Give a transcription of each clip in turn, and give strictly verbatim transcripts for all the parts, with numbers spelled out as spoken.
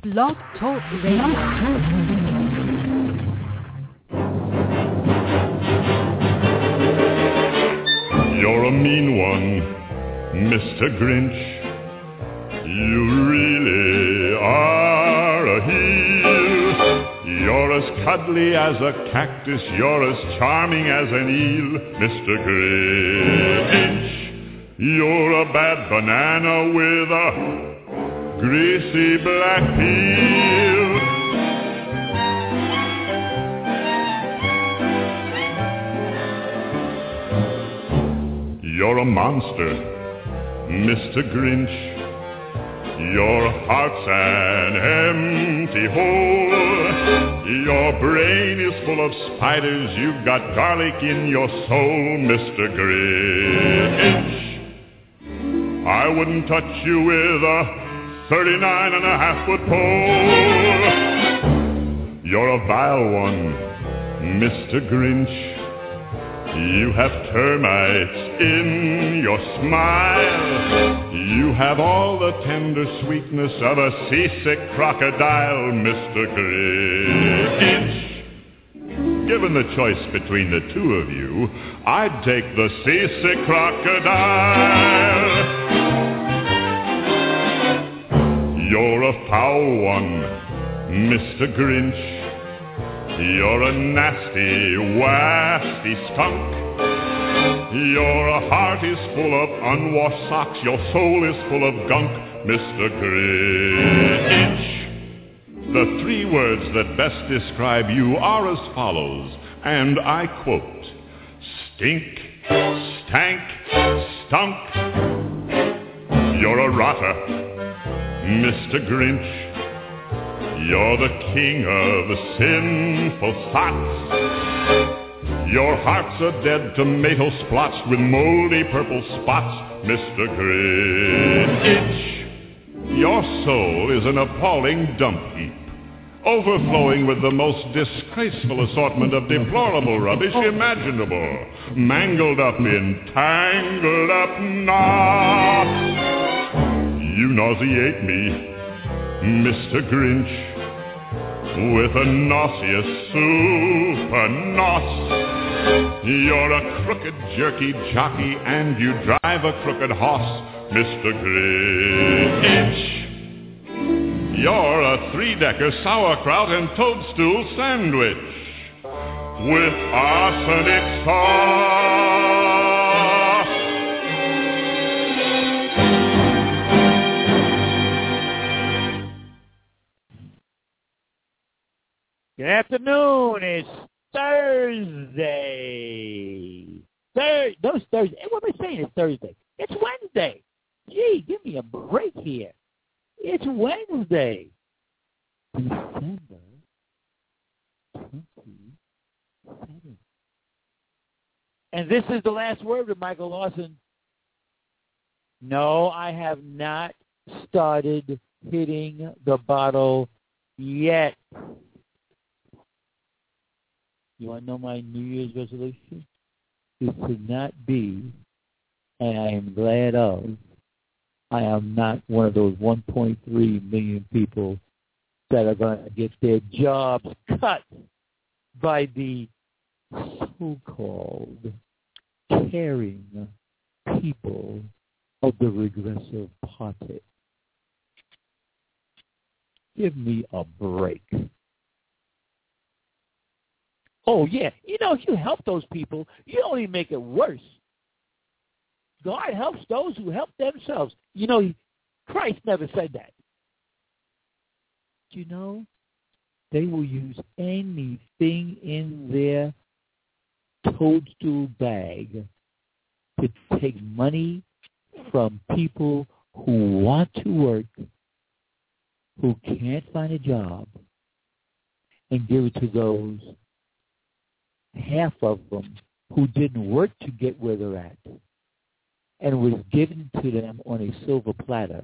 Blog Talk Radio. You're a mean one, Mister Grinch. You really are a heel. You're as cuddly as a cactus. You're as charming as an eel, Mister Grinch. You're a bad banana with a greasy black peel. You're a monster, Mister Grinch. Your heart's an empty hole. Your brain is full of spiders. You've got garlic in your soul, Mister Grinch. I wouldn't touch you with a thirty-nine and a half foot pole. You're a vile one, Mister Grinch. You have termites in your smile. You have all the tender sweetness of a seasick crocodile, Mister Grinch. Given the choice between the two of you, I'd take the seasick crocodile. You're a foul one, Mister Grinch. You're a nasty, wasty skunk. Your heart is full of unwashed socks. Your soul is full of gunk, Mister Grinch. The three words that best describe you are as follows, and I quote: stink, stank, stunk. You're a rotter, Mister Grinch. You're the king of the sinful thoughts. Your heart's a dead tomato splotched with moldy purple spots, Mister Grinch. Your soul is an appalling dump heap, overflowing with the most disgraceful assortment of deplorable rubbish imaginable, mangled up in tangled up knots. You nauseate me, Mister Grinch, with a nauseous super nos. You're a crooked jerky jockey and you drive a crooked horse, Mister Grinch. You're a three-decker sauerkraut and toadstool sandwich with arsenic sauce. Good afternoon. It's Thursday. Third, no, it's Thursday. What am I saying? It's Thursday. It's Wednesday. Gee, give me a break here. It's Wednesday. December twenty-seventh. And this is the last word with Michael Lawson. No, I have not started hitting the bottle yet. You want to know my New Year's resolution? It should not be, and I am glad of, I am not one of those one point three million people that are going to get their jobs cut by the so-called caring people of the Regressive Party. Give me a break. Oh, yeah. You know, if you help those people, you only make it worse. God helps those who help themselves. You know, Christ never said that. You know, they will use anything in their toadstool bag to take money from people who want to work, who can't find a job, and give it to those, half of them, who didn't work to get where they're at, and was given to them on a silver platter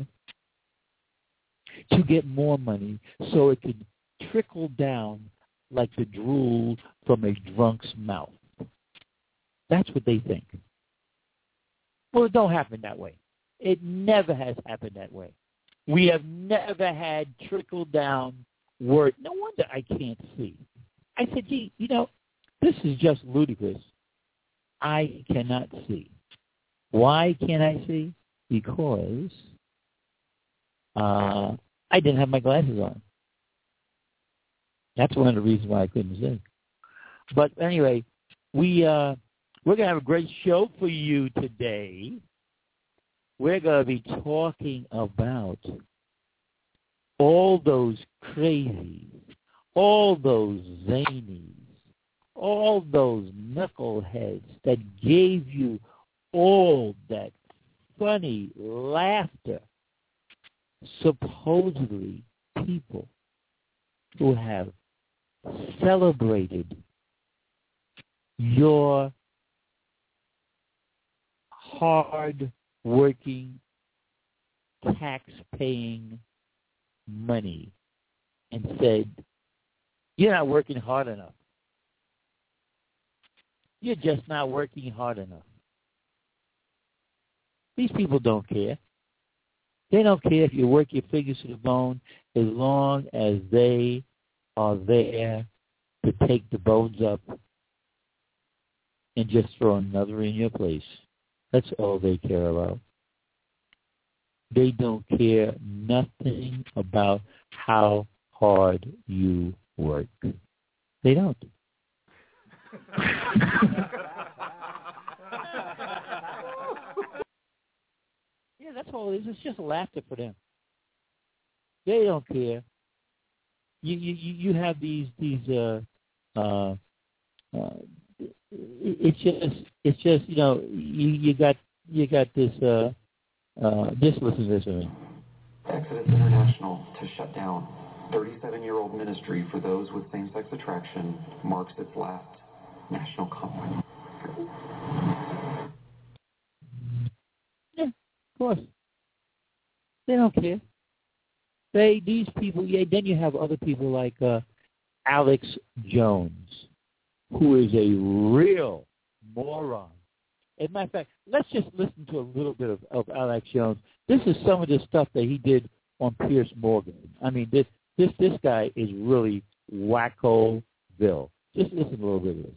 to get more money so it could trickle down like the drool from a drunk's mouth. That's what they think. Well, it don't happen that way. It never has happened that way. We have never had trickle-down work. No wonder I can't see. I said, gee, you know, this is just ludicrous. I cannot see. Why can't I see? Because uh, I didn't have my glasses on. That's one of the reasons why I couldn't see. But anyway, we, uh, we're going to have a great show for you today. We're going to be talking about all those crazies, all those zanies, all those knuckleheads that gave you all that funny laughter. Supposedly people who have celebrated your hard-working, tax-paying money and said, you're not working hard enough. You're just not working hard enough. These people don't care. They don't care if you work your fingers to the bone as long as they are there to take the bones up and just throw another in your place. That's all they care about. They don't care nothing about how hard you work. They don't. Yeah, that's all it is. It's just laughter for them. They don't care. You you you have these these uh uh, uh it's just it's just you know you you got you got this uh uh just listen to this to me. Exodus International to shut down. thirty-seven-year-old ministry for those with same-sex attraction marks its last national conference. Yeah, of course. They don't care. They these people. Yeah. Then you have other people like uh, Alex Jones, who is a real moron. As a matter of fact, let's just listen to a little bit of, of Alex Jones. This is some of the stuff that he did on Piers Morgan. I mean, this this this guy is really wacko-ville. Just listen to a little bit of this.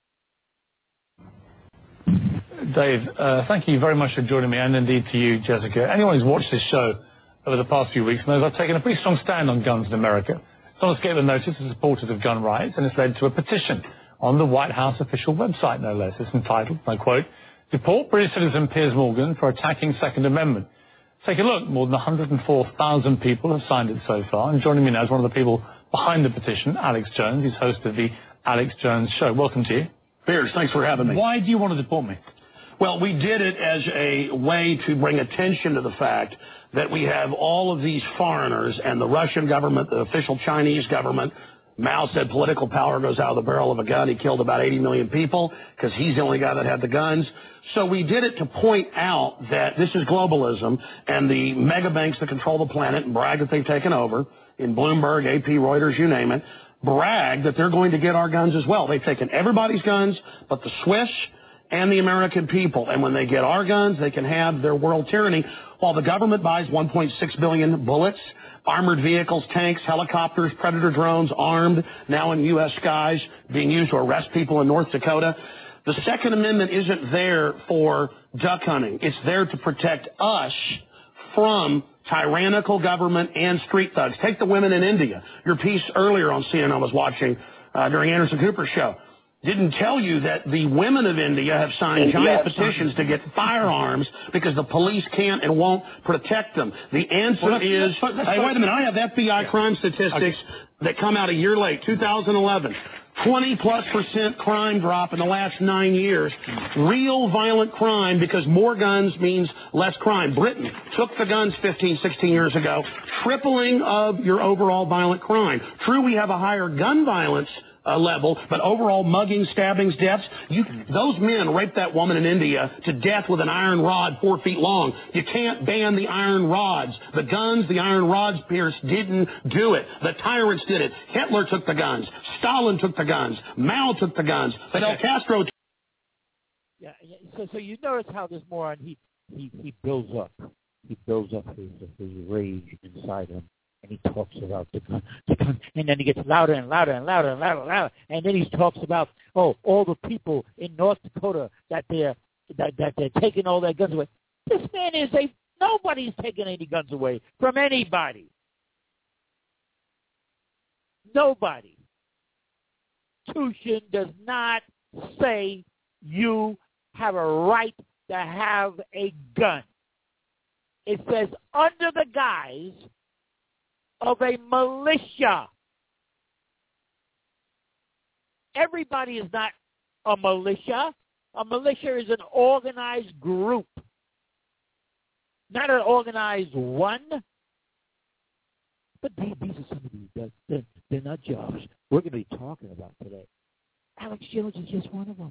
Dave, uh, thank you very much for joining me, and indeed to you, Jessica. Anyone who's watched this show over the past few weeks knows I've taken a pretty strong stand on guns in America. It's not escaped notice as supporters of gun rights, and it's led to a petition on the White House official website, no less. It's entitled, I quote, "Deport British citizen Piers Morgan for attacking Second Amendment." Take a look. More than one hundred four thousand people have signed it so far, and joining me now is one of the people behind the petition, Alex Jones. He's host of the Alex Jones Show. Welcome to you. Piers, thanks for having me. Why do you want to deport me? Well, we did it as a way to bring attention to the fact that we have all of these foreigners and the Russian government, the official Chinese government. Mao said political power goes out of the barrel of a gun. He killed about eighty million people because he's the only guy that had the guns. So we did it to point out that this is globalism, and the mega banks that control the planet and brag that they've taken over, in Bloomberg, A P, Reuters, you name it, brag that they're going to get our guns as well. They've taken everybody's guns but the Swiss and the American people. And when they get our guns, they can have their world tyranny while the government buys one point six billion bullets, armored vehicles, tanks, helicopters, Predator drones, armed, now in U S skies, being used to arrest people in North Dakota. The Second Amendment isn't there for duck hunting. It's there to protect us from tyrannical government and street thugs. Take the women in India. Your piece earlier on C N N I was watching uh, during Anderson Cooper's show didn't tell you that the women of India have signed giant petitions to get firearms because the police can't and won't protect them. The answer well, is, let's, let's, hey, wait a minute, I have F B I yeah. crime statistics okay. that come out a year late, two thousand eleven. twenty plus percent crime drop in the last nine years. Real violent crime because more guns means less crime. Britain took the guns fifteen, sixteen years ago, tripling of your overall violent crime. True, we have a higher gun violence Uh, level, but overall mugging, stabbings, deaths, you, those men raped that woman in India to death with an iron rod four feet long. You can't ban the iron rods. The guns, the iron rods, Pierce, didn't do it. The tyrants did it. Hitler took the guns. Stalin took the guns. Mao took the guns. Fidel okay. Castro took yeah, yeah, so, so you notice how this moron, he, he, he builds up. he builds up his his rage inside him, and he talks about the gun, the gun, and then he gets louder and louder and louder and louder and louder, and then he talks about, oh, all the people in North Dakota that they're that, that they're taking all their guns away. This man is a nobody's taking any guns away from anybody. Nobody. Constitution does not say you have a right to have a gun. It says under the guise of a militia. Everybody is not a militia. A militia is an organized group, not an organized one. But these, these are some of these. They're, they're not jobs we're going to be talking about today. Alex Jones is just one of them.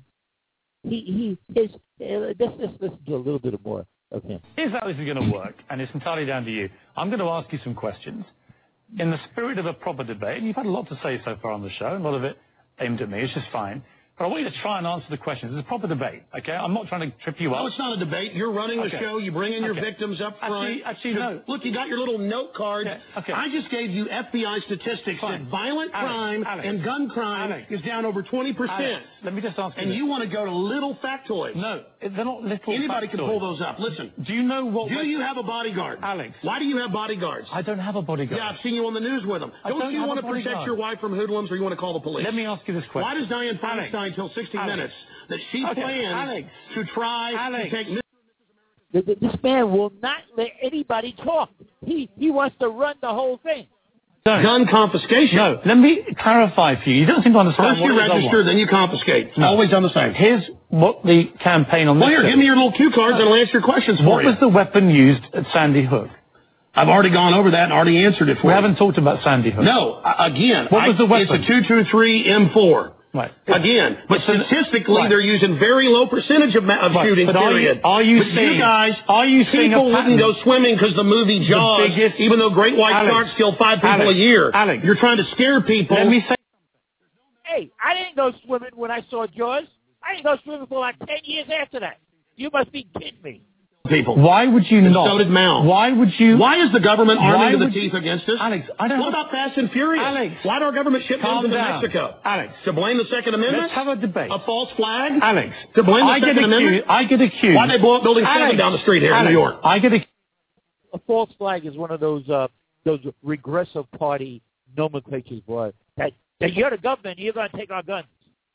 He, he, his, uh, let's, let's listen to a little bit more of him. Here's how this is going to work, and it's entirely down to you. I'm going to ask you some questions. In the spirit of a proper debate, and you've had a lot to say so far on the show, and a lot of it aimed at me, it's just fine. But I want you to try and answer the questions. It's a proper debate, okay? I'm not trying to trip you up. No, it's not a debate. You're running the okay. show. You bring in your okay. victims up front. Actually, actually no. Look, you got your little note card. Okay. Okay. I just gave you F B I statistics Fine. that violent Alex, crime Alex, and gun crime Alex, is down over twenty percent. Alex, let me just ask you And this. you want to go to little factoids. No, they're not little Anybody factoids. can pull those up. Listen. Do you know what... Do you have a bodyguard? Alex. Why do you have bodyguards? I don't have a bodyguard. Yeah, I've seen you on the news with them. I Don't, don't you have want a to protect bodyguard. your wife from hoodlums, or you want to call the police? Let me ask you this question. Why does Dianne Alex. Feinstein tell sixty Alex. minutes that she Okay. plans Alex. to try Alex. to take... This man will not let anybody talk. He he wants to run the whole thing. Don't. Gun confiscation. No, let me clarify for you. You don't seem to understand First what you it is I register, want. then you confiscate. It's No. always done the same. Here's what the campaign on this Well, here, says. give me your little cue cards and I'll answer your questions for What you. was the weapon used at Sandy Hook? I've already gone over that and already answered it for We you. haven't talked about Sandy Hook. No, uh, again. What I, was the weapon? It's a two two three M four. Right. Again, but It's an- statistically, right. they're using very low percentage of, ma- of Right, shooting, but are you- period. are you but seeing- you guys, are you seeing a people pattern? wouldn't go swimming because the movie Jaws, The biggest- even though great white Alex, sharks kill five people Alex, a year. Alex. You're trying to scare people. Let me say... Hey, I didn't go swimming when I saw Jaws. I didn't go swimming for like ten years after that. You must be kidding me. people. Why would you And not? so did Mao. Why would you... Why is the government Why arming to the would teeth you- against us? Alex, I don't What have- about Fast and Furious? Alex. Why do our government ship Calm guns into down. Mexico? Alex. To blame the Second Amendment? Let's have a debate. A false flag? Alex. To blame the I get Second Amendment? accused, I get accused... Why they blow up Building Alex. seven down the street here Alex. in New York? I get accused... A false flag is one of those uh, those regressive party nomenclatures, boy. That, that you're the government, you're going to take our guns.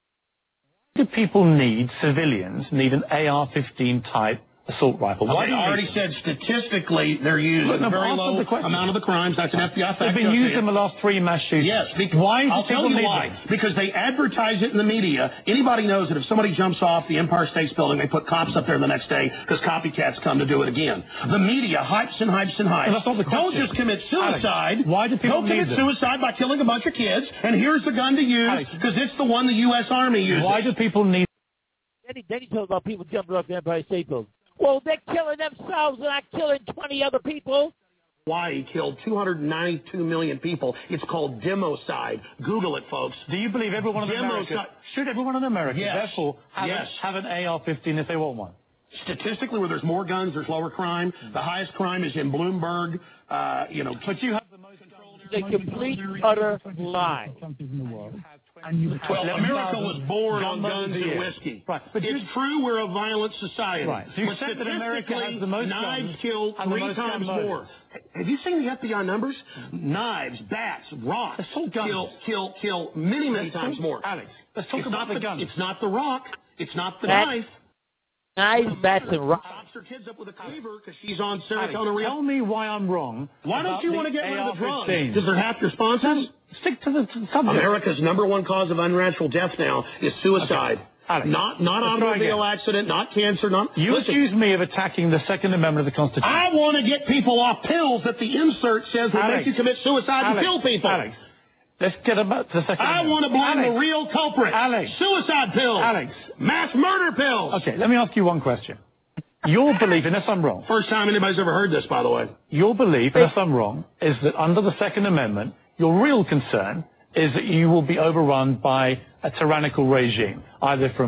Do people need, civilians, need an A R fifteen type assault rifle? Why Well, do I you already need them? said statistically they're used Look, in no, a very answer low the question. amount of the crimes. That's an F B I fact. They've been I'll used tell in you. the last three mass shootings. Yes, because why do I'll people tell you need why. them? Because they advertise it in the media. Anybody knows that if somebody jumps off the Empire State Building, they put cops up there the next day because copycats come to do it again. The media hypes and hypes and hypes. Well, that's not the Don't question. just commit suicide. Alex, why do people Don't need commit them? suicide by killing a bunch of kids. And here's the gun to use Alex, because it's the one the U S Army uses. Why do people need... Then he, then he talks about people jumping off the Empire State Building. Well, they're killing themselves and not killing twenty other people. Why he killed two hundred ninety-two million people. It's called democide. Google it, folks. Do you believe everyone in Democide. America... Should everyone in America, Yes. therefore, have, Yes. a, have an A R fifteen if they want one? Statistically, where there's more guns, there's lower crime. The highest crime is in Bloomberg. Uh, you know, But you have the most... It's a complete, utter lie. well, America was born on guns and whiskey. Right. But it's you- true we're a violent society. Right. So you but said that America has the most knives guns kill and the three most times gun more. Have you seen the F B I numbers? Knives, bats, rocks Let's talk guns. kill kill kill many many Let's times talk- more. Alex, let's talk it's about not the the guns. It's not the rock. It's not the That- knife. Knives, bats, and rocks. Pops her kids up with a cleaver because she's on Alex, serotonin. tell me why I'm wrong. Why don't about you the want to get rid of the A R drugs? fifteen. Because they're half your sponsors? Stick to the to the subject. America's number one cause of unnatural death now is suicide. Okay. Alex, not not let's try automobile again. accident, not cancer, not... You Listen, accuse me of attacking the Second Amendment of the Constitution. I want to get people off pills that the insert says will Alex, make you commit suicide Alex, and kill people. Alex, let's get about the Second I Amendment. want to blame Alex, the real culprit. Alex. Suicide pills. Alex. Mass murder pills. Okay, let me ask you one question. Your belief, unless I'm wrong, First time anybody's ever heard this, by the way. your belief, unless I'm wrong, is that under the Second Amendment, your real concern is that you will be overrun by a tyrannical regime, either from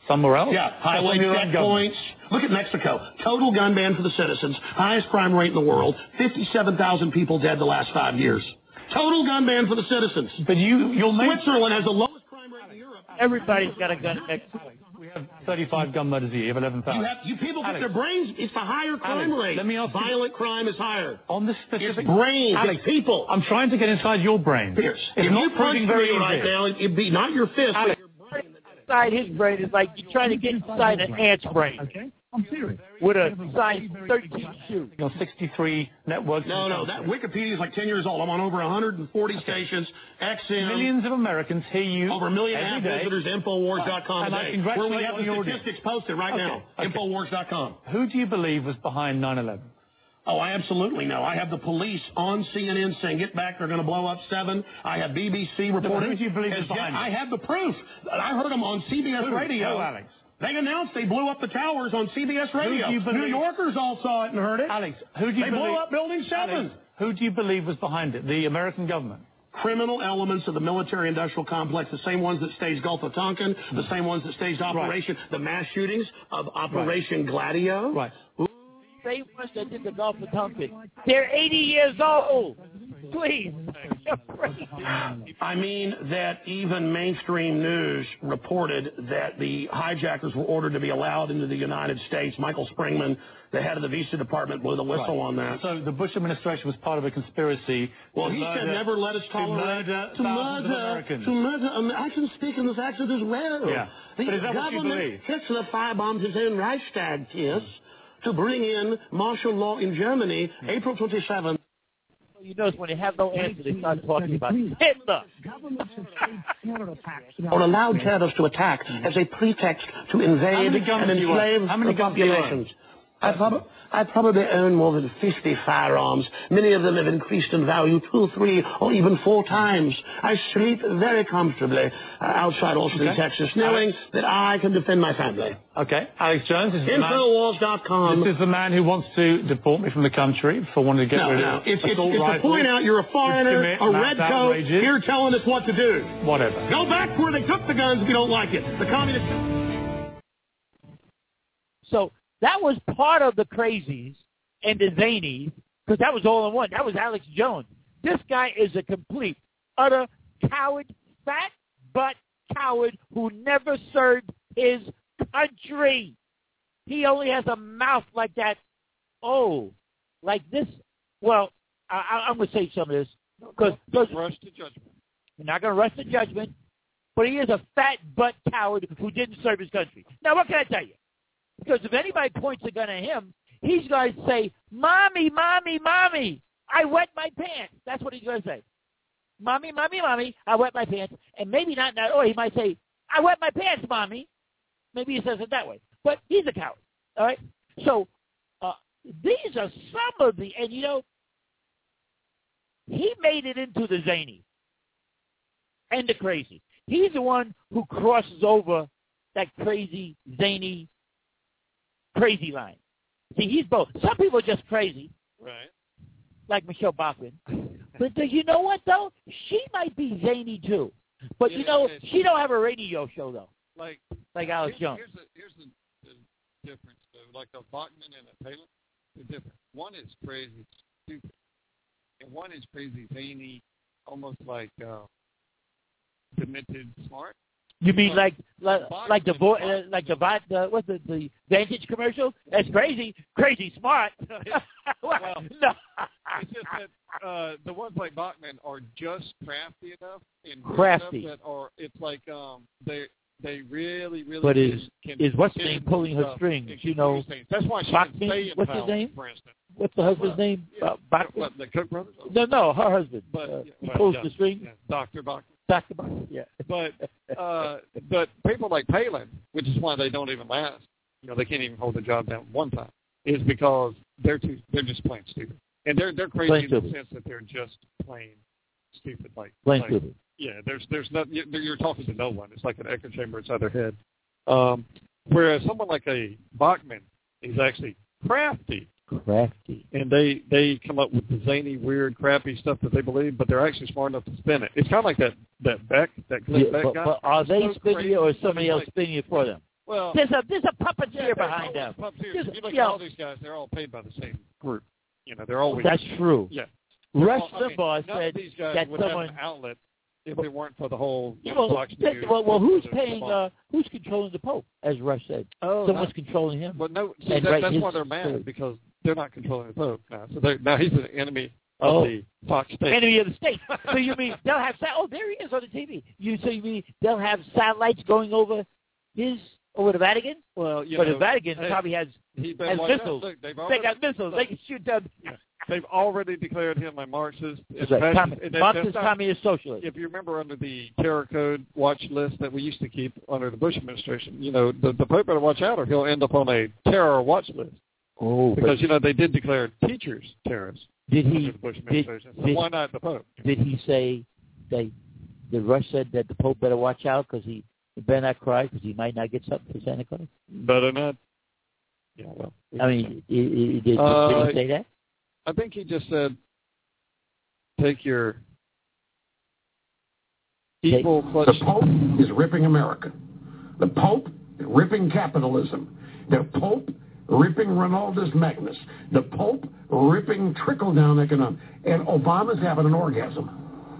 somewhere else? Yeah, highway From your own government? checkpoints. Look at Mexico. Total gun ban for the citizens. Highest crime rate in the world. fifty-seven thousand people dead the last five years. Total gun ban for the citizens. But you, you'll make... Switzerland has the lowest crime rate in Europe. Everybody's got a gun in Mexico. We have thirty-five gun murders a year. You have eleven thousand. You, have, you people Alex, get their brains. It's the higher crime Alex, rate. let me ask you- Violent crime is higher. On this specific... It's brains. Alex, It's people. I'm trying to get inside your brain. Pierce, It's if not you punch proving very me right easy. now, it'd be not your fist, Alex, but your brain. Inside his brain is like you're trying to get inside an ant's brain. Okay, I'm serious. With a size thirteen shoe. On sixty-three networks. No, no, that Wikipedia is like ten years old. I'm on over one hundred forty okay. stations. X M. Millions of Americans hear you over a million and a half day. visitors. Infowars dot com and today. I congratulate where we have the your statistics audience. posted right okay. now. Okay. Infowars dot com. Who do you believe was behind nine eleven? Oh, I absolutely know. I have the police on C N N saying, get back, they're going to blow up seven. I have B B C reporting. Who do you believe is behind I it? have the proof. I heard them on C B S who? Radio. Who, Alex? They announced they blew up the towers on C B S Radio. Who do you believe? New Yorkers all saw it and heard it. Alex, who do you they believe? blew up Building seven. Alex, who do you believe was behind it? The American government? Criminal elements of the military-industrial complex, the same ones that staged Gulf of Tonkin, the same ones that staged Operation, right. the mass shootings of Operation right. Gladio. Right. Same ones that did the Gulf of Tonkin. They're eighty years old. Please. I mean that even mainstream news reported that the hijackers were ordered to be allowed into the United States. Michael Springman, the head of the Visa Department, blew the whistle right. on that. So the Bush administration was part of a conspiracy. Well, he murder, said never let us tolerate to murder to thousands murder, of Americans. to murder. Um, I can speak in this accent as well. Yeah. The but is that what you believe? Hitler firebombed his own Reichstag, yes, to bring in martial law in Germany, mm. April twenty-seventh. You notice when they have no answer, they start talking about Hitler. Or allowed terrorists to attack as a pretext to invade and enslave the populations. I, prob- I probably own more than fifty firearms. Many of them have increased in value two, three, or even four times. I sleep very comfortably uh, outside Austin, okay. Texas, knowing Alex. that I can defend my family. Okay. Alex Jones is Infowars dot com. This is the man who wants to deport me from the country for wanting to get no, rid no. of It's, it's, it's to point out you're a foreigner, a red coat, outrageous. You're telling us what to do. Whatever. Go back where they took the guns if you don't like it. The communist... So... that was part of the crazies and the zanies, because that was all in one. That was Alex Jones. This guy is a complete, utter coward, fat butt coward who never served his country. He only has a mouth like that. Oh, like this. Well, I, I'm going to say some of this. Because rush to judgment. We're not going to rush to judgment, but he is a fat butt coward who didn't serve his country. Now, what can I tell you? Because if anybody points a gun at him, he's going to say, Mommy, Mommy, Mommy, I wet my pants. That's what he's going to say. Mommy, Mommy, Mommy, I wet my pants. And maybe not that, or he might say, I wet my pants, Mommy. Maybe he says it that way. But he's a coward, all right? So uh, these are some of the, and you know, he made it into the zany and the crazy. He's the one who crosses over that crazy, zany, crazy line. See, he's both. Some people are just crazy. Right. Like Michelle Bachmann. But do you know what, though? She might be zany, too. But, yeah, you know, she, she don't have a radio show, though. Like like Alex here's, Jones. Here's, the, here's the, the difference, though. Like a Bachmann and a Palin, they're different. One is crazy, stupid. And one is crazy, zany, almost like uh, demented, smart. You mean like like, like the vo- uh, like the uh, what's the the Vantage commercial? That's crazy, crazy smart. well, no. It's just that uh, the ones like Bachmann are just crafty enough and crafty enough that are. It's like um they they really really. But is can, is what's the name pulling her strings? You know, that's why she Bachmann, can stay in what's power, his name? For instance. What's the husband's well, name? Yeah, uh, Bachmann? What, the Cook brothers? No, no, her husband. But uh, yeah, he well, pulls yeah, the string. Yeah, Doctor Bachmann. Doctor Bachmann. Yeah. But uh, but people like Palin, which is why they don't even last. You know, they can't even hold the job down one time. Is because they're too they're just plain stupid, and they're they're crazy plain in stupid. the sense that they're just plain stupid. Like plain like, stupid. Yeah, there's there's no you're, you're talking to no one. It's like an echo chamber inside their head. Um, whereas someone like a Bachmann is actually crafty. Crafty. And they, they come up with the zany, weird, crappy stuff that they believe, but they're actually smart enough to spin it. It's kind of like that, that Beck, that Clint yeah, Beck but, guy. but are they so spinning crazy. it or is somebody else like, spinning it for them? Well, there's a there's a puppeteer yeah, behind them. Puppeteers. There's- If you look you at know- all these guys, they're all paid by the same group. You know, they're always. That's true. Yeah. Rush Well, I mean, Limbaugh none said of these guys that would someone. have an outlet if it weren't for the whole you Well, know, Fox that- News. well, well, who's the- paying? the- Uh, who's controlling the Pope? As Rush said, Oh, someone's not- controlling him. Well, no, see, And that, right, that's his- why they're mad because they're not controlling the Pope now. So they're, now he's an enemy of Oh. the Fox state. Enemy of the state. So you mean they'll have? Sa- oh, there he is on the T V. You so you mean they'll have satellites going over his over the Vatican? Well, you but know, the Vatican hey, probably has he better has watch out. missiles. Look, they've They already, got missiles. They can shoot them. Yeah. They've already declared him a Marxist. That's right. That's- Commun- and that- Marxist, that's not- communist, socialist. If you remember under the terror code watch list that we used to keep under the Bush administration, you know, the, the Pope better watch out or he'll end up on a terror watch list. Oh, Because, you know, they did declare teachers terrorists did he? under the Bush administration. Did, so did, why not the Pope? did he say that the Rush said that the Pope better watch out because he, he better not cry because he might not get something for Santa Claus? Better not. Yeah, well. I mean, i i did, Uh, did he say that? I think he just said, take your evil clutch. The Pope is ripping America. The Pope is ripping capitalism. The Pope ripping Ronaldus Magnus. The Pope ripping trickle-down economics. And Obama's having an orgasm.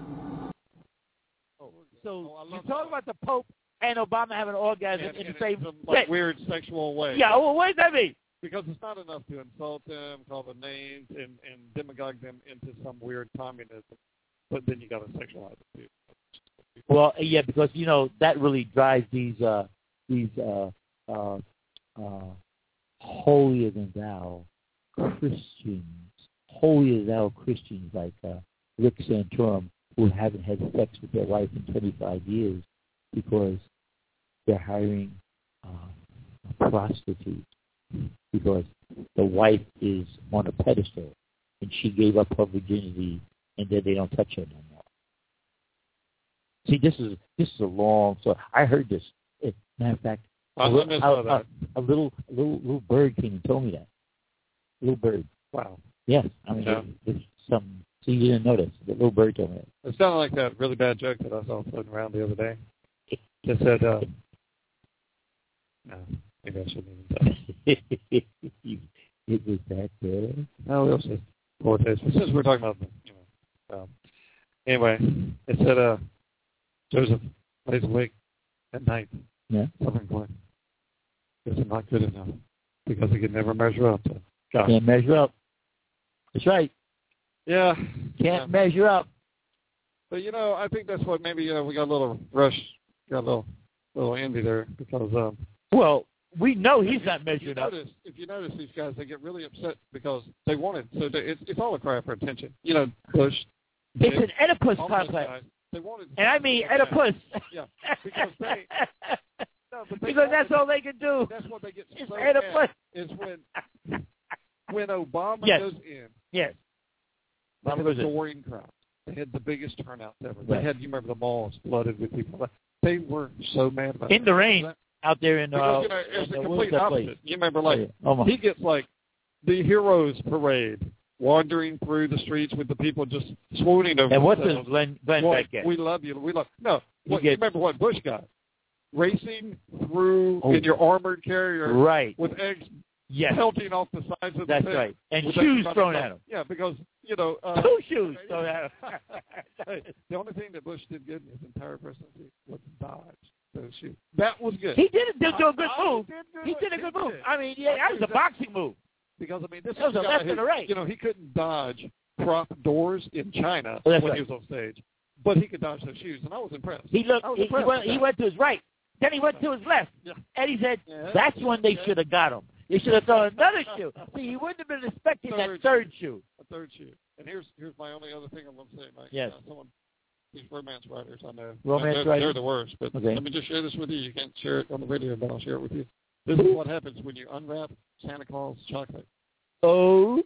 So Oh, I you love talk that. about the Pope and Obama having an orgasm And- in and the same some, like, set. weird sexual way. Yeah, well, what does that mean? Because it's not enough to insult them, call them names, and, and demagogue them into some weird communism. But then you got to sexualize it too. Well, yeah, because you know that really drives these uh, these uh, uh, uh, holier than thou Christians, holier than thou Christians like uh, Rick Santorum, who haven't had sex with their wife in twenty-five years because they're hiring uh, a prostitute because the wife is on a pedestal and she gave up her virginity and then they don't touch her no more. See, this is this is a long story. I heard this. As a matter of fact, I a, missed little, all a, that. a, a little a little little bird came and told me that. Little bird. Wow. Yes, I mean, Yeah. there's, there's some. See, you didn't notice. The little bird told me that. It sounded like that really bad joke that I saw floating around the other day. It said, uh, no, maybe I shouldn't even say. It was that bad. No, we'll see. Poor taste. But since we're talking about, the, you know, um, anyway, it said, uh, Joseph lays awake at night, Yeah. something going, this is not good enough because he could never measure up to God. Can't measure up. That's right. Yeah. Can't yeah. measure up. But, you know, I think that's what maybe, you know, we got a little rush, got a little, little envy there because, um, Well, we know he's if not you measuring up. notice, if you notice these guys, they get really upset because they want it. So they, it's, it's all a cry for attention. You know, Bush. It's Dick, an Oedipus all those complex. guys, they wanted. And I mean Oedipus. Yeah, because they. No, but they because that's wanted- all they can do. That's what they get It's so Oedipus. mad is when when Obama Yes. goes in. Yes. They Obama had goes in. soaring crowd. They had the biggest turnouts ever. Right. They had, you remember, the malls flooded with people. They were so mad about In that. the rain. That- Out there in Because, uh, you know, it's the uh, what was complete that place? opposite. You remember, like, Oh, my. he gets, like, the heroes parade, wandering through the streets with the people just swooning over And what's his themselves. Glenn, Glenn What, Beck get? we love you. We love No, He what, you gets- remember what Bush got? Racing through Oh. in your armored carrier Right. with eggs Yes. pelting off the sides of That's the thing. right. And with shoes everybody thrown else. at him. Yeah, because, you know. Uh, Two shoes thrown at him. the only thing that Bush did good in his entire presidency was dodge those shoes. That was good. He did, did do a good I- I move. did good. He did a good He move. did. I mean, yeah, I that was a do that. boxing move. Because, I mean, this That was is a a guy left who, and a right. you know, he couldn't dodge prop doors in China Oh, when that's right. he was on stage, but he could dodge those shoes, and I was impressed. He looked. I was He, he impressed went. with He that. went to his right. Then he went to his left. Yeah. And he said, Yeah. "That's when they Yeah. should have got him. They should have thrown another shoe. See, he wouldn't have been expecting Third that third shoe." A third shoe. And here's here's my only other thing I'm going to say, Mike. Yes. Uh, someone, these romance writers, I know. Romance they're, writers? They're the worst. But Okay. let me just share this with you. You can't share it on the radio, but I'll share it with you. This is what happens when you unwrap Santa Claus chocolate. Oh.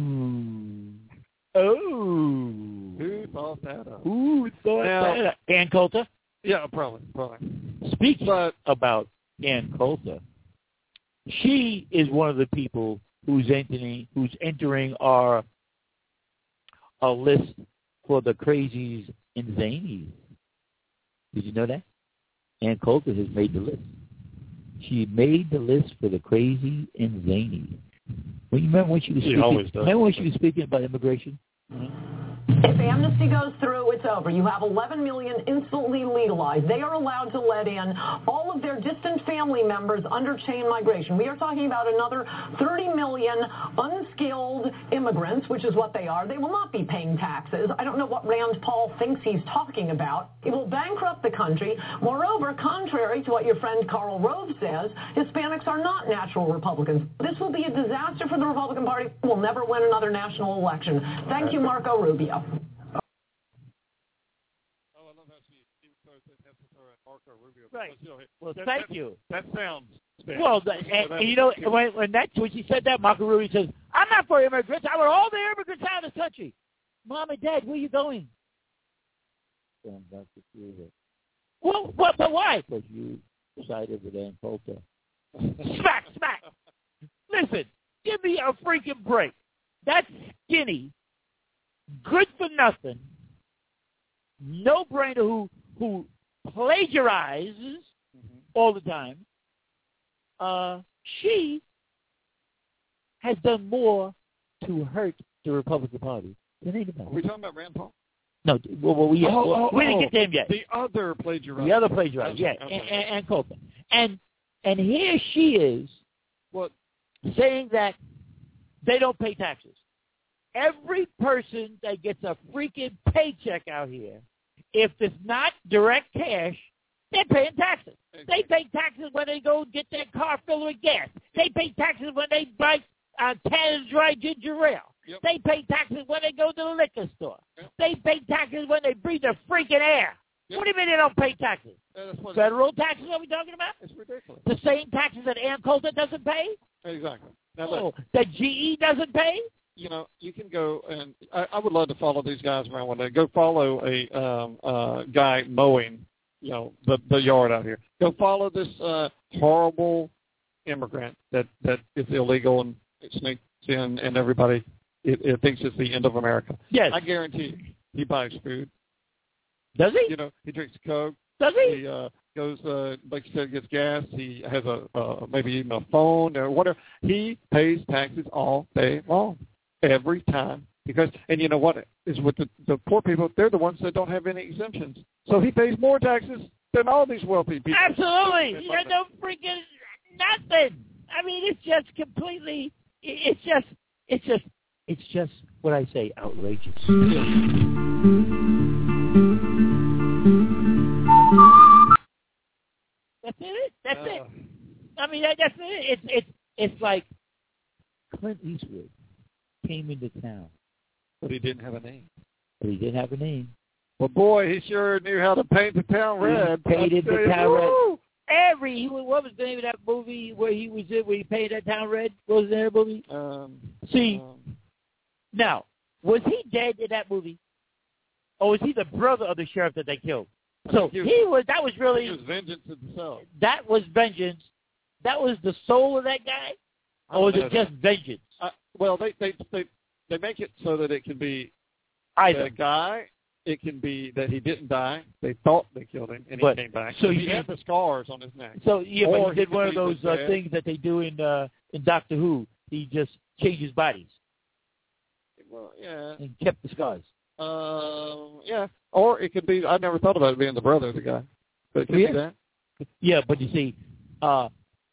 Oh. Who thought that up? Who thought Now- that? Ann Coulter. Yeah, probably, probably. Speaking But about Ann Coulter, she is one of the people who's entering who's entering our a list for the crazies and zanies. Did you know that? Ann Coulter has made the list. She made the list for the crazy and zany. Well, you remember when she was She speaking? always does. Remember when she was speaking about immigration? Mm-hmm. If amnesty goes through, it's over. You have eleven million instantly legalized. They are allowed to let in all of their distant family members under chain migration. We are talking about another thirty million unskilled immigrants, which is what they are. They will not be paying taxes. I don't know what Rand Paul thinks he's talking about. It will bankrupt the country. Moreover, contrary to what your friend Karl Rove says, Hispanics are not natural Republicans. This will be a disaster for the Republican Party. We'll never win another national election. Thank you, Marco Rubio. Right. Well, that, thank that, you. That sounds bad. Well, the, and, and you know, when, when that when she said that, Marco Rubio says, "I'm not for immigrants. I want all the immigrants out of this country." Mom and Dad, where are you going? Going back to Cuba. Well, what? But why? Because you sided with Ann Coulter. Smack, smack. Listen, give me a freaking break. That's skinny, good for nothing, no brainer who who. plagiarizes mm-hmm. all the time. Uh, she has done more to hurt the Republican Party than anybody. Are we talking about Rand Paul? No, well, well, we, oh, well, oh, we didn't oh, get to him yet. The other plagiarizer. The other plagiarizer, yeah, okay. and, and, and Coulter. And, and here she is what? saying that they don't pay taxes. Every person that gets a freaking paycheck out here, if it's not direct cash, they're paying taxes. Exactly. They pay taxes when they go get their car filled with gas. They pay taxes when they buy uh, Canada's Dry Ginger Ale. Yep. They pay taxes when they go to the liquor store. Yep. They pay taxes when they breathe the freaking air. Yep. What do you mean they don't pay taxes? Uh, that's Federal taxes are we talking about? It's ridiculous. The same taxes that Ann Coulter doesn't pay? Exactly. Now, oh, look, that G E doesn't pay? You know, you can go, and I, I would love to follow these guys around one day. Go follow a um, uh, guy mowing, you know, the, the yard out here. Go follow this uh, horrible immigrant that, that is illegal and sneaks in, and everybody it, it thinks it's the end of America. Yes. I guarantee you, he buys food. Does he? You know, he drinks Coke. Does he? He uh, goes, uh, like you said, gets gas. He has a uh, maybe even a phone or whatever. He pays taxes all day long, every time. Because, and you know what is with the, the poor people, they're the ones that don't have any exemptions. So he pays more taxes than all these wealthy people. Absolutely. You got no freaking nothing. I mean, it's just completely, it's just, it's just, it's just what I say, outrageous. That's it. That's uh, it. I mean, that, that's it. It's, it's, it's like Clint Eastwood came into town. But he didn't have a name. But he didn't have a name. Well, boy, he sure knew how to paint the town red. He painted the town red. Every, what was the name of that movie where he was in, where he painted that town red? What was the name of the movie? Um, See, um, now, was he dead in that movie? Or was he the brother of the sheriff that they killed? So he was, he was that was really... He was vengeance itself. That was vengeance. That was the soul of that guy? Or was it just that. vengeance? Uh, well, they, they, they, they make it so that it can be either the guy... It can be that he didn't die. They thought they killed him, and but, he came back. So he you had the scars on his neck. So yeah, or but he did he one of those uh, dead. things that they do in uh, in Doctor Who. He just changes bodies. Well, yeah. And kept the scars. Um, yeah. Or it could be. I never thought about it being the brother of the guy, but it could yeah. be that. Yeah, but you see, uh,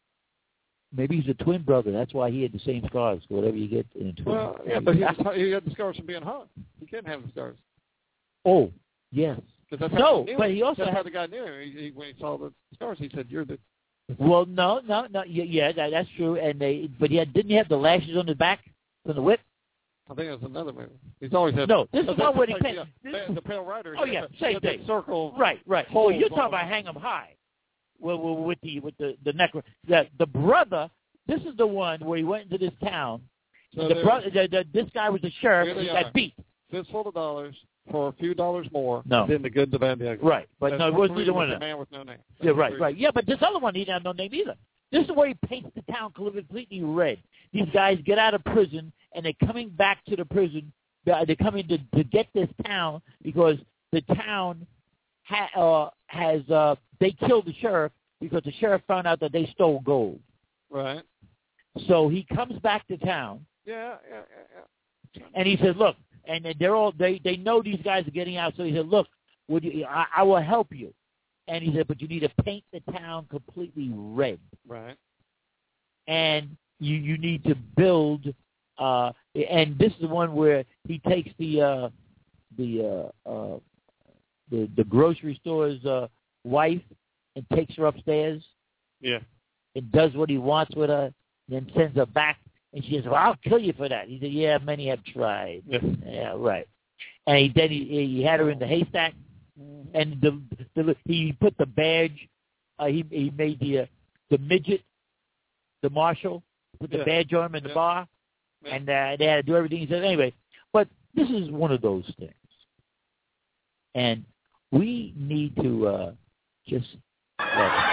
maybe he's a twin brother. That's why he had the same scars. Whatever you get in a twin. Well, yeah, but he, was, he had the scars from being hung. He can't have the scars. Oh. Yes. That's no, he but he also that's had, how the guy knew him. He, he, when he saw the scars, he said, "You're the." Well, no, no, no. Yeah, yeah that, that's true. And they, but he had, didn't he have the lashes on his back from the whip? I think it was another movie. He's always had. No, this is one where he like, came. Yeah, the, the Pale Rider. Oh yeah, same same thing. Circle. Right, right. Well, you're talking about hang 'em high. Well, well, with the with the the neck. The the brother. This is the one where he went into this town. So the brother. The, the, this guy was the sheriff and he got beat. Fistful of dollars for a few dollars more no. than the good, the bad, the ugly. Right, but That's no, it wasn't either one of them. Man with no name. That's yeah, right, right. Yeah, but this other one, he didn't have no name either. This is where he paints the town completely red. These guys get out of prison, and they're coming back to the prison. They're coming to, to get this town because the town ha, uh, has, uh, they killed the sheriff, because the sheriff found out that they stole gold. Right. So he comes back to town. Yeah, yeah, yeah, yeah. And he said, look, and they're all they, they know these guys are getting out. So he said, look, would you, I, I will help you. And he said, but you need to paint the town completely red. Right. And you you need to build. Uh, and this is the one where he takes the uh, the, uh, uh, the the grocery store's uh, wife and takes her upstairs. Yeah. And does what he wants with her, then sends her back. And she says, well, I'll kill you for that. He said, yeah, many have tried. Yeah, yeah right. And he, then he, he had her in the haystack, and the, the he put the badge. Uh, he he made the uh, the midget, the marshal, put the yeah. badge on him in the yeah. bar, yeah. and uh, they had to do everything he said anyway. But this is one of those things, and we need to uh, just let it.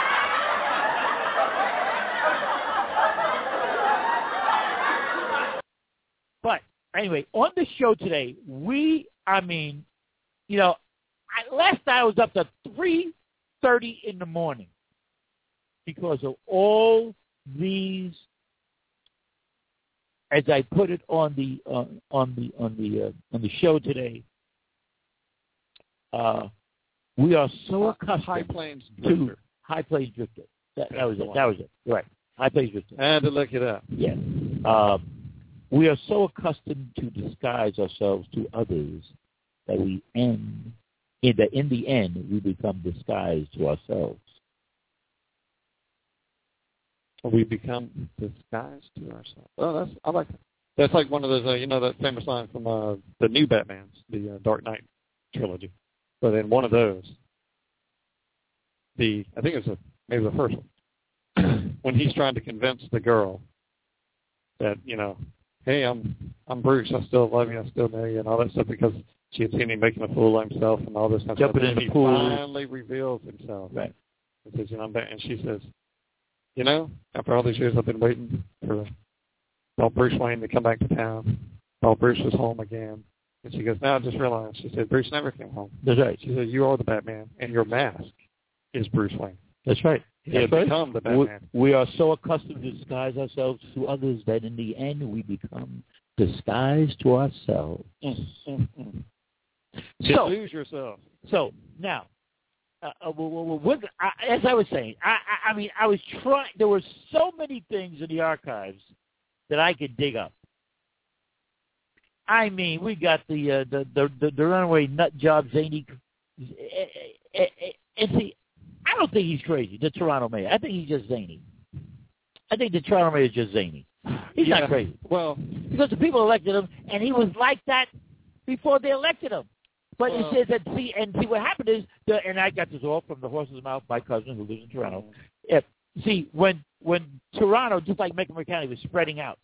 But anyway, on the show today, we, I mean, you know, I, last night I was up to three thirty in the morning because of all these, as I put it on the uh, on the on the uh, on the show today. Uh, we are so accustomed High Plains to High Plains Drifter. That, that was it. That was it. Right. High Plains Drifter. I had to look it up. Yes. Um, we are so accustomed to disguise ourselves to others that we end, in the, in the end, we become disguised to ourselves. We become disguised to ourselves. Oh, that's I like that. That's like one of those, uh, you know, that famous line from uh, the new Batman's, the uh, Dark Knight trilogy. But in one of those, the I think it was a, maybe the first one, when he's trying to convince the girl that, you know, hey, I'm I'm Bruce, I still love you, I still know you, and all that stuff, because she had seen him making a fool of himself and all this kind of stuff. Jumping in the pool. He finally reveals himself. Right. And says, you know, I'm back. And she says, you know, after all these years I've been waiting for old Bruce Wayne to come back to town. Old Bruce was home again. And she goes, now I just realized. She said, Bruce never came home. That's right. She said, you are the Batman, and your mask is Bruce Wayne. That's right. He That's had right. become the Batman. We, we are so accustomed to disguise ourselves to others that in the end we become disguised to ourselves. Mm, mm, mm. So, lose yourself. So now, uh, uh, we're, we're, I, as I was saying, I, I, I mean, I was trying. There were so many things in the archives that I could dig up. I mean, we got the uh, the, the the the runaway nut job zany, and see, I don't think he's crazy. The Toronto mayor, I think he's just zany. I think the Toronto mayor is just zany. He's yeah. not crazy. Well, because the people elected him, and he was like that before they elected him. But well, it says that see, and see what happened is, the, and I got this all from the horse's mouth. My cousin who lives in Toronto. Mm-hmm. If, see, when when Toronto, just like Mecklenburg County, was spreading out.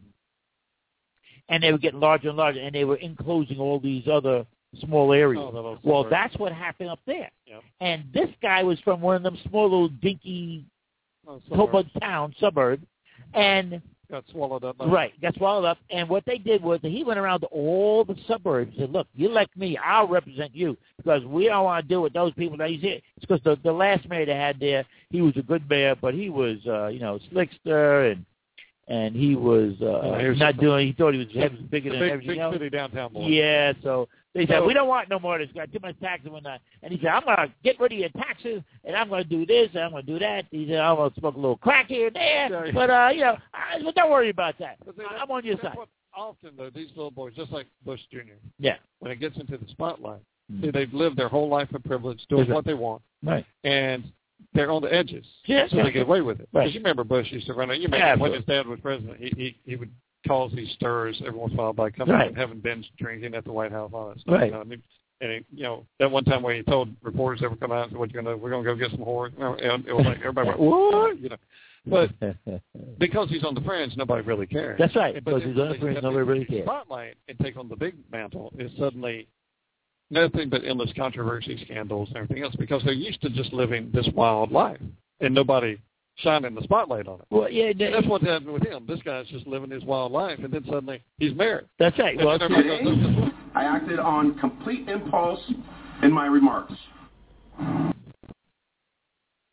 And they were getting larger and larger, and they were enclosing all these other small areas. Oh, well, that's what happened up there. Yep. And this guy was from one of them small little dinky oh, Hobart town, suburb, and got swallowed up. By right, got swallowed up. And what they did was that he went around to all the suburbs and said, look, you elect me, I'll represent you, because we don't want to deal with those people that he's here. It's because the, the last mayor they had there, he was a good mayor, but he was, uh, you know, slickster and And he was uh, yeah, he was not doing. He thought he was, he was bigger than big, everything big else. City downtown boy. Yeah, so they said so, we don't want no more of this guy. Too much taxes and whatnot. And he said, I'm gonna get rid of your taxes, and I'm gonna do this, and I'm gonna do that. He said, I'm gonna smoke a little crack here and there, yeah, but uh, you know, I, but don't worry about that. See, I'm on your side. What, often though, these little boys, just like Bush Junior, yeah, when it gets into the spotlight, mm-hmm. see, they've lived their whole life of privilege, doing exactly. what they want, right, and they're on the edges, yeah, so yeah. they get away with it. Because right. you remember Bush used to run it. You remember yeah, when his dad was president, he, he he would cause these stirs every once in a while by coming right. and having binge drinking at the White House, all that stuff. Right. You know, and, he, and he, you know, that one time where he told reporters that were coming out and said, "What you gonna do? We're gonna go get some whores." And it was like everybody went, "What?" You know, but because he's on the fringe, nobody really cares. That's right. But because he's on the fringe, nobody really cares. Spotlight and take on the big mantle is suddenly nothing but endless controversy, scandals, and everything else, because they're used to just living this wild life and nobody shining the spotlight on it. Well, yeah, and that's what happened with him. This guy's just living his wild life, and then suddenly he's married. That's right. Well, today, goes, I acted on complete impulse in my remarks.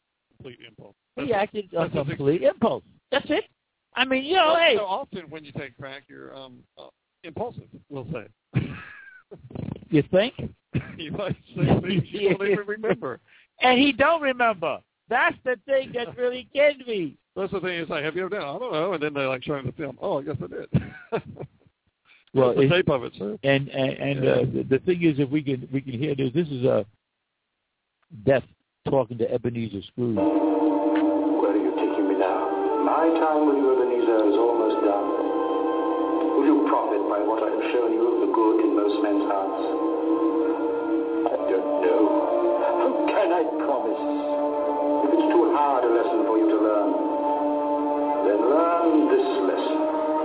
complete impulse. He That's acted a, on complete impulse. That's it. I mean, you know, well, hey. So often when you take crack, you're um, uh, impulsive, we'll say. You think? You might say things you don't even remember. And he don't remember. That's the thing that really gets me. That's the thing. It's like, have you ever done it? I don't know. And then they like showing the film. Oh, I guess I did. Well, the tape of it, sir. And and, and yeah. uh, the, the thing is, if we can we can hear this, this is a uh, Death talking to Ebenezer Scrooge. Where are you taking me now? My time with you, Ebenezer, is almost done. Will you profit by what I have shown you of the good in most men's hearts? I don't know. How can I promise? If it's too hard a lesson for you to learn, then learn this lesson.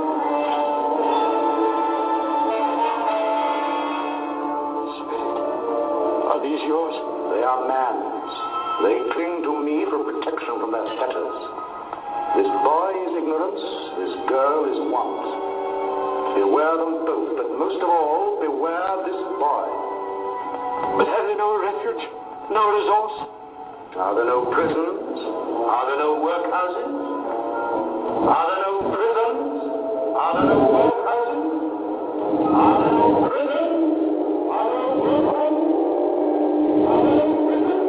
Spirit, are these yours? They are man's. They cling to me for protection from their fetters. This boy is ignorance, this girl is want. Beware them both, but most of all, beware this boy. But have they no refuge, no resource? Are there no prisons? Are there no workhouses? Are there no prisons? Are there no workhouses? Are there no prisons? Are there no workhouses? Are there no prisons?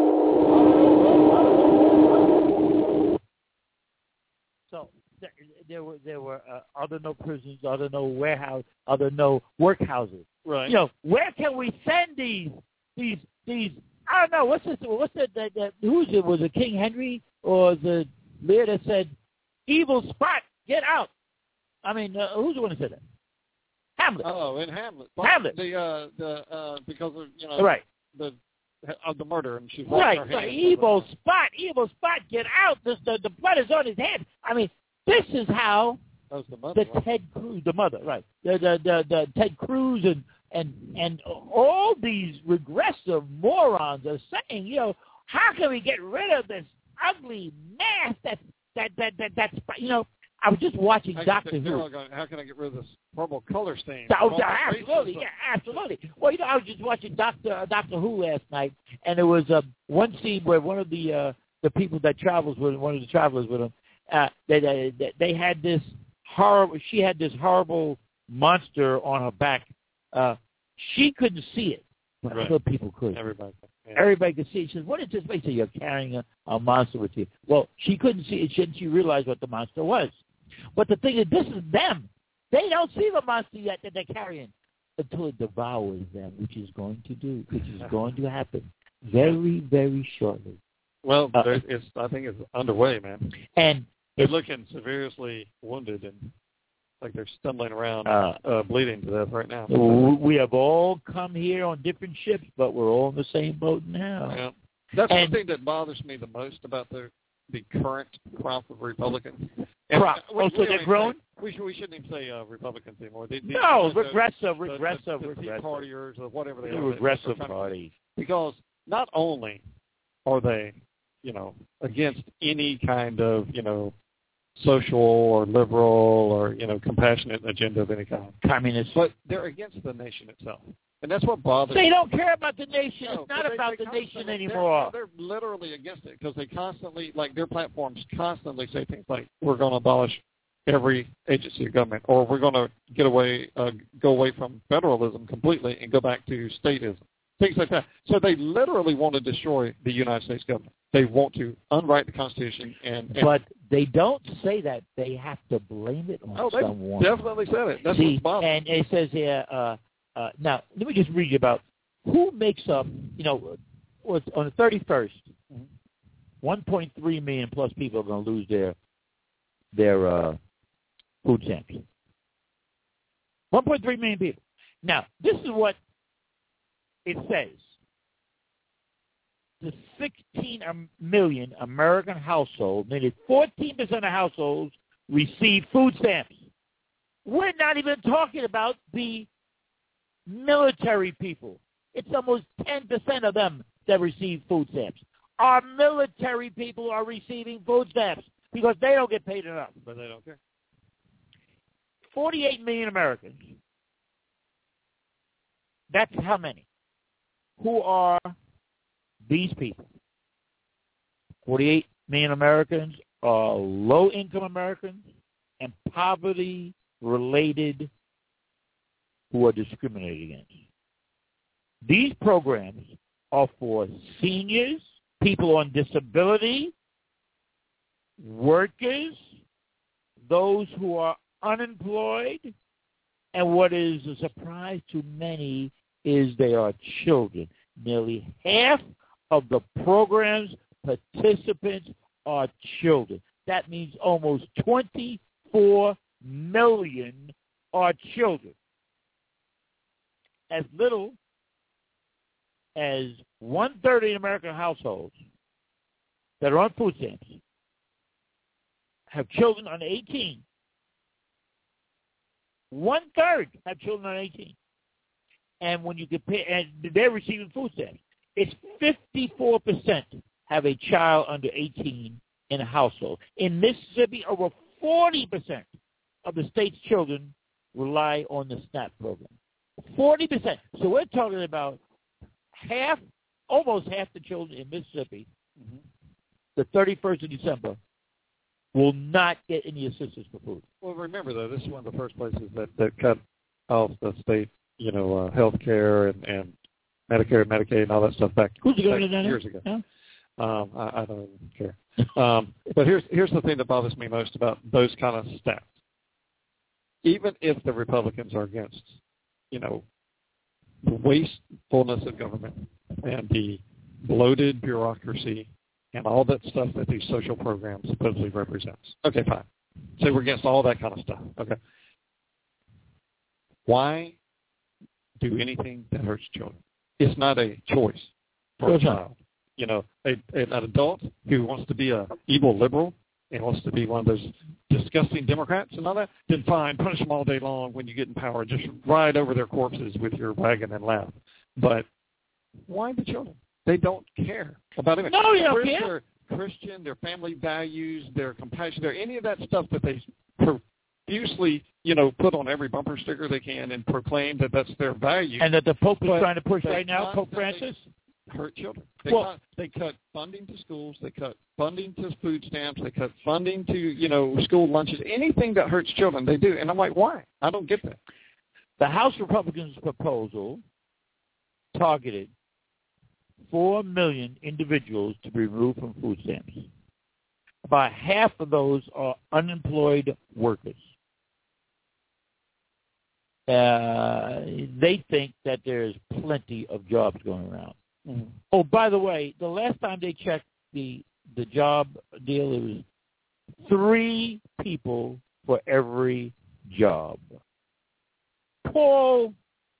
So th- there were there were uh, are there no prisons? Are there no warehouse? Are there no workhouses? Right. You know, where can we send these these these? I don't know. What's this? What's that? That, that who's it? Was it King Henry or the leader that said, "Evil spot, get out"? I mean, uh, who's the one that said that? Hamlet. Oh, in Hamlet. Hamlet. The uh, the uh, because of you know right the of the murder and she's right. her right. hands Evil spot, evil spot, get out! This, the the blood is on his head. I mean, this is how that was the mother. The Ted Cruz, the mother, right? The the the, the Ted Cruz and and and all these regressive morons are saying, you know, how can we get rid of this ugly mass that that that that that's you know. I was just watching I Doctor Who. Going, how can I get rid of this horrible color stain? Oh, yeah, absolutely, yeah, absolutely. Well, you know, I was just watching Doctor uh, Doctor Who last night, and there was uh, one scene where one of the uh, the people that travels with one of the travelers with him, uh, they, they they had this horrible. She had this horrible monster on her back. Uh, she couldn't see it, but right. other people could. Everybody. Yeah. Everybody could see it. She says, "What is this?" They say, "You're carrying a, a monster with you." Well, she couldn't see it. She didn't she realize what the monster was. But the thing is, this is them. They don't see the monster yet that they're carrying until it devours them, which is going to do, which is going to happen very, very shortly. Well, uh, it's I think it's underway, man. And they're looking severely wounded and like they're stumbling around, uh, uh, bleeding to death right now. We have all come here on different ships, but we're all in the same boat now. Yeah. That's and, the thing that bothers me the most about the the current crop of Republicans. Crop. We, oh, so they're grown? Say, we, should, we shouldn't even say uh, Republicans anymore. They, they, no, the, regressive, the, regressive, the, the, the regressive. Tea Partiers or whatever they the are. Regressive party. Because not only are they, you know, against any kind of, you know, social or liberal or, you know, compassionate agenda of any kind. Communist. But they're against the nation itself. And that's what bothers They me. don't care about the nation. No, it's not they, about they the nation they're, anymore. They're, they're literally against it because they constantly, like their platforms constantly say things like, we're going to abolish every agency of government, or we're going to get away, uh, go away from federalism completely and go back to statism, things like that. So they literally want to destroy the United States government. They want to unwrite the Constitution. and, and But they don't say that. They have to blame it on oh, they someone. definitely said it. That's See, what's bothering. and it says here, uh, uh, now, let me just read you about who makes up, you know, on the thirty-first, mm-hmm. one point three million plus people are going to lose their their uh, food stamps. one point three million people. Now, this is what it says. The sixteen million American households, meaning fourteen percent of households, receive food stamps. We're not even talking about the military people. It's almost ten percent of them that receive food stamps. Our military people are receiving food stamps because they don't get paid enough. But they don't care. forty-eight million Americans. That's how many? Who are these people? forty-eight million Americans are low-income Americans and poverty-related who are discriminated against. These programs are for seniors, people on disability, workers, those who are unemployed, and what is a surprise to many is they are children. Nearly half of the program's participants are children. That means almost twenty-four million are children. As little as one-third of American households that are on food stamps have children under eighteen. One-third have children under eighteen. And when you compare, and they're receiving food stamps, it's fifty-four percent have a child under eighteen in a household. In Mississippi, over forty percent of the state's children rely on the SNAP program. forty percent. So we're talking about half, almost half the children in Mississippi, mm-hmm. the thirty-first of December, will not get any assistance for food. Well, remember, though, this is one of the first places that, that cut off the state, you know, uh, health care and, and Medicare and Medicaid and all that stuff back, Who's back years ago. Yeah. Um, I, I don't even care. Um, but here's here's the thing that bothers me most about those kind of stats. Even if the Republicans are against, you know, the wastefulness of government and the bloated bureaucracy and all that stuff that these social programs supposedly represents. Okay, fine. Say we're against all that kind of stuff. Okay. Why do anything that hurts children? It's not a choice for a child. You know, a, an adult who wants to be a evil liberal and wants to be one of those disgusting Democrats and all that, then fine, punish them all day long when you get in power. Just ride over their corpses with your wagon and laugh. But why the children? They don't care about it. No, you don't Where's care. Their Christian, their family values, their compassion, their any of that stuff that they profusely, you know, put on every bumper sticker they can and proclaim that that's their value. And that the Pope is But trying to push they right now, Pope Francis? Hurt children. They, Well- cut, they cut funding to schools. They cut funding to food stamps. They cut funding to, you know, school lunches. Anything that hurts children, they do. And I'm like, why? I don't get that. The House Republicans' proposal targeted four million individuals to be removed from food stamps. About half of those are unemployed workers. Uh, they think that there's plenty of jobs going around. Mm-hmm. Oh, by the way, the last time they checked the the job deal, it was three people for every job. Paul,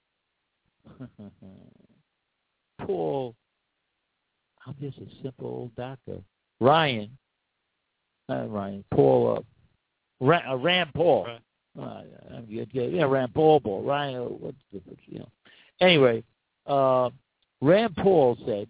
Paul, I'm just a simple old doctor. Ryan, not Ryan, Paul, uh, Rand, uh, Rand Paul. Right. Uh, yeah, yeah, Rand Paul, Paul, Ryan, what's the difference, you know? Anyway, uh, Rand Paul said,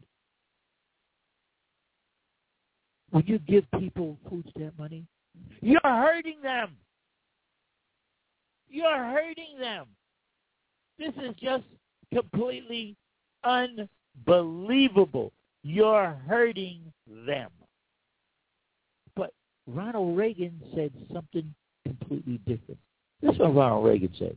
"Would you give people food stamp money? You're hurting them. You're hurting them. This is just completely unbelievable. You're hurting them." But Ronald Reagan said something completely different. This is what Ronald Reagan said.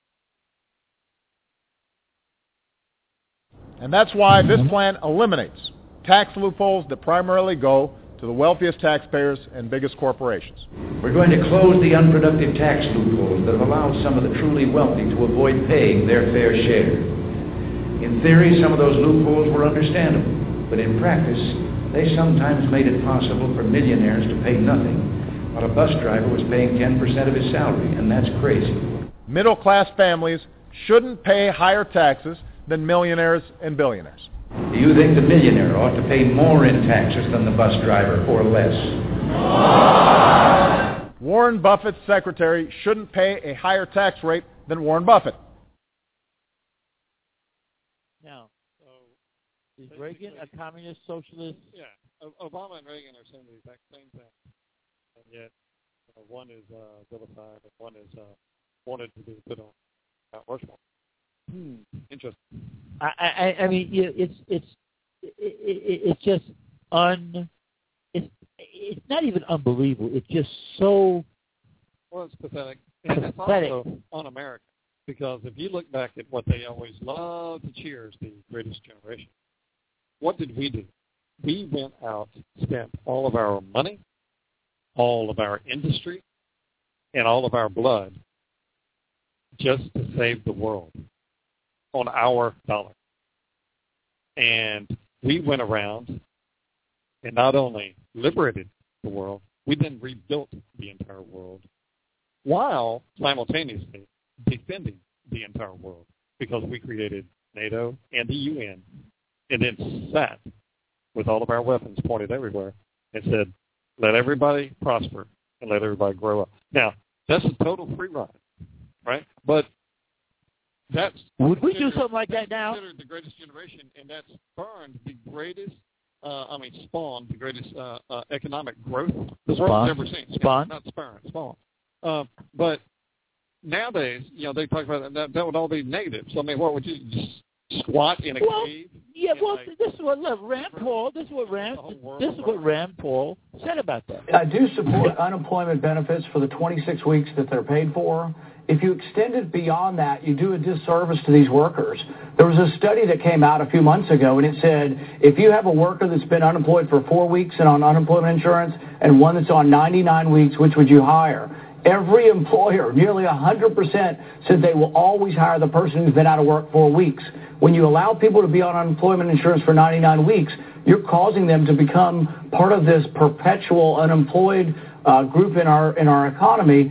And that's why this plan eliminates tax loopholes that primarily go to the wealthiest taxpayers and biggest corporations. We're going to close the unproductive tax loopholes that have allowed some of the truly wealthy to avoid paying their fair share. In theory, some of those loopholes were understandable, but in practice, they sometimes made it possible for millionaires to pay nothing, while a bus driver was paying ten percent of his salary, and that's crazy. Middle-class families shouldn't pay higher taxes than millionaires and billionaires. Do you think the millionaire ought to pay more in taxes than the bus driver, or less? Warren Buffett's secretary shouldn't pay a higher tax rate than Warren Buffett. Now, so is Reagan a communist socialist? Yeah, Obama and Reagan are saying the exact same thing, and yet uh, one is uh, vilified and one is uh, wanted to be put on Mount Rushmore. Hmm. Interesting. I, I, I mean, you know, it's it's it, it, it's just un it's not even unbelievable. It's just so Well, it's pathetic. And it's pathetic. also un-American. Because if you look back at what they always love to cheer as the greatest generation, what did we do? We went out, spent all of our money, all of our industry, and all of our blood just to save the world on our dollar. And we went around and not only liberated the world, we then rebuilt the entire world while simultaneously defending the entire world, because we created NATO and the U N and then sat with all of our weapons pointed everywhere and said, let everybody prosper and let everybody grow up. Now, that's a total free ride, right? But that's would we do something like that now? Considered the greatest generation, and that's spurned the greatest, uh, I mean, spawned the greatest uh, uh, economic growth the world's ever seen. Spawn? Yeah, not spurn, spawn. Uh, but nowadays, you know, they talk about that, that would all be negative. So, I mean, what would you just squat in a well, cave? Yeah, well, like, this is what look, Rand Paul. This is what Rand. This is what Rand Paul said about that. I do support unemployment benefits for the twenty-six weeks that they're paid for. If you extend it beyond that, you do a disservice to these workers. There was a study that came out a few months ago, and it said if you have a worker that's been unemployed for four weeks and on unemployment insurance, and one that's on ninety-nine weeks, which would you hire? Every employer, nearly one hundred percent, said they will always hire the person who's been out of work four weeks. When you allow people to be on unemployment insurance for ninety-nine weeks, you're causing them to become part of this perpetual unemployed uh, group in our in our economy.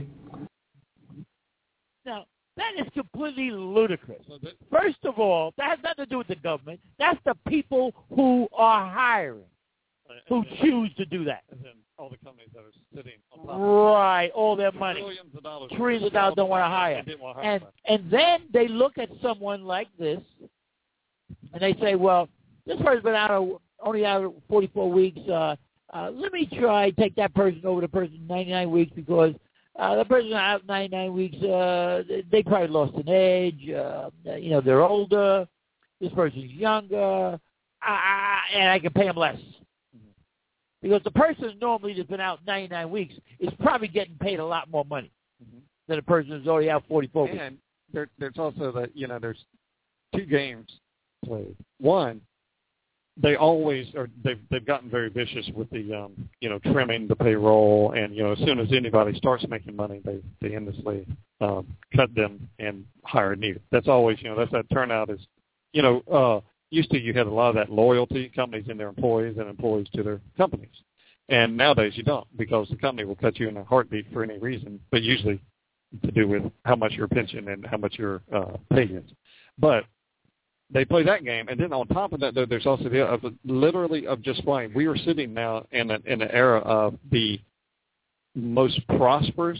Now, that is completely ludicrous. First of all, that has nothing to do with the government. That's the people who are hiring, who choose to do that. All the companies that are sitting on top right, all their money, trillions of dollars, trillions of dollars don't want to hire, want to hire and and then they look at someone like this, and they say, well, this person's been out of only out of forty-four weeks. Uh, uh, let me try take that person over the person ninety-nine weeks because uh, the person out ninety-nine weeks, uh, they probably lost an edge. Uh, you know, they're older. This person's younger, uh, and I can pay them less. Because the person normally that's been out ninety-nine weeks is probably getting paid a lot more money mm-hmm. than a person who's already out forty-four weeks. And there, there's also that, you know, there's two games played. One, they always are, they've, they've gotten very vicious with the, um, you know, trimming the payroll. And, you know, as soon as anybody starts making money, they, they endlessly um, cut them and hire new. That's always, you know, that's that turnout is, you know, uh, used to you had a lot of that loyalty, companies in their employees and employees to their companies. And nowadays you don't, because the company will cut you in a heartbeat for any reason, but usually to do with how much your pension and how much your uh, pay is. But they play that game, and then on top of that, there's also the of literally of just playing. We are sitting now in, a, in an era of the most prosperous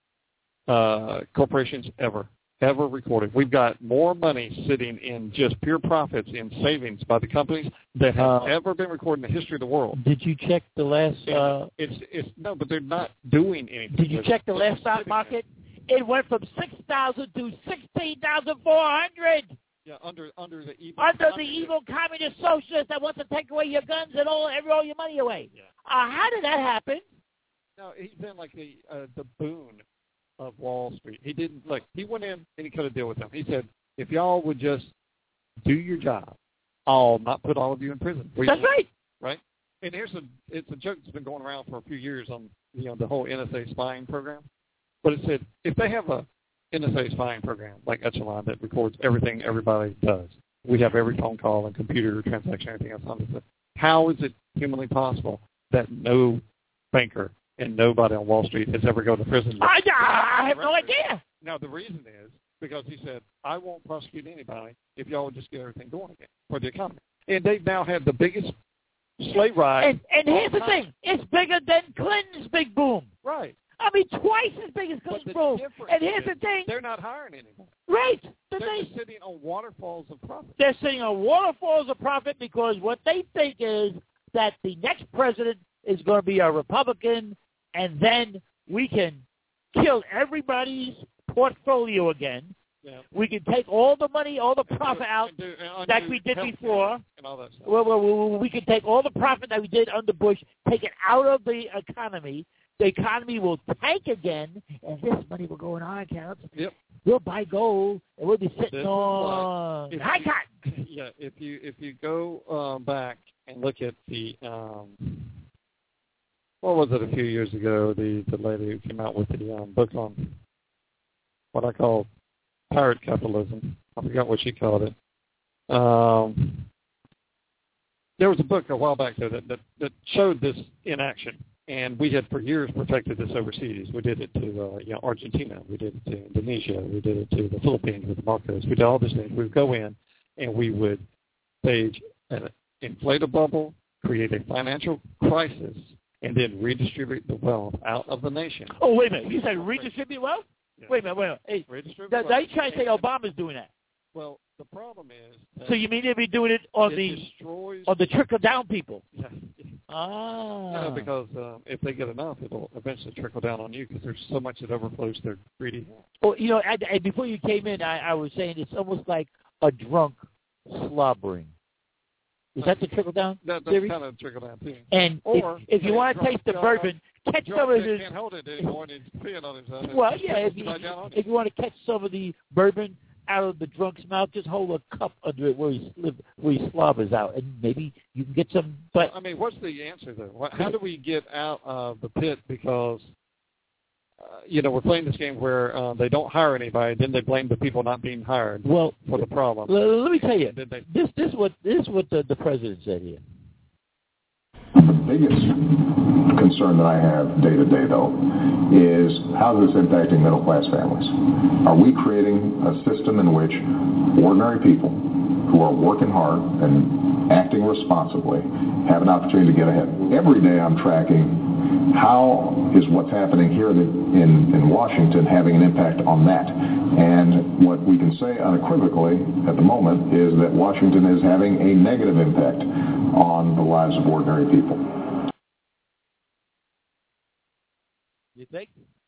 uh, corporations ever. ever recorded. We've got more money sitting in just pure profits in savings by the companies that have uh, ever been recorded in the history of the world. Did you check the last? Uh, it's it's no, but they're not doing anything. Did you check the last stock market? There. It went from six thousand to sixteen thousand four hundred. Yeah, under under the evil under communist. the evil communist socialist that wants to take away your guns and all every all your money away. Yeah. Uh, how did that happen? No, he's been like the uh, the boon of Wall Street. He didn't look. He went in and he cut a deal with them. He said, "If y'all would just do your job, I'll not put all of you in prison." That's right. Right. And here's a it's a joke that's been going around for a few years on you know the whole N S A spying program. But it said if they have a N S A spying program like Echelon that records everything everybody does, we have every phone call and computer transaction, everything else on this. How is it humanly possible that no banker and nobody on Wall Street has ever gone to prison? I, I have no idea. Now, the reason is because he said, I won't prosecute anybody if y'all would just get everything going again for the economy. And they've now had the biggest sleigh ride. And, and here's the thing. It's bigger than Clinton's big boom. Right. I mean, twice as big as Clinton's boom. And here's the thing. They're not hiring anymore. Right. They're they, just sitting on waterfalls of profit. They're sitting on waterfalls of profit because what they think is that the next president is going to be a Republican, and then we can kill everybody's portfolio again, Yeah. We can take all the money, all the profit out And do- and like undo we did healthcare before. and all that stuff. Well, well, well, we can take all the profit that we did under Bush, take it out of the economy. The economy will tank again, and this money will go in our accounts. Yep. We'll buy gold, and we'll be sitting This is on what- if high you- cotton. Yeah, if you if you go um, back and look at the um, what was it a few years ago, the the lady who came out with the um, book on what I call pirate capitalism. I forgot what she called it. Um, there was a book a while back there that, that, that showed this in action, and we had for years perfected this overseas. We did it to uh, you know, Argentina. We did it to Indonesia. We did it to the Philippines with the Marcos. We did all these things. We would go in, and we would stage an inflate a bubble, create a financial crisis, and then redistribute the wealth out of the nation. Oh, wait a minute. You said redistribute wealth? Yeah. Wait a minute, wait a minute. Hey, Redistribute that, wealth. they trying to say Obama's doing that. Well, the problem is that So you mean they'll be doing it on it the destroys on the trickle down people? Yeah. Ah. You know, because um, if they get enough, it'll eventually trickle down on you because there's so much that overflows their greedy. Well, you know, and, and before you came in, I, I was saying it's almost like a drunk slobbering. Is that the trickle down That, that's theory? kind of trickle down too. And Or if, if you a want to drunk taste the guy- bourbon, catch drunk some of that this. can't hold it anymore and he's peeing on himself. and Well, it yeah, if trickles you, right down on if you want to catch some of the bourbon out of the drunk's mouth, just hold a cup under it where he slip, where he slobbers out, and maybe you can get some. But I mean, what's the answer though? What, how do we get out of the pit? Because uh, you know we're playing this game where uh, they don't hire anybody, then they blame the people not being hired well, for the problem. l- let me tell you, Did they- this this is what this is what the, the president said here. The biggest concern that I have day to day, though, is how is this impacting middle class families? Are we creating a system in which ordinary people who are working hard and acting responsibly have an opportunity to get ahead? Every day I'm tracking how is what's happening here in, in Washington having an impact on that. And what we can say unequivocally at the moment is that Washington is having a negative impact on the lives of ordinary people. You think?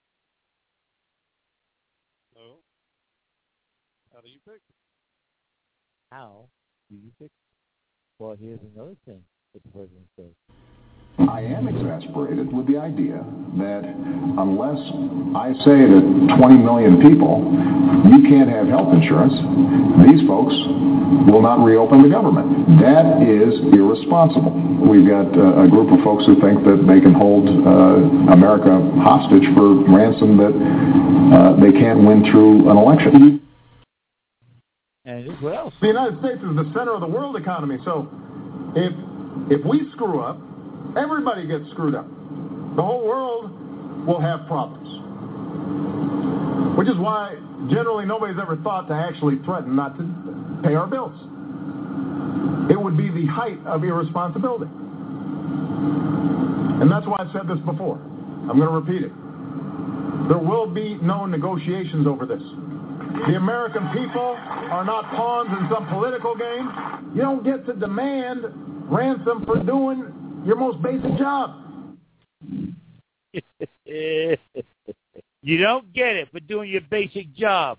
So, how do you fix it? How do you fix it? Well, here's another thing that the president says. I am exasperated with the idea that unless I say to twenty million people, you can't have health insurance, these folks will not reopen the government. That is irresponsible. We've got uh, a group of folks who think that they can hold uh, America hostage for ransom that uh, they can't win through an election. And what else? The United States is the center of the world economy, so if if we screw up, everybody gets screwed up. The whole world will have problems. Which is why generally nobody's ever thought to actually threaten not to pay our bills. It would be the height of irresponsibility. And that's why I've said this before. I'm going to repeat it. There will be no negotiations over this. The American people are not pawns in some political game. You don't get to demand ransom for doing your most basic job. You don't get it for doing your basic job.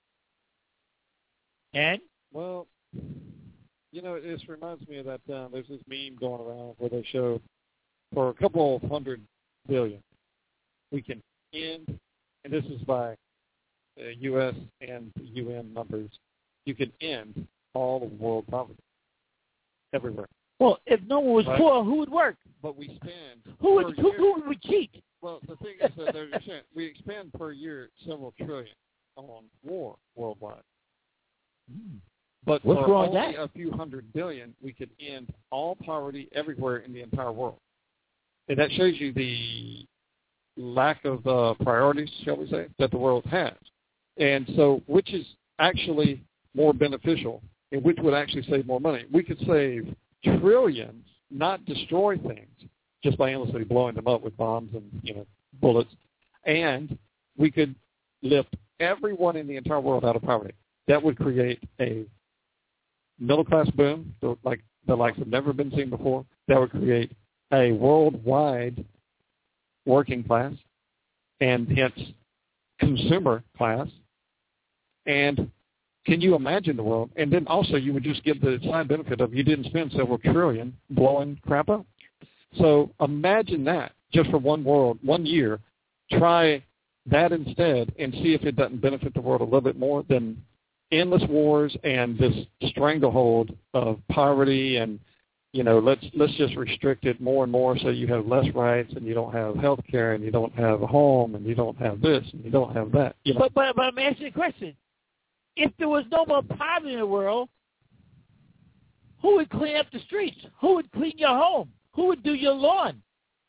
And? Well, you know, this reminds me of that, uh, there's this meme going around where they show for a couple of hundred billion, we can end, and this is by uh, U S and U N numbers, you can end all of world poverty everywhere. Well, if no one was Right. poor, who would work? But we spend Who would per who, year- who would cheat? Well, the thing is that they're saying we expend per year several trillion on war worldwide. Hmm. But What's for wrong with only that? a few hundred billion, we could end all poverty everywhere in the entire world. And that shows you the lack of uh, priorities, shall we say, that the world has. And so which is actually more beneficial and which would actually save more money? We could save trillions, not destroy things, just by endlessly blowing them up with bombs and, you know, bullets. And we could lift everyone in the entire world out of poverty. That would create a middle-class boom, like the likes have never been seen before. That would create a worldwide working class and hence consumer class. And can you imagine the world? And then also you would just get the side benefit of you didn't spend several trillion blowing crap up. So imagine that just for one world, one year. Try that instead and see if it doesn't benefit the world a little bit more than endless wars and this stranglehold of poverty and, you know, let's let's just restrict it more and more so you have less rights and you don't have health care and you don't have a home and you don't have this and you don't have that. You know? But, but, but I'm asking a question. If there was no more poverty in the world, who would clean up the streets? Who would clean your home? Who would do your lawn?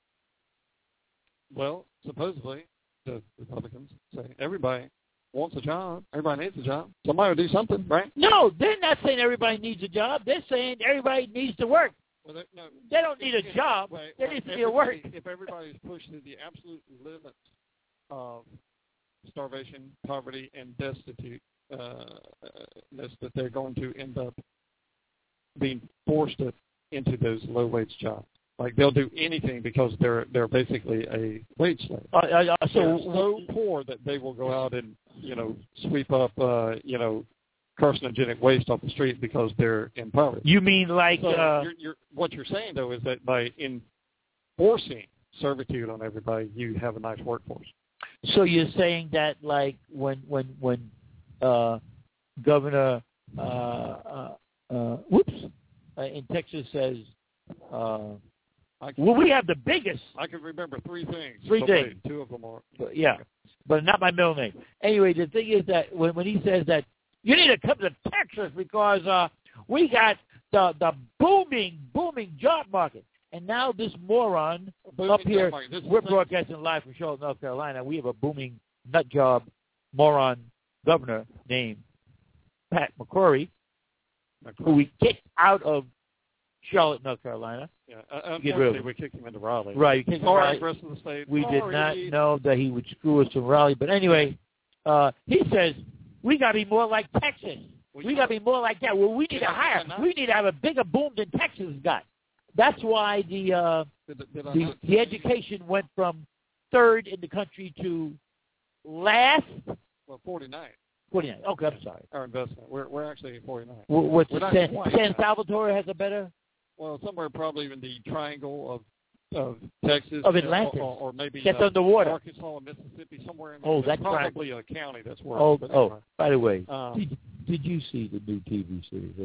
Well, supposedly, the Republicans say everybody wants a job. Everybody needs a job. Somebody will do something, right? No, they're not saying everybody needs a job. They're saying everybody needs to work. Well, no, they don't need a job. Right, they right. need to get work. If everybody's pushed to the absolute limits of starvation, poverty, and destitute, uh, that they're going to end up being forced to, into those low-wage jobs. Like they'll do anything because they're they're basically a wage slave. Uh, uh, so they're so poor that they will go out and you know sweep up uh, you know carcinogenic waste off the street because they're in poverty. You mean like so uh, you're, you're, what you're saying though is that by enforcing servitude on everybody, you have a nice workforce. So you're saying that like when when when uh, Governor uh, uh, uh, whoops uh, in Texas says. Uh, Can, well, we have the biggest. I can remember three things. Three things. Two of them are. But, yeah, but not my middle name. Anyway, the thing is that when, when he says that you need to come to Texas because uh, we got the the booming, booming job market. And now this moron booming up here, we're broadcasting live from Charlotte, North Carolina. We have a booming nut job moron governor named Pat McCrory, McCrory. who we kicked out of Charlotte, North Carolina. Yeah, unfortunately, we kicked him into Raleigh. Right. Sorry, Raleigh. The rest of the state. We Sorry. did not know that he would screw us in Raleigh. But anyway, uh, he says, we got to be more like Texas. We, we got to be more like that. Well, we need to hire. We need to have a bigger boom than Texas got. That's why the uh, did, did the, the education went from third in the country to last. Well, forty-nine. forty-nine. Okay, I'm sorry. Our investment. We're we're actually forty-nine. What's San, San Salvatore has a better? Well, somewhere probably in the triangle of of Texas, of Atlantis, or, or maybe that's uh, underwater. Arkansas and Mississippi, somewhere in there. Oh, that's probably right. a county that's worse. Oh, but oh. Anyway. By the way, um, did, did you see the new T V series?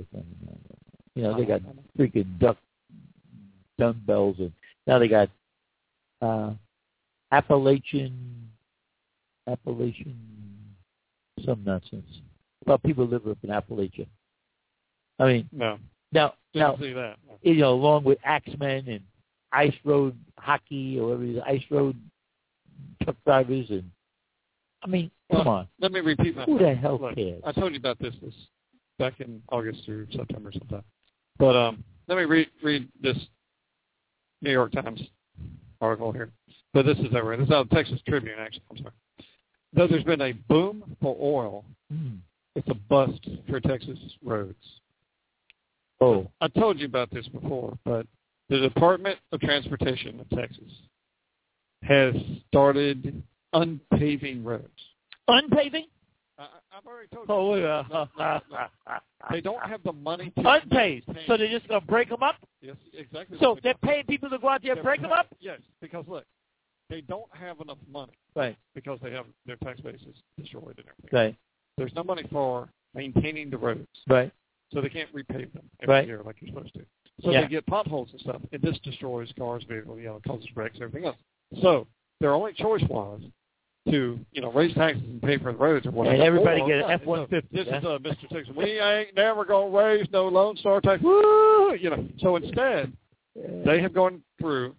You know, they got freaking duck dumbbells, and now they got uh, Appalachian, Appalachian, some nonsense. Well, people live up in Appalachia. I mean, no. Now, Didn't now see that. you know, along with Axemen and Ice Road Hockey or whatever it is, Ice Road truck drivers, and I mean, well, come on. Let me repeat that. Who the hell Look, cares? I told you about this, this back in August through September sometime. But um, let me read read this New York Times article here. But this is over. This is out of Texas Tribune, actually. I'm sorry. Though there's been a boom for oil, mm. it's a bust for Texas roads. Oh, I told you about this before, but the Department of Transportation of Texas has started unpaving roads. Unpaving? I, I've already told you. Oh, yeah. Look, look, look. They don't have the money to unpaved. So they're just going to break them up? Yes, exactly. So they're paying people to go out there and break them up? Yes, because look, they don't have enough money. Right. Because they have their tax base is destroyed and everything. Right. There's no money for maintaining the roads. Right. So they can't repave them every right. year like you're supposed to. So yeah. they get potholes and stuff, and this destroys cars, vehicles, you know, causes wrecks, everything else. So their only choice was to, you know, raise taxes and pay for the roads or whatever. And everybody or, get an F one fifty. This yeah? is uh, Mister Texas. We ain't never going to raise no Lone Star tax. Woo! You know. So instead, they have gone through,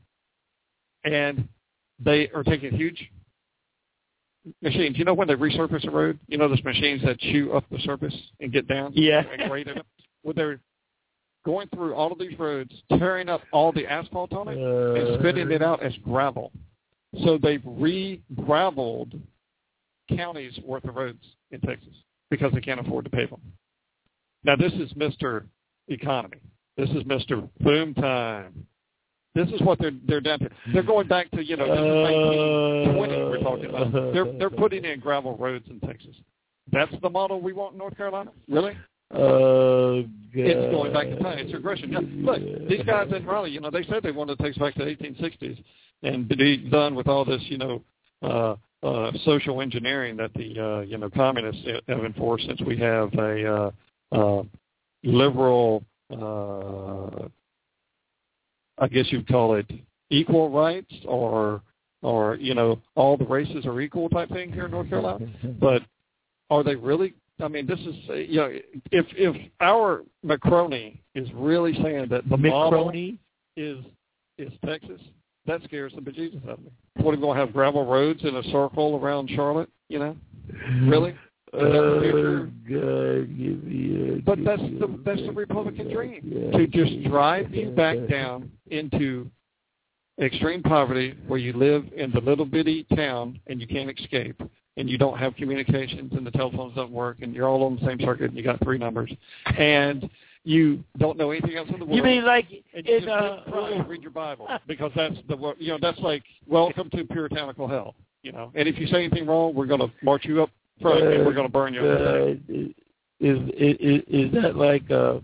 and they are taking huge machines. You know when they resurface a road? You know those machines that chew up the surface and get down? Yeah. And grade it up? Well, they're going through all of these roads, tearing up all the asphalt on it, uh, and spitting it out as gravel. So they've re-graveled counties worth of roads in Texas because they can't afford to pave them. Now, this is Mister Economy. This is Mister Boom Time. This is what they're they're down to. They're going back to, you know, this is nineteen twenty we're talking about. They're they're putting in gravel roads in Texas. That's the model we want in North Carolina? Really? Oh, God. It's going back to time. It's aggression. Now, look, these guys in Raleigh, you know, they said they wanted to take us back to the eighteen sixties and be done with all this, you know, uh, uh, social engineering that the, uh, you know, communists have enforced since we have a uh, uh, liberal, uh, I guess you'd call it equal rights or, or, you know, all the races are equal type thing here in North Carolina. But are they really? I mean, this is, you know, if if our Macroney is really saying that the model is is Texas, that scares the bejesus out of me. What, are we going to have gravel roads in a circle around Charlotte, you know? Really? Oh, God, give me a, but that's the that's the Republican dream, to just drive you back down into extreme poverty where you live in the little bitty town and you can't escape. And you don't have communications, and the telephones don't work, and you're all on the same circuit, and you got three numbers, and you don't know anything else in the world. You mean like and you in just uh, try and read your Bible, because that's the you know that's like welcome to puritanical hell, you know. And if you say anything wrong, we're going to march you up front, uh, and we're going to burn you. Uh, is, is is that like uh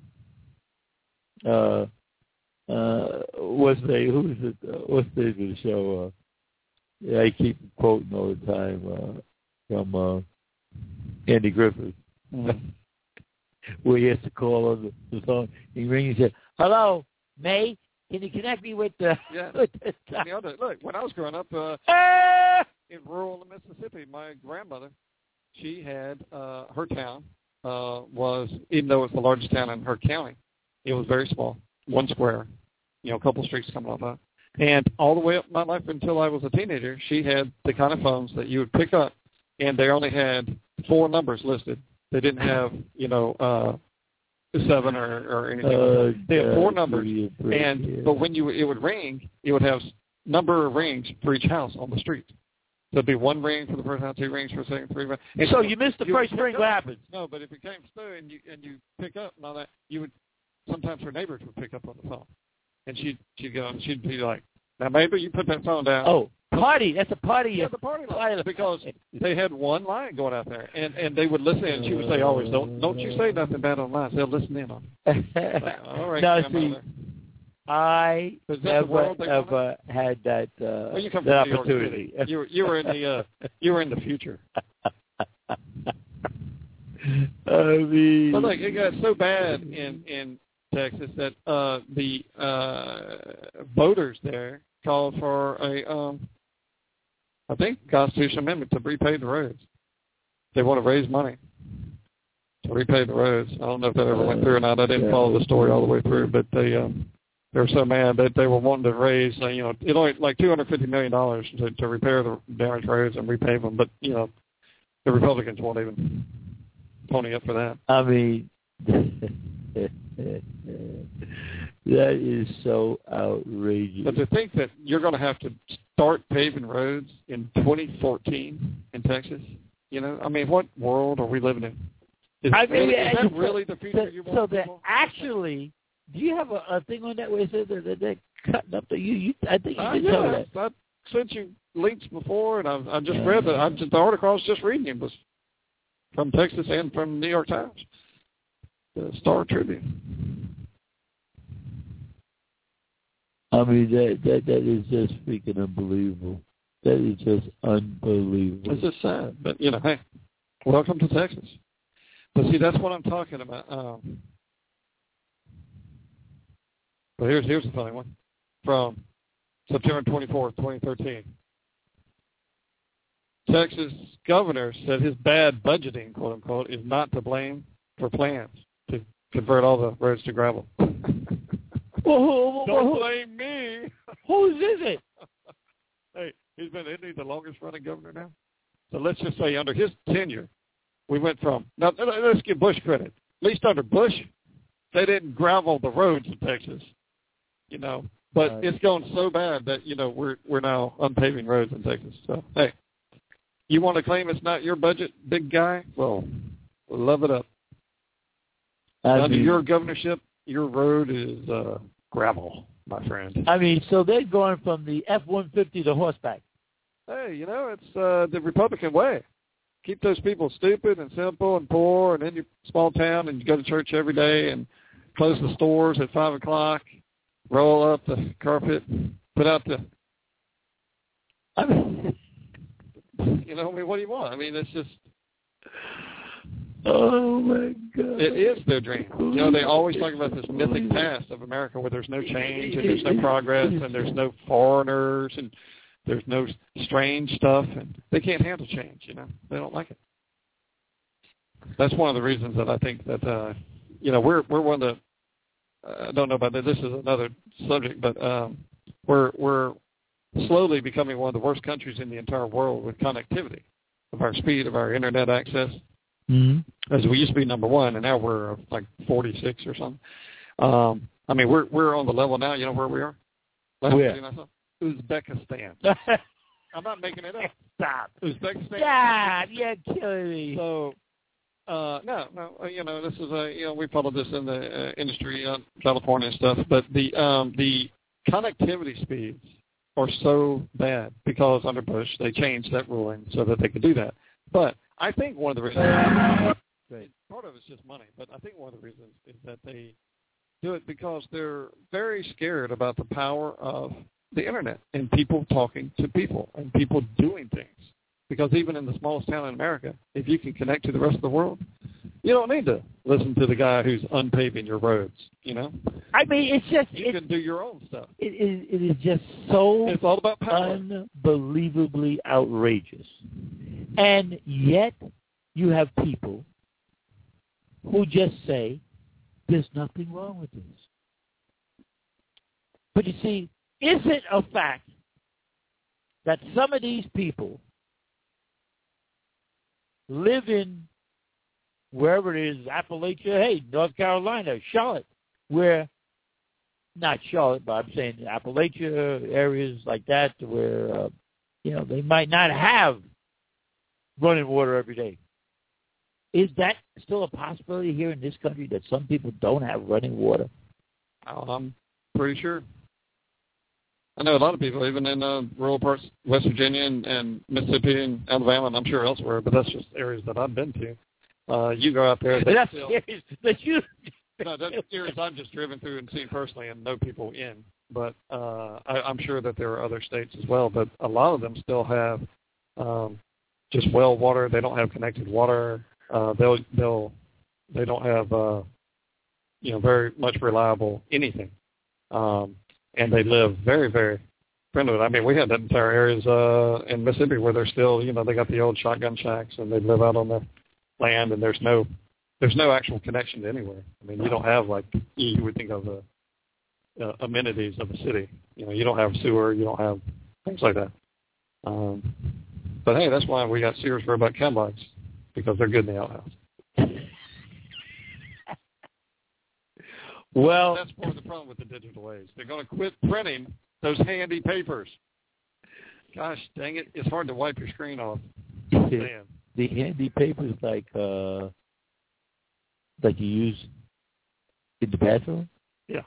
uh uh what's the who's it uh, what's the name of the show? Uh, Yeah, I keep quoting all the time uh, from uh, Andy Griffith, mm-hmm. where he has to call on the, the phone. He rings and says, "Hello, May, can you connect me with the?" Yeah. with the the other, look, when I was growing up uh, in rural Mississippi, my grandmother, she had uh, her town uh, was, even though it was the largest town in her county, it was very small, one square, you know, a couple streets coming off of. And all the way up my life until I was a teenager, she had the kind of phones that you would pick up, and they only had four numbers listed. They didn't have, you know, uh, seven or, or anything. Uh, they had four numbers, and yeah. but when you it would ring, it would have number of rings for each house on the street. So it'd be one ring for the first house, two rings for the second, three rings. And so you missed the you first ring. What happens? No, but if it came through and you and you pick up and all that, you would sometimes her neighbors would pick up on the phone. And she'd, she'd go, and she'd be like, now, maybe you put that phone down. Oh, party. That's a party. Yeah, the party line. Because they had one line going out there, and, and they would listen, and she would say always, don't don't you say nothing bad on lines. They'll listen in on it. Like, all right. No, see, I never, ever had that, uh, well, you come that from opportunity. You were, you were in the uh, you were in the future. I mean, but like it got so bad in in Texas that uh, the uh, voters there called for a, um, I think, constitutional amendment to repay the roads. They want to raise money to repay the roads. I don't know if that ever went through or not. I didn't follow the story all the way through, but they um, they were so mad that they were wanting to raise, uh, you know, it only like two hundred fifty million dollars to, to repair the damaged roads and repave them. But you know, the Republicans won't even pony up for that. I mean. That is so outrageous. But to think that you're going to have to start paving roads in twenty fourteen in Texas, you know, I mean, what world are we living in? Is, I mean, really, is that so, really the future so, you so want? So that actually, do you have a, a thing on that where it says that, that they're cutting up the you? you I think you uh, did yeah, tell me that. I sent you links before, and I've, I just read that. I just, the article I was just reading it was from Texas and from the New York Times, the Star Tribune. I mean, that, that that is just freaking unbelievable. That is just unbelievable. It's just sad, but, you know, hey, welcome to Texas. But, see, that's what I'm talking about. Um, well, here's, here's the funny one. From September twenty-fourth, twenty thirteen. Texas governor said his bad budgeting, quote, unquote, is not to blame for plans to convert all the roads to gravel. Well, who, who, Don't who, blame me. Whose is it? Hey, he's been isn't he the longest running governor now? So let's just say under his tenure, we went from now. Let's give Bush credit. At least under Bush, they didn't gravel the roads in Texas, you know. But right. It's gone so bad that you know we're we're now unpaving roads in Texas. So hey, you want to claim it's not your budget, big guy? Well, love it up. I under mean, your governorship, your road is uh, gravel, my friend. I mean, so they're going from the F one fifty to horseback. Hey, you know, it's uh, the Republican way. keep those people stupid and simple and poor and in your small town, and you go to church every day and close the stores at five o'clock, roll up the carpet, put out the, I mean, you know, I mean, what do you want? I mean, it's just, oh, my God. It is their dream. You know, they always talk about this mythic past of America where there's no change and there's no progress and there's no foreigners and there's no strange stuff, and they can't handle change, you know. They don't like it. That's one of the reasons that I think that, uh, you know, we're we're one of the, uh, I don't know about that, this is another subject, but um, we're we're slowly becoming one of the worst countries in the entire world with connectivity, of our speed, of our Internet access. Mm-hmm. As we used to be number one, and now we're like forty-six or something. Um, I mean, we're we're on the level now, you know where we are? Last Where? thing I saw? Uzbekistan. I'm not making it up. Stop. Uzbekistan. Stop. You're killing me. So, uh, no, no, you know, this is a, you know, we follow this in the uh, industry, uh, California and stuff, but the um, the connectivity speeds are so bad because under Bush they changed that ruling so that they could do that. But I think one of the reasons, Great. part of it's just money, but I think one of the reasons is that they do it because they're very scared about the power of the Internet and people talking to people and people doing things. Because even in the smallest town in America, if you can connect to the rest of the world, you don't need to listen to the guy who's unpaving your roads, you know? I mean, it's just... You it, can do your own stuff. It, it, it is just so it's all about power. Unbelievably outrageous. And yet you have people who just say, there's nothing wrong with this. But you see, is it a fact that some of these people live in wherever it is, Appalachia, hey, North Carolina, Charlotte, where, not Charlotte, but I'm saying Appalachia, areas like that where, uh, you know, they might not have running water every day. Is that still a possibility here in this country that some people don't have running water? Oh, I'm pretty sure. I know a lot of people, even in uh, rural parts, West Virginia and, and Mississippi and Alabama, and I'm sure elsewhere, but that's just areas that I've been to. Uh, you go out there. That's still, areas that you... no, that's areas I've just driven through and seen personally and know people in. But uh, I, I'm sure that there are other states as well. But a lot of them still have um, just well water. They don't have connected water. Uh, they'll they'll they don't have uh, you know very much reliable anything. Um, And they live very, very friendly. I mean, we had that entire areas uh, in Mississippi where they're still, you know, they got the old shotgun shacks and they live out on the land, and there's no, there's no actual connection to anywhere. I mean, you don't have like you would think of the uh, amenities of a city. You know, you don't have sewer, you don't have things like that. Um, but hey, that's why we got Sears Roebuck catalogs, because they're good in the outhouse. Well, that's part of the problem with the digital age. They're going to quit printing those handy papers. Gosh, dang it! It's hard to wipe your screen off. The, the handy papers like uh, like you use in the bathroom. Yeah.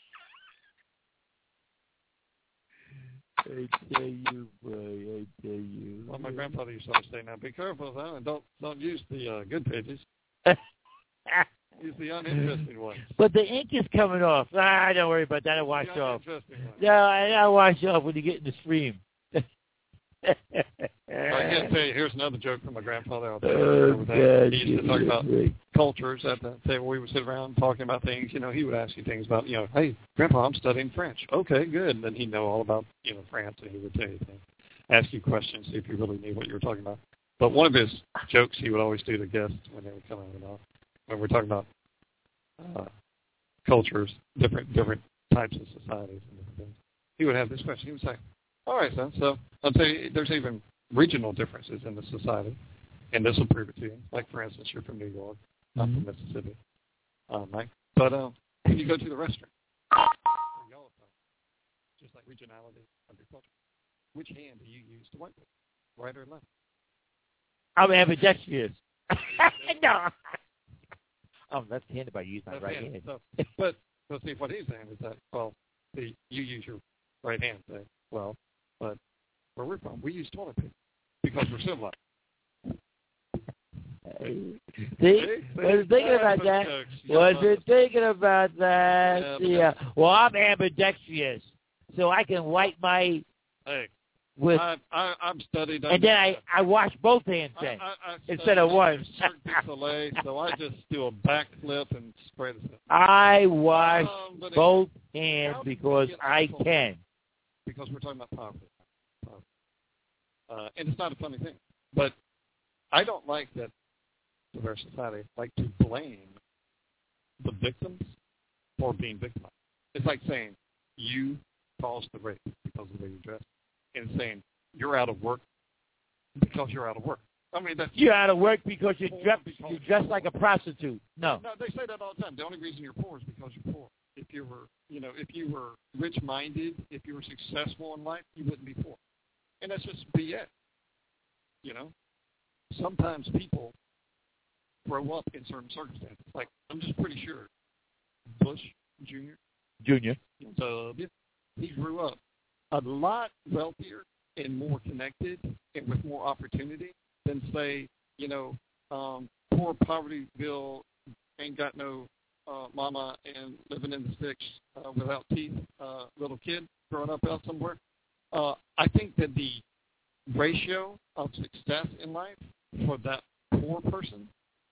I tell you, boy, I tell you. Well, my grandfather used to always say, "Now be careful of that, and don't don't use the uh, good pages." Use the uninteresting ones. But the ink is coming off. Ah, don't worry about that. It'll wash the off. Uninteresting ones. No, it'll wash off when you get in the stream. I can't tell you. Here's another joke from my grandfather. I'll tell you. Oh, God, he used to talk about great. cultures at the table. We would sit around talking about things. You know, he would ask you things about, you know, hey, Grandpa, I'm studying French. Okay, good. And then he'd know all about, you know, France, and he would say anything. Ask you questions, see if you really knew what you were talking about. But one of his jokes he would always do to guests when they would come in and off, when we're talking about uh, cultures, different different types of societies and different things, he would have this question. He would say, all right, son, so I'd say there's even regional differences in the society, and this will prove it to you. Like, for instance, you're from New York, not mm-hmm. from Mississippi, um, right? But uh, when you go to the restaurant, just like regionality of your culture, which hand do you use to wipe with, right or left? I'm ambidextrous. No. I'm left-handed, but I use my right hand. So, but, but see, what he's saying is that, well, see, you use your right hand, say, well, but where we're from, we use toilet paper because we're civilized. See, wasn't thinking about that. Wasn't thinking about that. Yeah, Yeah. Well, I'm ambidextrous, so I can wipe my. Hey, with. I, I, I'm studied. And then I, I wash both hands then I, I, I instead of one. Cirque du Soleil, so I just do a backflip and spray the stuff. I wash Um, but it- both hands how do you because get I alcohol? can. Because we're talking about poverty. Poverty. Uh, and it's not a funny thing. But I don't like that our society like to blame the victims for being victimized. It's like saying, you caused the rape because of the way you dress. And saying, you're out of work because you're out of work. I mean, that's... You're out of work because you dress, you dress like a prostitute. No. No, they say that all the time. The only reason you're poor is because you're poor. If you were, you know, if you were rich-minded, if you were successful in life, you wouldn't be poor. And that's just B S. You know? Sometimes people grow up in certain circumstances. Like, I'm just pretty sure Bush Junior Junior. So, he grew up a lot wealthier and more connected and with more opportunity than, say, you know, um, poor Povertyville, ain't got no uh, mama and living in the sticks uh, without teeth, uh, little kid growing up out somewhere. Uh, I think that the ratio of success in life for that poor person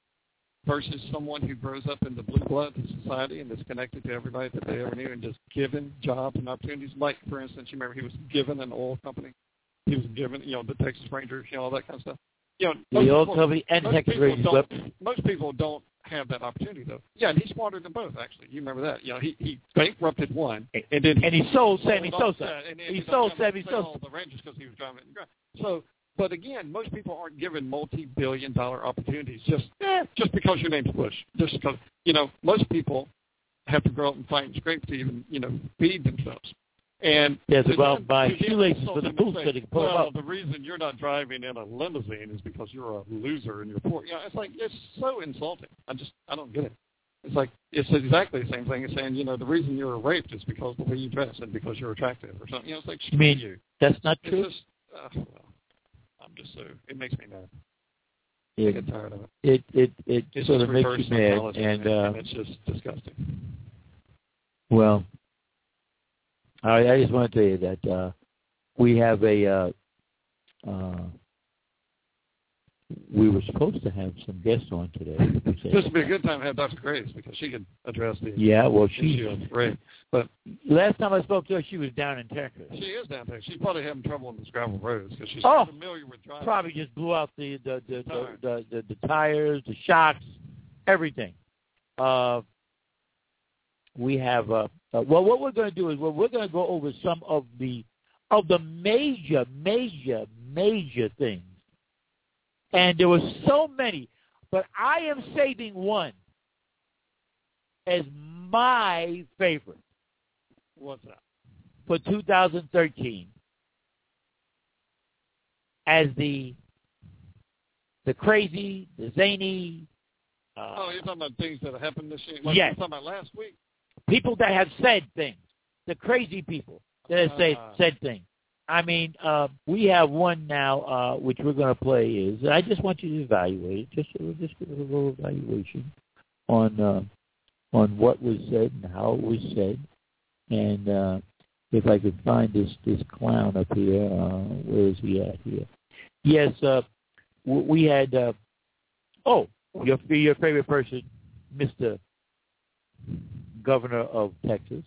versus someone who grows up in the blue blood of society and is connected to everybody that they ever knew and just given jobs and opportunities. Like, for instance, you remember he was given an oil company. He was given, you know, the Texas Rangers, you know, all that kind of stuff. You know, The oil people, company and Texas Rangers. don't, most people don't have that opportunity, though. Yeah, and he's smarter than both, actually. You remember that. You know, he, he bankrupted one, and then and he sold Sammy off, Sosa. uh, and then he he sold got Sammy sell Sosa. the Rangers because he was driving it in the ground. So, but again, most people aren't given multi-billion dollar opportunities just eh, just because your name's Bush. Just because, you know, most people have to grow up and fight and scrape to even, you know, feed themselves. And Yes, to about them- buy to them shoelaces insult for the them and boots say, so they can pull them well, up. the reason you're not driving in a limousine is because you're a loser and you're poor. You know, it's like, it's so insulting. I just, I don't get it. It's like, it's exactly the same thing as saying, you know, the reason you're raped is because of the way you dress and because you're attractive or something. You know, it's like, You mean you. that's not It's true? just, uh, well, I'm just so, it makes me mad. I It get tired of it. it it, it It's sort just of makes reverse you mad, psychology, and man, uh, and it's just disgusting. well, I, I just want to tell you that uh, we have a. Uh, uh, we were supposed to have some guests on today. This would be a good time to have Doctor Grace because she could address the Yeah, well, she- issue of rape. But Last time I spoke to her, she was down in Texas. she is down there. She's probably having trouble on these gravel roads because she's Oh, familiar with driving. Probably just blew out the the the Tires. the, the, the, the tires, the shocks, everything. Uh, we have uh, uh, well, what we're going to do is well, we're going to go over some of the of the major, major, major things. And there were so many, but I am saving one as my favorite What's that? for two thousand thirteen as the the crazy, the zany. Uh, Oh, you're talking about things that have happened this year? Like Yes. you were talking about last week? people that have said things, the crazy people that have said, Ah. said things. I mean, uh, we have one now, uh, which we're going to play. Is I just want you to evaluate it, just a, just a little evaluation on uh, on what was said and how it was said, and uh, if I could find this this clown up here, uh, where is he at here? Yes, uh, w- we had. Uh, oh, your your favorite person, Mister Governor of Texas.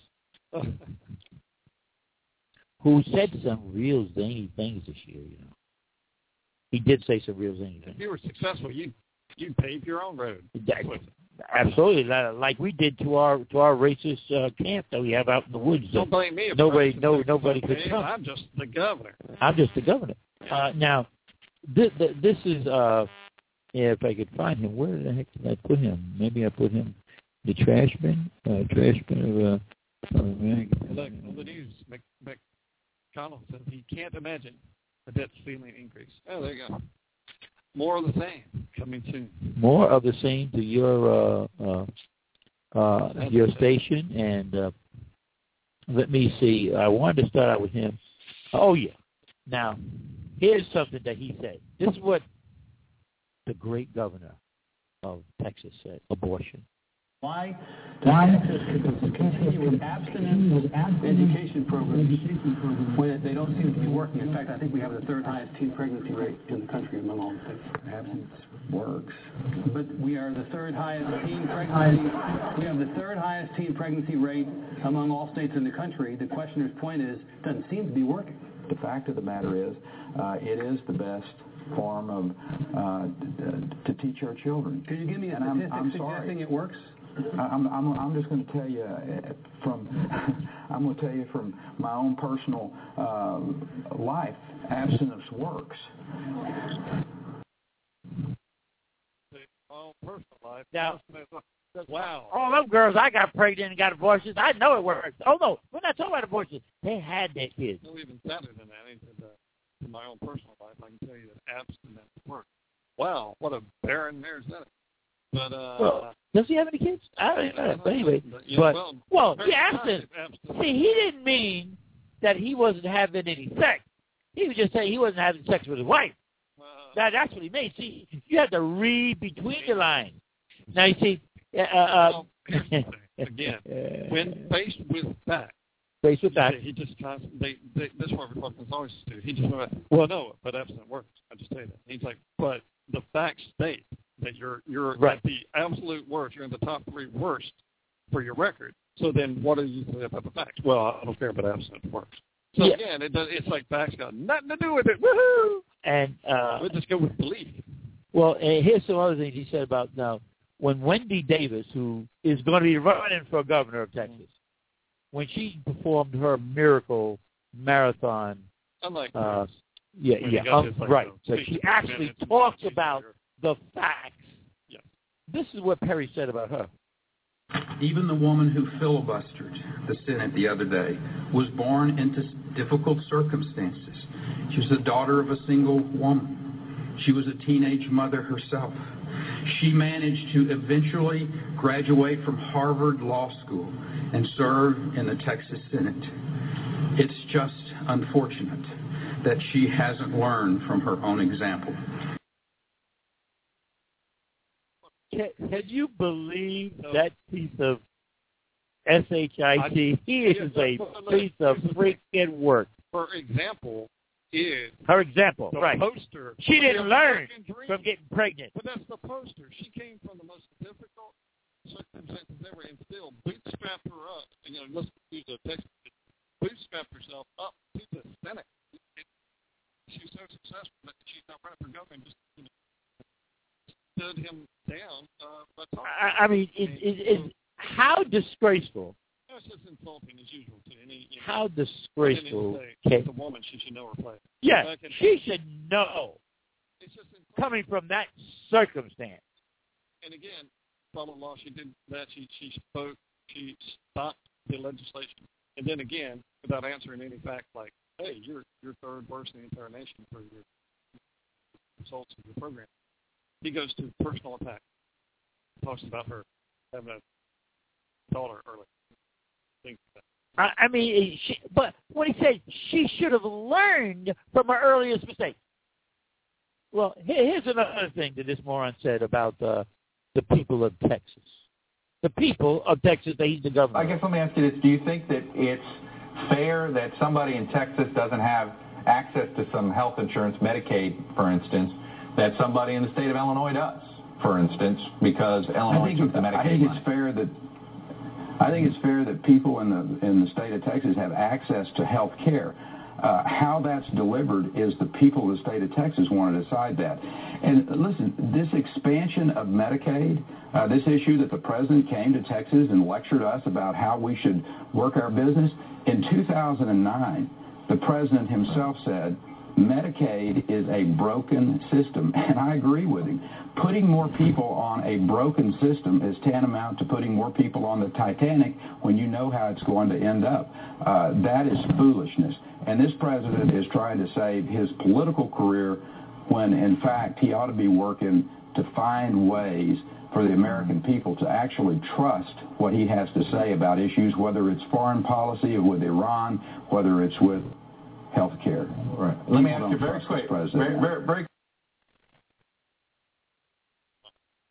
Who said some real zany things this year, you know. He did say some real zany things. If you were successful, you you paved your own road. That- absolutely, li- like we did to our to our racist uh, camp that we have out in the woods. Don't blame me. if Nobody, I'm no, successful. nobody could Hey, come. I'm just the governor. I'm just the governor. Uh, now, this, this is, uh, if I could find him, where the heck did I put him? Maybe I put him, the trash bin, uh, trash bin of, uh, uh, Look, on the news, Mc, McConnell says he can't imagine a debt ceiling increase. Oh, there you go. More of the same coming soon. more of the same to your uh, uh, uh, your station, and uh, let me see. I wanted to start out with him. Oh yeah. Now, here's something that he said. This is what the great governor of Texas said, abortion. Why does Texas continue with abstinence education programs when they don't seem to be working? In fact, I think we have the third highest teen pregnancy rate in the country among all the states. Abstinence works. But we are the third highest teen pregnancy. We have the third highest teen pregnancy rate among all states in the country. The questioner's point is, it doesn't seem to be working. The fact of the matter is, uh, it is the best form of uh, to teach our children. Can you give me a and statistic I'm, I'm suggesting sorry. it works? I'm, I'm, I'm just going to tell you from I'm going to tell you from my own personal uh, life, abstinence works. My own personal life. Now, wow. All them girls I got pregnant and got abortions, I know it works. Oh, no, we're not talking about abortions. They had their kids. No, even sadder than that. He said, uh, in my own personal life, I can tell you that abstinence works. Wow, what a barren marriage that is. But, uh, well, does he have any kids? I don't even know. But anyway, but, yeah, but, well, well, very he asked him. abstinence. See, he didn't mean that he wasn't having any sex. He was just saying he wasn't having sex with his wife. Uh, that, that's what he meant. See, you have to read between the lines. Now, you see, uh, uh, again, when faced with facts, faced with facts, he just constantly, they, they, this is what Republicans always do. He just went, well, no, but abstinence works. I just say that. He's like, but the facts state that you're you're right. at the absolute worst. You're in the top three worst for your record. So then what do you say about the facts? Well, I don't care about abstinence works. So yeah. again, it does, it's like facts got nothing to do with it. Woohoo! And uh, we'll just go with belief. Well, uh, here's some other things he said about now. When Wendy Davis, who is going to be running for governor of Texas, when she performed her miracle marathon, Unlike uh, yeah, when yeah, um, like right. So she actually talked about the facts. Yeah. This is what Perry said about her. Even the woman who filibustered the Senate the other day was born into difficult circumstances. She was the daughter of a single woman. She was a teenage mother herself. She managed to eventually graduate from Harvard Law School and serve in the Texas Senate. It's just unfortunate that she hasn't learned from her own example. Can, can you believe that piece of S H I T? He is a piece of freaking work. For example, is her example, the right? Poster. She didn't learn from getting pregnant. But that's the poster. She came from the most difficult circumstances ever, and still bootstrapped her up. You know, let's use a text. Bootstrapped herself up to the Senate. She was so successful that she's not running for governor. Just you know, stood him down. Uh, by talking. I, I mean, it, it, it, how disgraceful. It's just insulting as usual to any. You know, how disgraceful. As a woman, she should know her place. Yeah, she should know. It's just coming from that circumstance. And again, follow law. She did that. She she spoke. She stopped the legislation. And then again, without answering any fact, like, hey, you're you're third worst in the entire nation for your results of your program. He goes to personal attack. Talks about her having a daughter early. I, I mean, she, but when he said she should have learned from her earliest mistake. Well, here, here's another thing that this moron said about uh, the people of Texas. The people of Texas, that he's the governor. I guess let me ask you this. Do you think that it's fair that somebody in Texas doesn't have access to some health insurance, Medicaid, for instance, that somebody in the state of Illinois does, for instance, because Illinois took the Medicaid I think money? it's fair that I think it's fair that people in the in the state of Texas have access to health care. Uh, how that's delivered is the people of the state of Texas want to decide that. And listen, this expansion of Medicaid, uh, this issue that the president came to Texas and lectured us about how we should work our business, in two thousand nine, the president himself said, Medicaid is a broken system, and I agree with him. Putting more people on a broken system is tantamount to putting more people on the Titanic when you know how it's going to end up. Uh, that is foolishness. And this president is trying to save his political career when, in fact, he ought to be working to find ways for the American people to actually trust what he has to say about issues, whether it's foreign policy or with Iran, whether it's with health care. Right. Let me ask you very quick. Very, very, very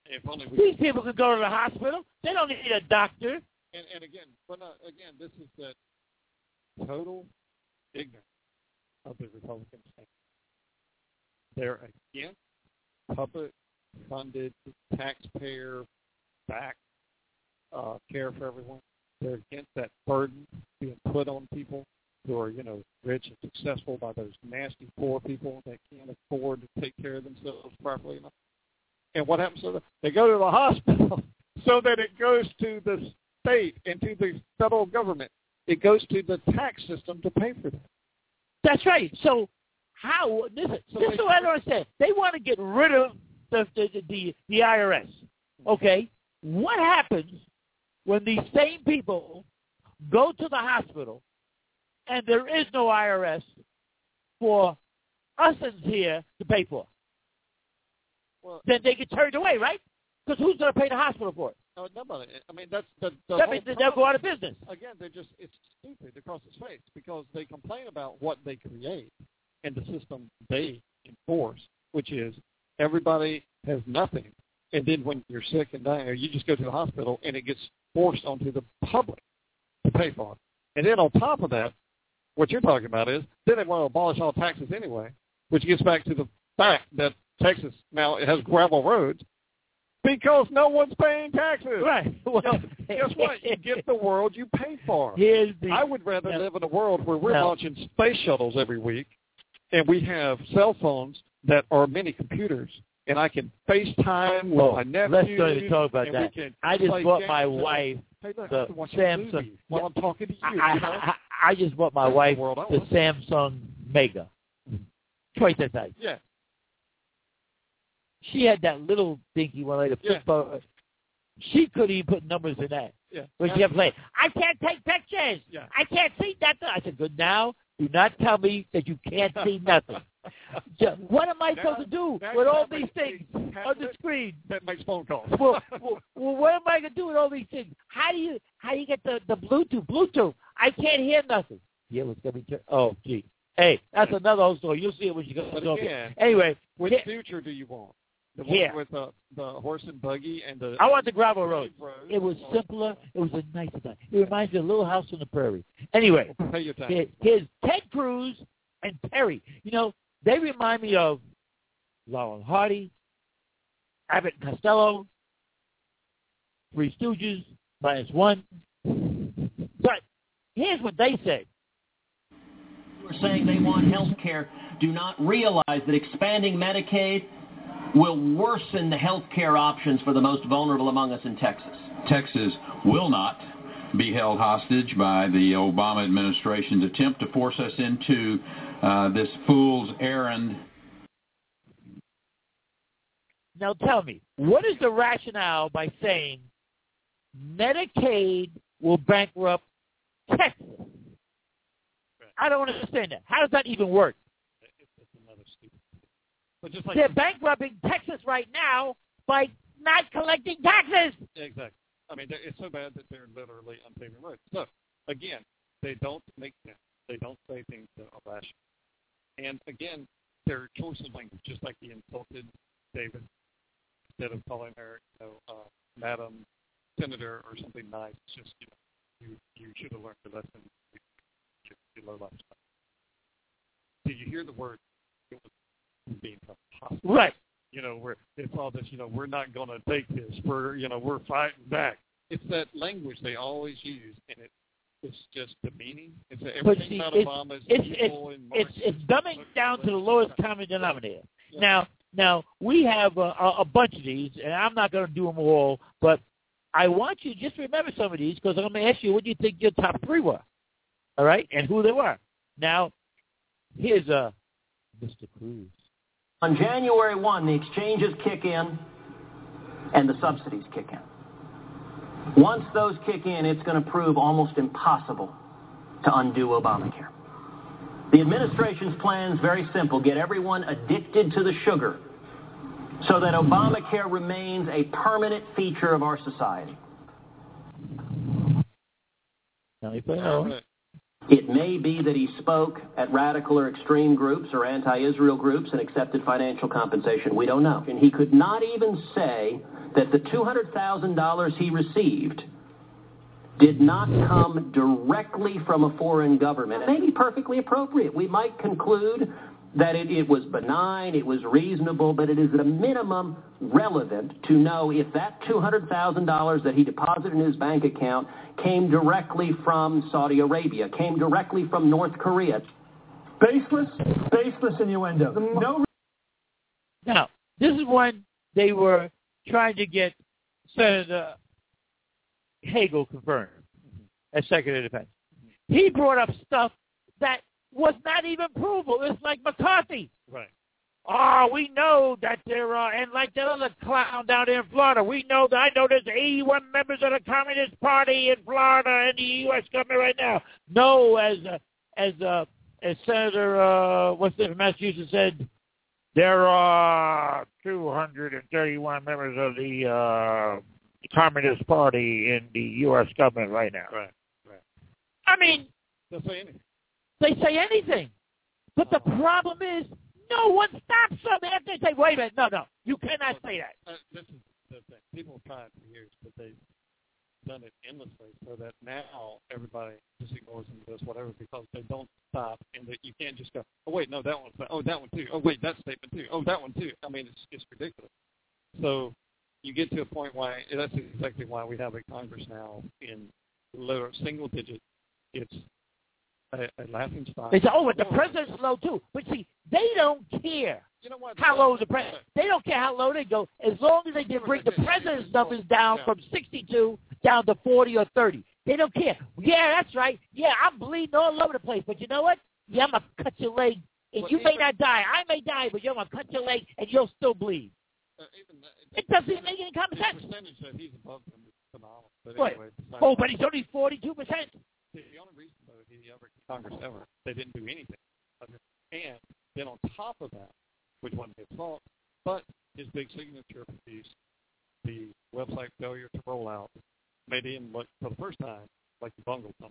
If only we These people can go to the hospital. They don't need a doctor. And, and again, but not, again, this is that total ignorance of the Republican stand. They're against public-funded, taxpayer-backed uh, care for everyone. They're against that burden being put on people who are, you know, rich and successful by those nasty poor people that can't afford to take care of themselves properly enough. And what happens to them? They go to the hospital so that it goes to the state and to the federal government. It goes to the tax system to pay for that. That's right. So how, listen, So this they- is what I don't understand. They want to get rid of the, the, the, the I R S, okay? What happens when these same people go to the hospital and there is no I R S for us here to pay for? Well, then they get turned away, right? Because who's going to pay the hospital for it? No, nobody. I mean, that's the, the That whole means they'll go out of problem. business. Again, they're just, it's stupid across its face because they complain about what they create and the system they enforce, which is everybody has nothing. And then when you're sick and dying, or you just go to the hospital and it gets forced onto the public to pay for it. And then on top of that, what you're talking about is then they want to abolish all taxes anyway, which gets back to the fact that Texas now it has gravel roads because no one's paying taxes. Right. Well, guess what? You get the world you pay for. Here's the, I would rather no, live in a world where we're no. launching space shuttles every week and we have cell phones that are mini computers and I can FaceTime with oh, my nephew. let's go ahead and talk about and that. we can I just play bought games my and- wife Hey, look, I the can watch a Samsung. movie while I'm talking to you. I, you know? I, I, I just bought my That's wife the world I the want. Samsung Mega. Twice that size. Yeah. She had that little dinky one like a Yeah. flip phone. She couldn't even put numbers in that. Yeah. When she kept playing, I can't take pictures. Yeah. I can't see nothing. I said, good now. Do not tell me that you can't see nothing. Just, what am I Now- supposed to do now with you all have these a- things on the screen? That makes phone calls. well, well, well, what am I gonna do with all these things? How do you how do you get the, the Bluetooth? Bluetooth. I can't hear nothing. Yeah, it's gonna be. Ter- oh, gee. Hey, that's another whole story. You'll see it when you go. But go again, anyway, which here- future do you want? The one Here. with the the horse and buggy and the. I want the gravel road. road. It was simpler. It was a nice design. It reminds me of a little house on the prairie. Anyway, Pay your time. here- here's Ted Cruz and Perry. You know, they remind me of Laurel and Hardy, Abbott and Costello, Three Stooges, minus one. But here's what they say. Who are saying they want health care do not realize that expanding Medicaid will worsen the health care options for the most vulnerable among us in Texas. Texas will not be held hostage by the Obama administration's attempt to force us into uh, this fool's errand. Now tell me, what is the rationale by saying Medicaid will bankrupt Texas? I don't understand that. How does that even work? But just like They're bankrupting Texas right now by not collecting taxes. Exactly. I mean, they're- it's so bad that they're literally unpaving roads. So, again, they don't make sense. They don't say things that are rational. And, again, their choice of language, just like he insulted David, instead of calling her, you know, uh, Madam Senator or something nice, it's just, you know, you, you should have learned the lesson. You, you, you low life stuff. Do you hear the word? It was being hostile. Right. You know, we're it's all this, you know, we're not going to take this. We're, you know, we're fighting back. It's that language they always use, and it it's just demeaning. It's a, But everything see, about it's, Obama is it's, evil it's, and it's, it's dumbing down to the lowest common denominator. Yeah. Now, now we have a, a, a bunch of these, and I'm not going to do them all, but I want you to just remember some of these because I'm going to ask you what you think your top three were, all right, and who they were. Now, here's uh, Mister Cruz. On January first, the exchanges kick in and the subsidies kick in. Once those kick in, it's going to prove almost impossible to undo Obamacare. The administration's plan is very simple. Get everyone addicted to the sugar so that Obamacare remains a permanent feature of our society. Now, you play that one. It may be that he spoke at radical or extreme groups or anti-Israel groups and accepted financial compensation. We don't know. And he could not even say that the two hundred thousand dollars he received did not come directly from a foreign government. It may be perfectly appropriate. We might conclude that it, it was benign, it was reasonable, but it is at a minimum relevant to know if that two hundred thousand dollars that he deposited in his bank account came directly from Saudi Arabia, came directly from North Korea. Baseless, baseless innuendo. No. Now, this is when they were trying to get Senator Hagel confirmed as Secretary of Defense. He brought up stuff that was not even provable. It's like McCarthy. Right. Oh, we know that there are, and like that other clown down there in Florida, we know that I know there's eighty-one members of the Communist Party in Florida and the U S government right now. No, as uh, as uh, as Senator uh, what's the Massachusetts said, there are two hundred thirty-one members of the uh, Communist Party in the U S government right now. Right. Right. I mean, they'll say anything. They say anything, but the problem is no one stops them. They have to say, "Wait a minute, no, no, you cannot say that." Uh, this is the thing. People have tried for years, but they've done it endlessly, so that now everybody just ignores them, does whatever, because they don't stop, and that you can't just go, "Oh wait, no, that one's oh that one too. Oh wait, that statement too. Oh that one too." I mean, it's it's ridiculous. So you get to a point why that's exactly why we have a Congress now in low single digit. It's A, a laughing stock. They say, oh, but the president's low, too. But, see, they don't care you know what, how low the president. They don't care how low they go, as long as they can bring the president's numbers down from sixty-two down to forty or thirty. They don't care. Yeah, that's right. Yeah, I'm bleeding all over the place. But you know what? Yeah, I'm going to cut your leg. And well, you may not die. I may die, but you're going to cut your leg, and you'll still bleed. Uh, even that, it doesn't even make any common sense. The percentage that he's above them is phenomenal. But what? Anyway, oh, but he's only forty-two percent. The only reason, though, he ever Congress ever, they didn't do anything. And then on top of that, which wasn't his fault, but his big signature piece, the website failure to roll out, made him look, for the first time, like he bungled something.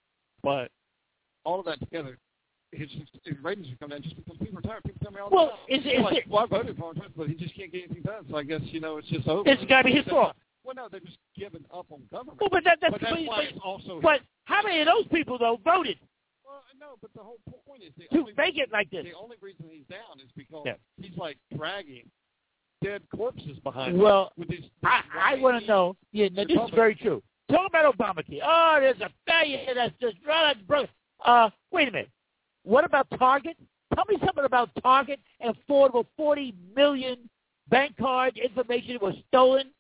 But all of that together, his, his ratings have come down just because people are tired. People tell me all the well, time. Is it, is like, it, well, I voted for him, but he just can't get anything done. So I guess, you know, it's just over. It's got to be his fault. Well, no, they're just giving up on government. Well, but, that, that's, but that's but, why but, it's also... But how many of those people, though, voted? Well, no, but the whole point is... The to only make reason, it like this. The only reason he's down is because yeah. he's, like, dragging dead corpses behind well, him. With these, these I, I want to know... Yeah, no, this is very true. Talk about Obamacare. Oh, there's a failure that's just... Uh, wait a minute. What about Target? Tell me something about Target and affordable forty million bank card information was stolen.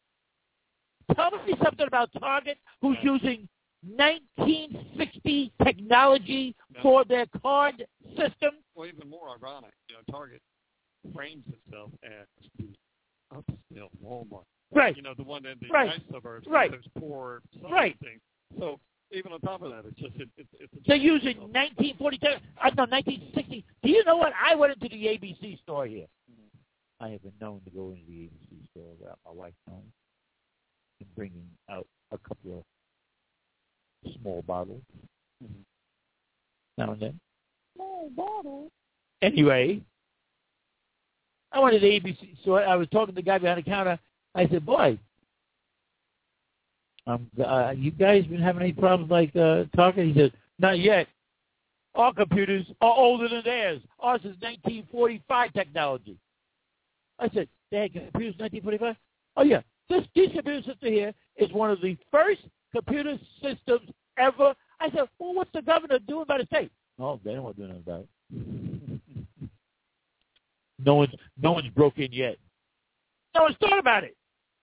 Tell me something about Target, who's using nineteen sixty technology no. for their card system. Well, even more ironic, you know, Target frames itself as the upscale Walmart. Right. You know, the one in the right. nice suburbs. Right. There's poor right. things. So even on top of that, it's just it, it, it's. A They're using nineteen forty-seven. Uh, no, nineteen sixty. Do you know what? I went into the A B C store here. Mm-hmm. I have been known to go into the A B C store without my wife knowing, and bringing out a couple of small bottles mm-hmm. now and then. Small bottles. Anyway, I went to the A B C store. I was talking to the guy behind the counter. I said, "Boy, um, uh, you guys been having any problems like uh, Target?" He said, "Not yet. Our computers are older than theirs. Ours is nineteen forty-five technology." I said, "They had computers in nineteen forty-five?" "Oh, yeah. This, this computer system here is one of the first computer systems ever." I said, "Well, what's the governor doing about the state?" "Oh, they don't want to do nothing about it." no one's, no one's broke in yet. No one's thought about it.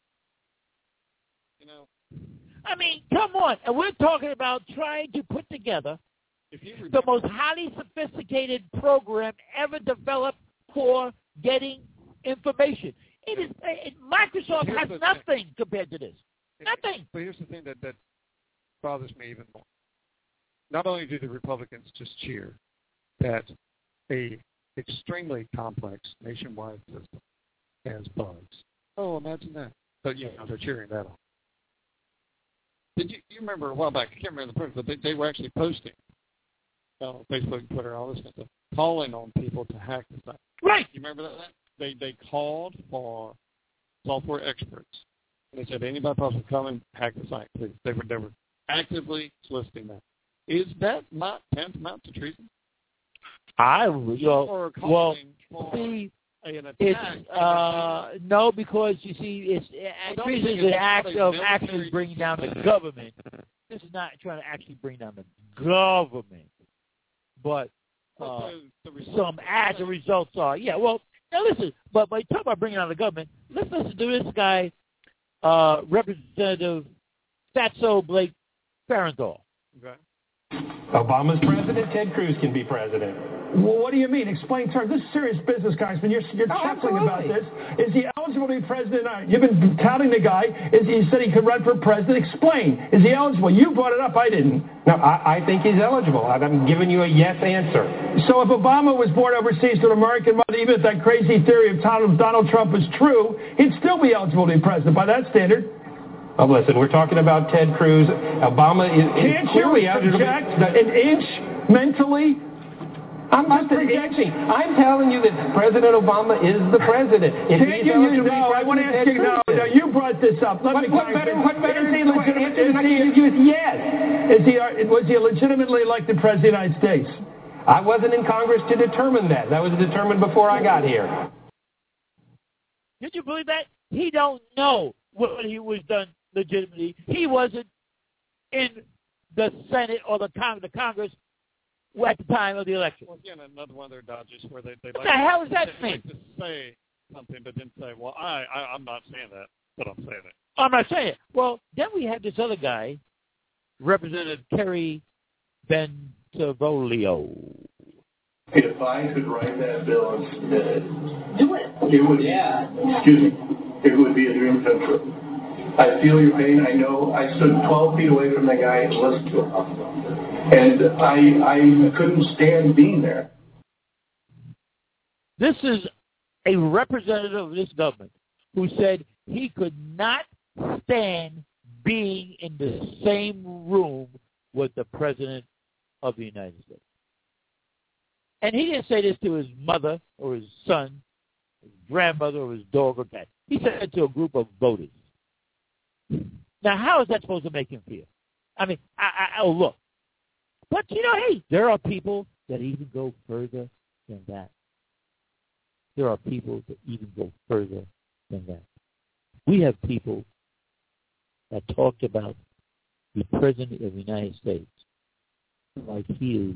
You know, I mean, come on. And we're talking about trying to put together if you remember, the most highly sophisticated program ever developed for getting information. It is it, Microsoft here's has nothing thing. compared to this. Nothing. But here's the thing that, that bothers me even more. Not only do the Republicans just cheer that a extremely complex nationwide system has bugs. Oh, imagine that. But, you know, they're cheering that on. Did you, you remember a while back, I can't remember the person, but they, they were actually posting uh, Facebook, Twitter, all this kind of stuff, calling on people to hack the site. Right. You remember that? They they called for software experts. And they said, anybody possible, come and hack the site, please. They were, they were actively soliciting that. Is that not tantamount to treason? I well, well for see, an attack it's uh, no, because you see, it's uh, treason is an act of actually bringing down the government. This is not trying to actually bring down the government, but uh, some as the results are. Yeah, well, now listen, but but you talk about bringing down the government. Let's listen to this guy, uh, Representative Fatso Blake Farenthold. Okay. Obama's president, Ted Cruz can be president. Well, what do you mean? Explain terms. This is serious business, Congressman. You're, you're Oh, chuckling about absolutely. this. Is he eligible to be president? Uh, You've been touting the guy. Is he said he could run for president? Explain. Is he eligible? You brought it up. I didn't. No, I, I think he's eligible. I'm giving you a yes answer. So if Obama was born overseas to an American mother, even if that crazy theory of Donald Donald Trump was true, he'd still be eligible to be president by that standard. Oh, listen, we're talking about Ted Cruz. Obama is, is Can't clearly you eligible. project an inch mentally? I'm not projecting. I'm telling you that President Obama is the president. If Can't he's you use eligible to be no? I want to president, ask you Ted no. Cruz No, is. you brought this up. Let What, me what better? What better? Is he Answer legitimate? than I can give you is yes. Is he? Was he legitimately elected president of the United States? I wasn't in Congress to determine that. That was determined before I got here. Did you believe that? He don't know what he was done legitimately. He wasn't in the Senate or the, Cong- the Congress at the time of the election. Well, again, another one of their dodges where they, they What like, the hell does that they mean? like to say something but then say, well, I, I, I'm not saying that, but I'm saying it. I'm not saying it. Well, then we have this other guy, Representative Terry Bentivolio. If I could write that bill and submit it, do it. It would, yeah. Excuse me. It would be a dream come true. I feel your pain. I know. I stood twelve feet away from the guy and listened to him, and I I couldn't stand being there. This is a representative of this government who said he could not stand being in the same room with the President of the United States. And he didn't say this to his mother or his son, his grandmother or his dog or cat. He said it to a group of voters. Now, how is that supposed to make him feel? I mean, I, I, oh, look. But, you know, hey, there are people that even go further than that. There are people that even go further than that. We have people that talked about the President of the United States like he is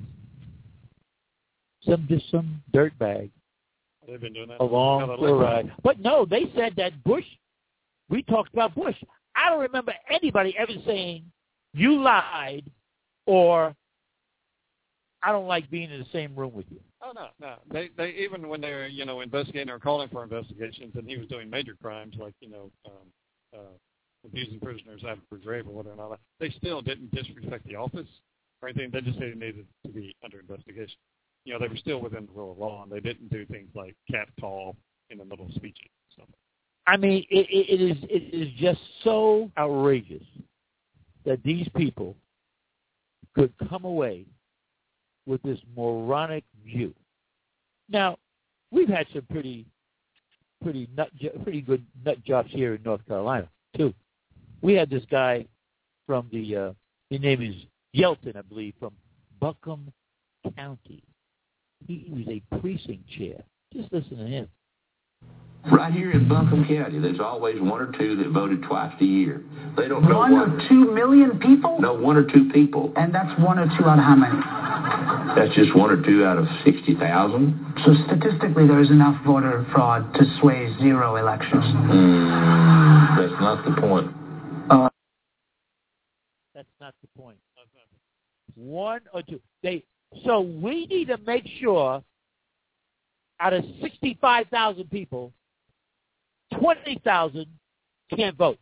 some just some dirtbag They've been doing that along for a ride. But no, they said that Bush, we talked about Bush. I don't remember anybody ever saying, you lied, or I don't like being in the same room with you. Oh, no, no. They, they even when they were, you know, investigating or calling for investigations and he was doing major crimes like, you know, um, uh, abusing prisoners after the grave or whatever and all that, they still didn't disrespect the office or anything. They just said it needed to be under investigation. You know, they were still within the rule of law, and they didn't do things like catcall in the middle of speeches. So. I mean, it, it, it is it is just so outrageous that these people could come away with this moronic view. Now, we've had some pretty pretty nut pretty good nut jobs here in North Carolina too. We had this guy from the uh, his name is Yelton, I believe, from Buncombe County. He was a precinct chair. Just listen to him. Right here in Buncombe County, there's always one or two that voted twice a year. They don't know One what. or two million people? No, one or two people. And that's one or two out of how many? That's just one or two out of sixty thousand. So statistically, there is enough voter fraud to sway zero elections. Mm, that's not the point. Uh, That's not the point. One or two. They so we need to make sure out of sixty-five thousand people, twenty thousand can't vote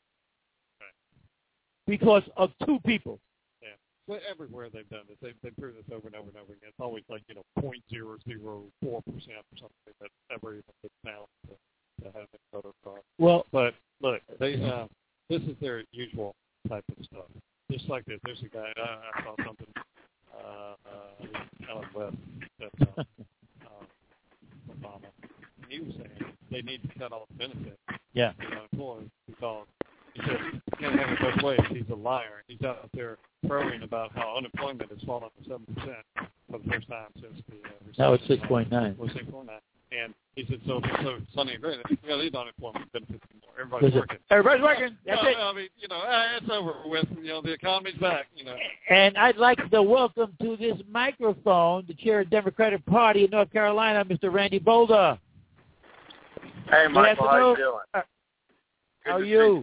because of two people. Yeah. Well, everywhere they've done this, they've, they've proven this over and over and over again. It's always like, you know, zero point zero zero four percent or something that ever even gets down to, to have a voter fraud. Well, but look, they uh, this is their usual type of stuff. Just like this, there's a guy, I, I saw something uh, uh, Alan West, that uh, uh, Obama. And he was saying they need to cut off benefits yeah. to unemployed because he said you can't have it both ways. He's a liar. He's out there crowing about how unemployment has fallen to seven percent for the first time since the uh, recession. Now it's six point nine. It was six point nine. And he said, so, so Sonny and Gray, we don't need unemployment benefits anymore. Everybody's Listen, working. Everybody's working. That's well, it. I mean, you know, it's over with. You know, the economy's back, you know. And I'd like to welcome to this microphone the chair of the Democratic Party in North Carolina, Mister Randy Boulder. Hey, Michael, Good how you doing? Uh, Good how are to you?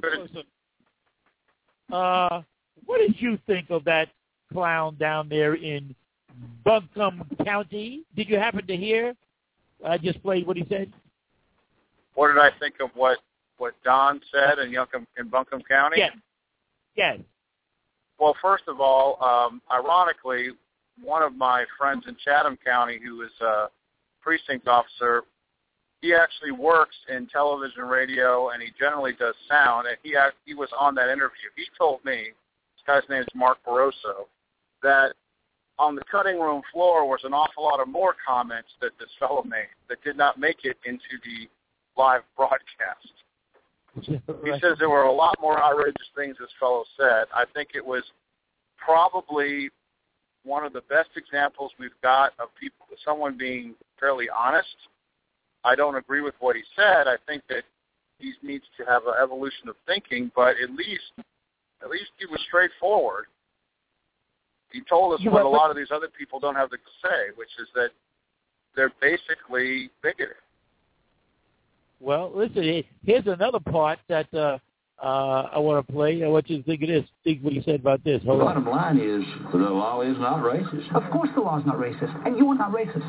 See Uh, what did you think of that clown down there in Buncombe County? Did you happen to hear? I just played what he said. What did I think of what, what Don said in, Buncombe, in Buncombe County? Yes. Yes. Well, first of all, um, ironically, one of my friends in Chatham County who is a precinct officer, he actually works in television, radio, and he generally does sound, and he he was on that interview. He told me, this guy's name is Mark Barroso, that on the cutting room floor was an awful lot of more comments that this fellow made that did not make it into the live broadcast. He says there were a lot more outrageous things this fellow said. I think it was probably one of the best examples we've got of people, someone being fairly honest. I don't agree with what he said. I think that he needs to have an evolution of thinking, but at least, at least he was straightforward. He told us what a lot of these other people don't have to say, which is that they're basically bigoted. Well, listen, here's another part that uh, uh, I want to play. I want you to think of this. Think what he said about this. Hold the on. bottom line is the law is not racist. Of course the law is not racist, and you are not racist.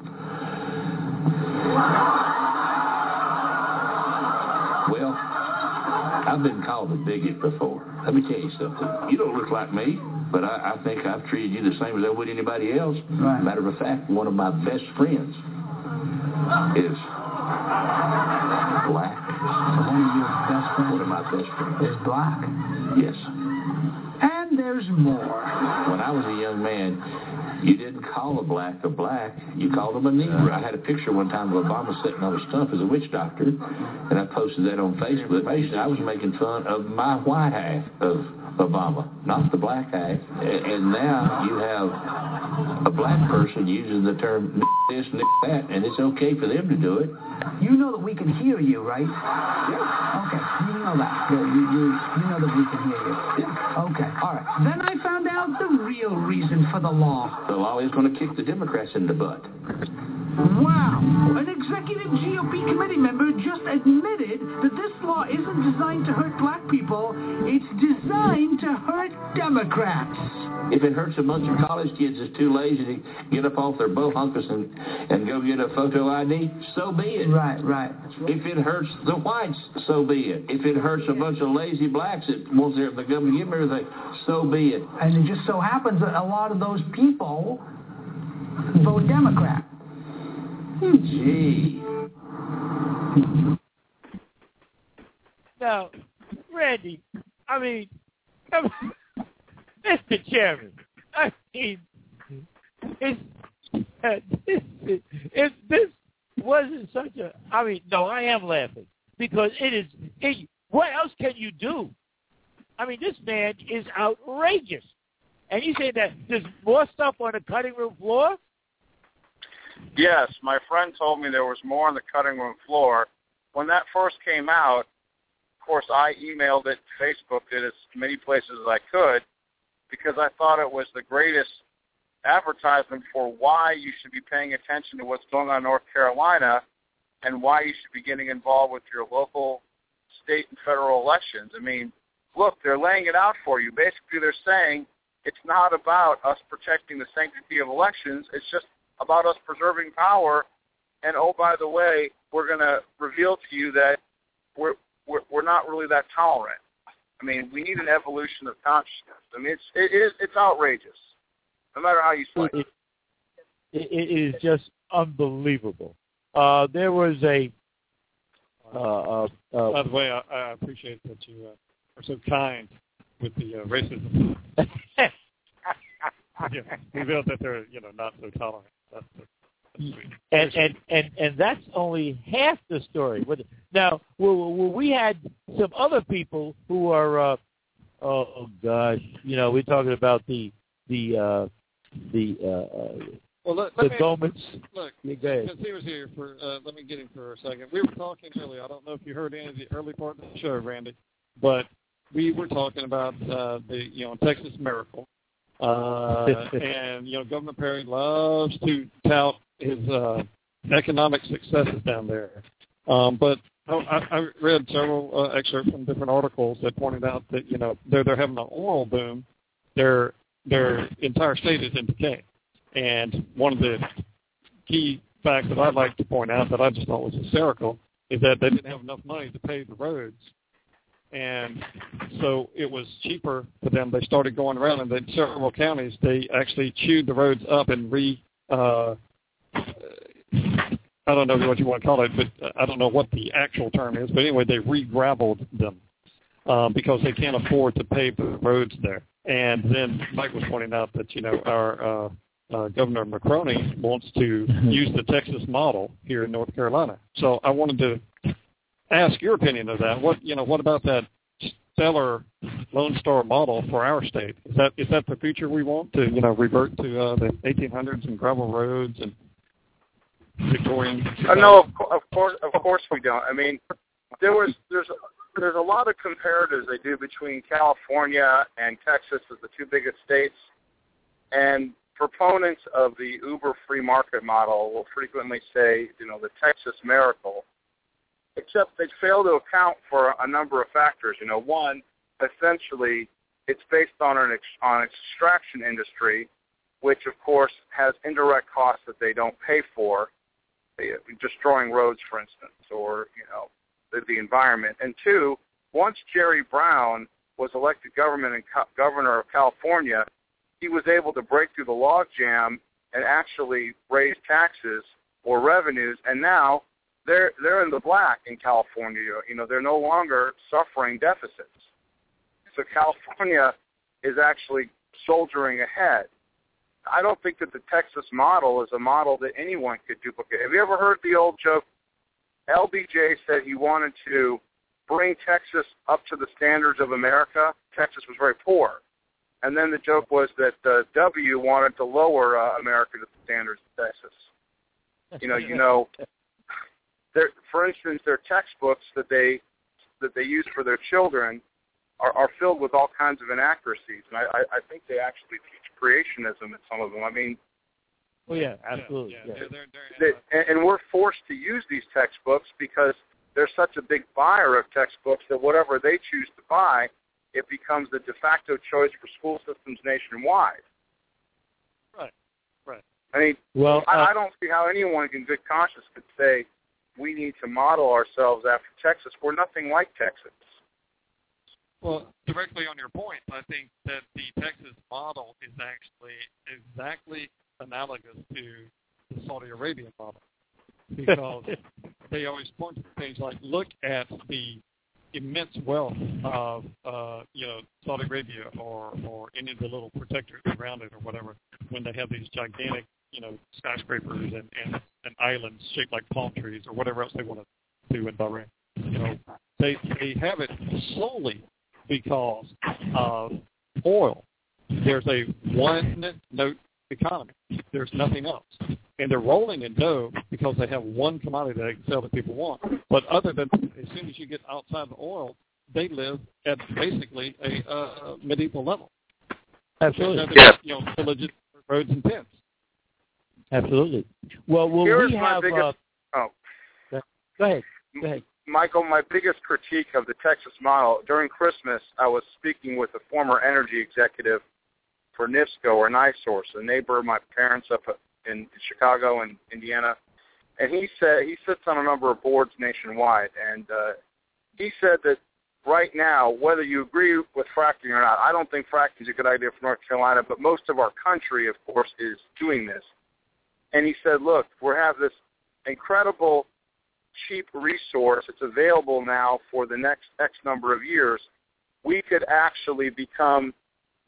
Well, I've been called a bigot before. Let me tell you something. You don't look like me, but I, I think I've treated you the same as I would anybody else. Right. Matter of fact, one of my best friends is black. One of your best friends? One of my best friends is black. Yes. And there's more. When I was a young man, you didn't call a black a black. You called him a Negro. I had a picture one time of Obama sitting on a stump as a witch doctor, and I posted that on Facebook. Basically, I was making fun of my white half of Obama, not the black half. And now you have a black person using the term this, that, and it's okay for them to do it. You know that we can hear you, right? Yeah. Okay, you know that. You, you, you know that we can hear you. Yeah. Okay, all right. Then I found out the real reason for the law. The law is going to kick the Democrats in the butt. Wow! An executive G O P committee member just admitted that this law isn't designed to hurt black people. It's designed to hurt Democrats. If it hurts a bunch of college kids that's too lazy to get up off their bohunkus and, and go get a photo I D, so be it. Right, right. If it hurts the whites, so be it. If it hurts a bunch of lazy blacks that wants their, the government to give them everything, so be it. And it just so happens that a lot of those people vote Democrat. Gee. Now, Randy, I mean, Mister Chairman, I mean, it's, it's, it's, this wasn't such a, I mean, no, I am laughing because it is, it, what else can you do? I mean, this man is outrageous. And you say that there's more stuff on the cutting room floor? Yes, my friend told me there was more on the cutting room floor. When that first came out, of course, I emailed it, Facebooked it as many places as I could because I thought it was the greatest advertisement for why you should be paying attention to what's going on in North Carolina and why you should be getting involved with your local, state, and federal elections. I mean, look, they're laying it out for you. Basically, they're saying it's not about us protecting the sanctity of elections. It's just about us preserving power, and oh, by the way, we're going to reveal to you that we're, we're we're not really that tolerant. I mean, we need an evolution of consciousness. I mean, it's it is it's outrageous, no matter how you slice it. It, it is just unbelievable. Uh, there was a. Uh, uh, uh, By the way, I, I appreciate that you uh, are so kind with the uh, racism. yeah, revealed that they're, you know, not so tolerant. That's, that's and, and and and that's only half the story. Now, well, well, we had some other people who are, uh, oh, oh gosh, you know, we're talking about the the uh, the uh, well, let, the let me, Gomans. Look, yeah, go ahead. because he was here for. Uh, let me get him for a second. We were talking earlier. I don't know if you heard any of the early part of the show, Randy, but we were talking about uh, the you know Texas Miracle, uh, and you know Governor Perry loves to tout his uh, economic successes down there. Um, but I, I read several uh, excerpts from different articles that pointed out that you know they're they're having an oil boom. Their their entire state is in decay, and one of the key facts that I'd like to point out that I just thought was hysterical is that they didn't have enough money to pave the roads. And so it was cheaper for them. They started going around, and in several counties, they actually chewed the roads up and re, uh, I don't know what you want to call it, but I don't know what the actual term is. But anyway, they re-gravelled them um, because they can't afford to pave the roads there. And then Mike was pointing out that, you know, our uh, uh, Governor Macroney wants to use the Texas model here in North Carolina. So I wanted to ask your opinion of that. What you know, what about that stellar Lone Star model for our state? Is that is that the future we want to you know revert to uh, the eighteen hundreds and gravel roads and Victorian? Uh, no, of, co- of course, of course we don't. I mean, there was there's there's a lot of comparatives they do between California and Texas as the two biggest states, and proponents of the Uber free market model will frequently say, you know, the Texas miracle. Except they fail to account for a number of factors. You know, one, essentially, it's based on an ex- on extraction industry, which of course has indirect costs that they don't pay for, destroying roads, for instance, or you know, the, the environment. And two, once Jerry Brown was elected government and co- governor of California, he was able to break through the logjam and actually raise taxes or revenues, and now They're they're in the black in California. You know, they're no longer suffering deficits. So California is actually soldiering ahead. I don't think that the Texas model is a model that anyone could duplicate. Have you ever heard the old joke? L B J said he wanted to bring Texas up to the standards of America. Texas was very poor. And then the joke was that uh, W wanted to lower uh, America to the standards of Texas. You know, you know. For instance, their textbooks that they that they use for their children are, are filled with all kinds of inaccuracies, and I, I, I think they actually teach creationism in some of them. I mean, oh yeah, absolutely. Yeah, yeah. They're, they're, they, and, and we're forced to use these textbooks because they're such a big buyer of textbooks that whatever they choose to buy, it becomes the de facto choice for school systems nationwide. Right, right. I mean, well, uh, I, I don't see how anyone in good conscience could say we need to model ourselves after Texas. We're nothing like Texas. Well, directly on your point, I think that the Texas model is actually exactly analogous to the Saudi Arabian model because they always point to things like, look at the immense wealth of, uh, you know, Saudi Arabia or, or any of the little protectorates around it or whatever when they have these gigantic, you know, skyscrapers and, and, and islands shaped like palm trees or whatever else they want to do in Bahrain. You know, they they have it solely because of oil. There's a one-note economy. There's nothing else. And they're rolling in dough because they have one commodity that they can sell that people want. But other than, as soon as you get outside the oil, they live at basically a uh, medieval level. Absolutely. Yeah. You know, villages, roads, and tents. Absolutely. Well, well Here's we my have. biggest, Uh, oh, go ahead. Go ahead. Michael, my biggest critique of the Texas model, during Christmas, I was speaking with a former energy executive for NIPSCO, or NiSource, a neighbor of my parents up in Chicago and Indiana. And he said he sits on a number of boards nationwide, and uh, he said that right now, whether you agree with fracking or not, I don't think fracking is a good idea for North Carolina, but most of our country, of course, is doing this. And he said, look, we have this incredible cheap resource. It's available now for the next X number of years. We could actually become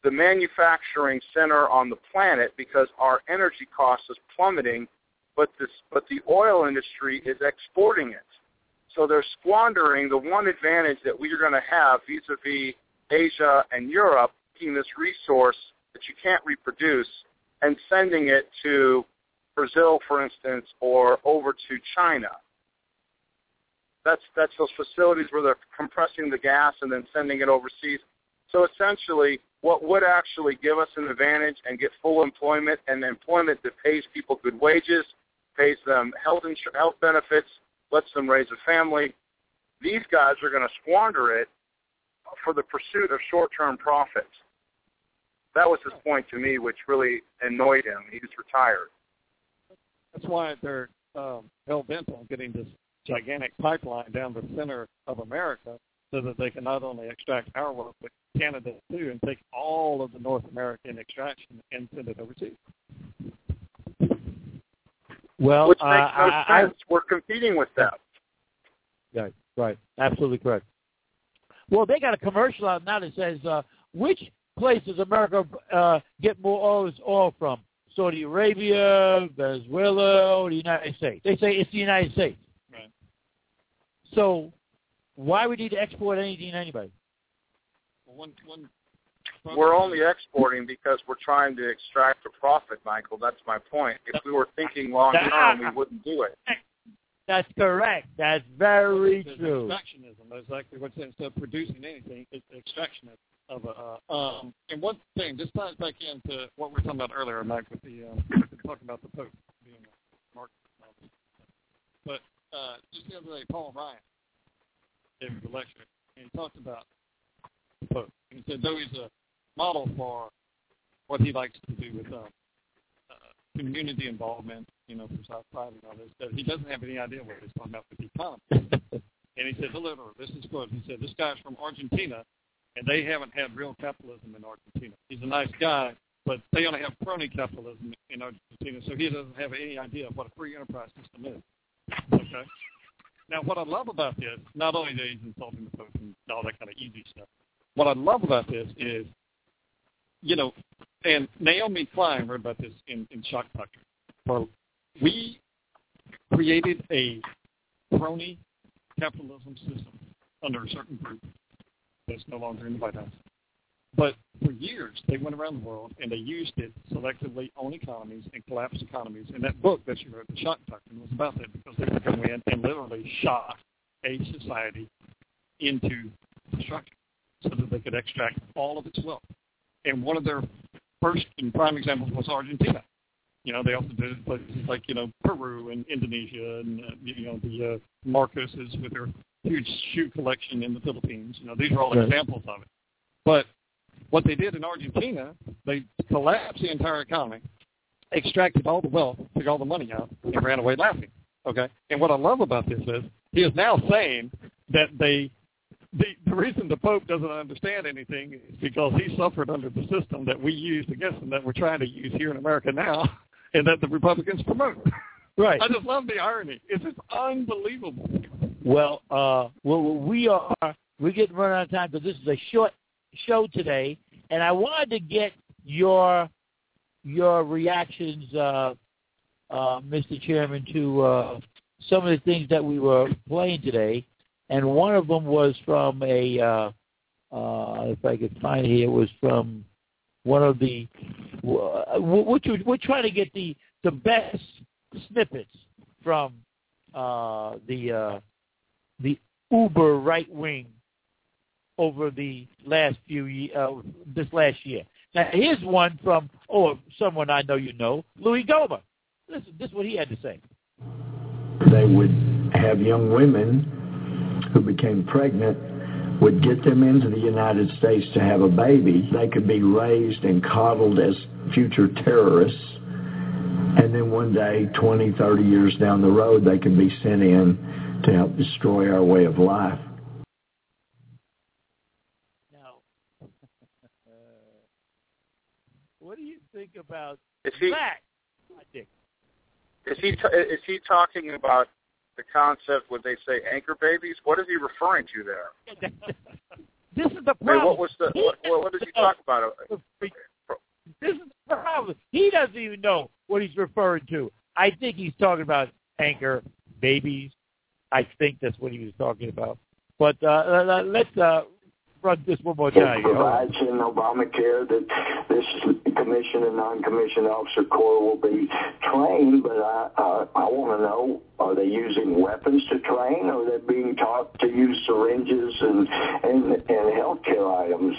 the manufacturing center on the planet because our energy cost is plummeting, but this but the oil industry is exporting it. So they're squandering the one advantage that we are going to have vis-a-vis Asia and Europe, taking this resource that you can't reproduce and sending it to Brazil, for instance, or over to China. That's that's those facilities where they're compressing the gas and then sending it overseas. So essentially, what would actually give us an advantage and get full employment and employment that pays people good wages, pays them health insur- health benefits, lets them raise a family, these guys are going to squander it for the pursuit of short-term profits. That was his point to me, which really annoyed him. He was retired. That's why they're um, hell-bent on getting this gigantic pipeline down the center of America so that they can not only extract our wealth, but Canada too, and take all of the North American extraction and send it overseas. Well, Which uh, makes no I, sense. I, We're competing with them. Right, right. Absolutely correct. Well, they got a commercial out now that says, uh, which place does America uh, get more oil, oil from? Saudi Arabia, Venezuela, or the United States? They say it's the United States. Right. So why would we need to export anything to anybody? Well, one, one We're only exporting because we're trying to extract a profit, Michael. That's my point. If we were thinking long-term, we wouldn't do it. That's correct. That's very it's true. Extractionism. That's exactly what it says. Instead of producing anything, it's extractionism. Of a, uh, um, and one thing, this ties back into what we were talking about earlier, Mike, with the um, talking about the Pope being a market. But uh, just the other day, Paul Ryan gave a lecture, and he talked about the Pope. And he said, though he's a model for what he likes to do with um, uh, community involvement, you know, for South Pride and all this, that he doesn't have any idea what he's talking about with the economy. And he said, literally, this is quote, he said, this guy's from Argentina, and they haven't had real capitalism in Argentina. He's a nice guy, but they only have crony capitalism in Argentina, so he doesn't have any idea of what a free enterprise system is. Okay? Now, what I love about this, not only that he's insulting the Pope and all that kind of easy stuff, what I love about this is, you know, and Naomi Klein wrote about this in, in Shock Doctrine. For we created a crony capitalism system under a certain group that's no longer in the White House. But for years, they went around the world and they used it selectively on economies and collapsed economies. And that book that she wrote, The Shock Doctrine, was about that because they would go in and literally shock a society into destruction so that they could extract all of its wealth. And one of their first and prime examples was Argentina. You know, they also did it in places like, you know, Peru and Indonesia and, uh, you know, the uh, Marcoses with their huge shoe collection in the Philippines. You know, these are all Right. examples of it. But what they did in Argentina, they collapsed the entire economy, extracted all the wealth, took all the money out, and ran away laughing. Okay? And what I love about this is he is now saying that they the, the reason the Pope doesn't understand anything is because he suffered under the system that we used against him that we're trying to use here in America now and that the Republicans promote. Right. I just love the irony. It's just unbelievable. Well, uh, well, we are we're getting run out of time because this is a short show today, and I wanted to get your your reactions, uh, uh, Mister Chairman, to uh, some of the things that we were playing today, and one of them was from a uh, uh, if I could find it here, was from one of the uh, we're, we're trying to get the the best snippets from uh, the uh, the uber right wing over the last few ye- uh, this last year. Now here's one from oh someone I know you know, Louis Gohmert. Listen, this is what he had to say. They would have young women who became pregnant, would get them into the United States to have a baby. They could be raised and coddled as future terrorists. And then one day, twenty, thirty years down the road, they could be sent in to help destroy our way of life. Now, what do you think about Is he, that? is he t- is he talking about the concept when they say anchor babies? What is he referring to there? This is the problem. Wait, what was the? What, what did you talk about? This is the problem. He doesn't even know what he's referring to. I think he's talking about anchor babies. I think that's what he was talking about. But uh, let's uh, run this one more time. It provides in Obamacare that this commissioned and non-commissioned officer corps will be trained, but I, uh, I want to know, are they using weapons to train, or are they being taught to use syringes and, and, and healthcare items?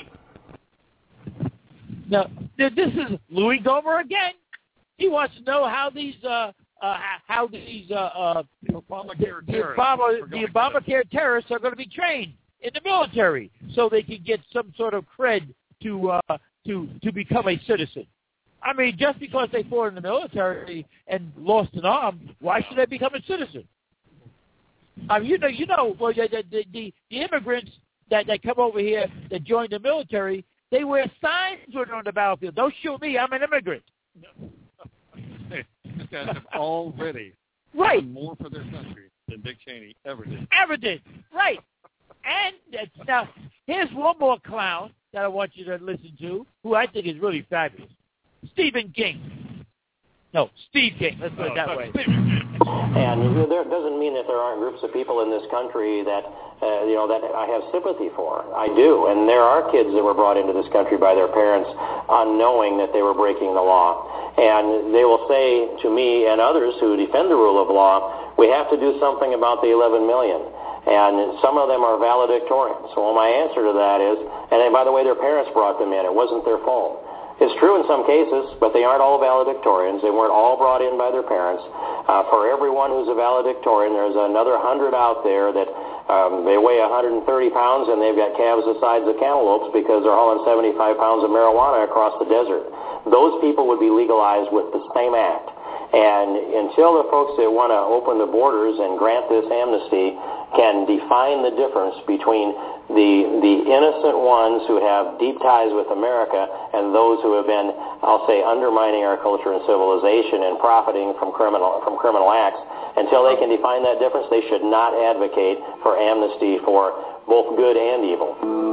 Now, this is Louis Gohmert again. He wants to know how these uh, uh, how these uh, uh, Obamacare the, terrorists Obama, the Obamacare terrorists are going to be trained in the military so they can get some sort of cred to uh, to to become a citizen. I mean, just because they fought in the military and lost an arm, why should they become a citizen? I mean, you know, you know, well, the the, the, the immigrants that, that come over here that join the military, they wear signs when they're on the battlefield. Don't shoot me, I'm an immigrant. These guys have already right. done more for their country than Dick Cheney ever did. Ever did, right. And uh, now, here's one more clown that I want you to listen to, who I think is really fabulous. Stephen King. No, Steve King, let's put it that way. And there doesn't mean that there aren't groups of people in this country that, uh, you know, that I have sympathy for. I do. And there are kids that were brought into this country by their parents unknowing that they were breaking the law. And they will say to me and others who defend the rule of law, we have to do something about the eleven million. And some of them are valedictorians. Well, my answer to that is, and by the way, their parents brought them in. It wasn't their fault. It's true in some cases, but they aren't all valedictorians. They weren't all brought in by their parents. Uh, for everyone who's a valedictorian, there's another hundred out there that um, they weigh one hundred thirty pounds and they've got calves the size of cantaloupes because they're hauling seventy-five pounds of marijuana across the desert. Those people would be legalized with the same act. And until the folks that want to open the borders and grant this amnesty can define the difference between the the innocent ones who have deep ties with America and those who have been, I'll say, undermining our culture and civilization and profiting from criminal from criminal acts, until they can define that difference, they should not advocate for amnesty for both good and evil.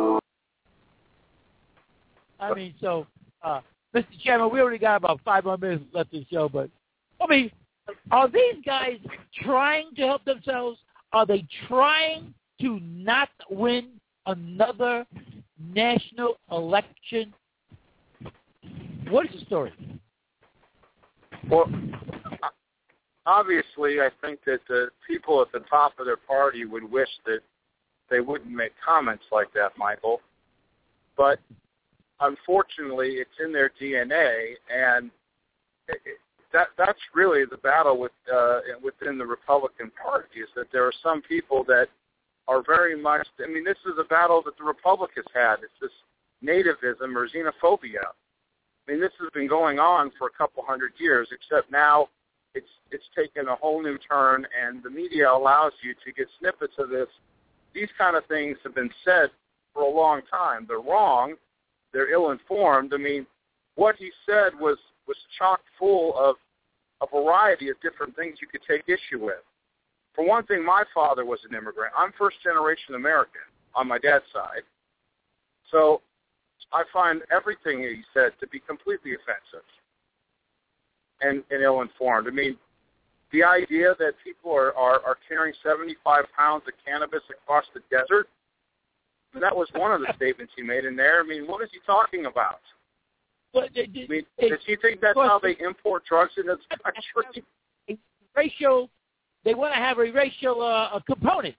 I mean, so, uh, Mister Chairman, we already got about five more minutes left in the show, but, I mean, are these guys trying to help themselves? Are they trying to not win another national election? What is the story? Well, obviously, I think that the people at the top of their party would wish that they wouldn't make comments like that, Michael. But unfortunately, it's in their D N A, and it, it, that that's really the battle with uh, within the Republican Party, is that there are some people that are very much, I mean, this is a battle that the Republic has had. It's this nativism or xenophobia. I mean, this has been going on for a couple hundred years, except now it's it's taken a whole new turn, and the media allows you to get snippets of this. These kind of things have been said for a long time. They're wrong. They're ill-informed. I mean, what he said was, was chock full of a variety of different things you could take issue with. For one thing, my father was an immigrant. I'm first-generation American on my dad's side. So I find everything he said to be completely offensive and, and ill-informed. I mean, the idea that people are, are, are carrying seventy-five pounds of cannabis across the desert, and that was one of the statements he made in there. I mean, what is he talking about? But, did, I mean, does he think that's how they import drugs into this country? Racial, they want to have a racial uh, a component.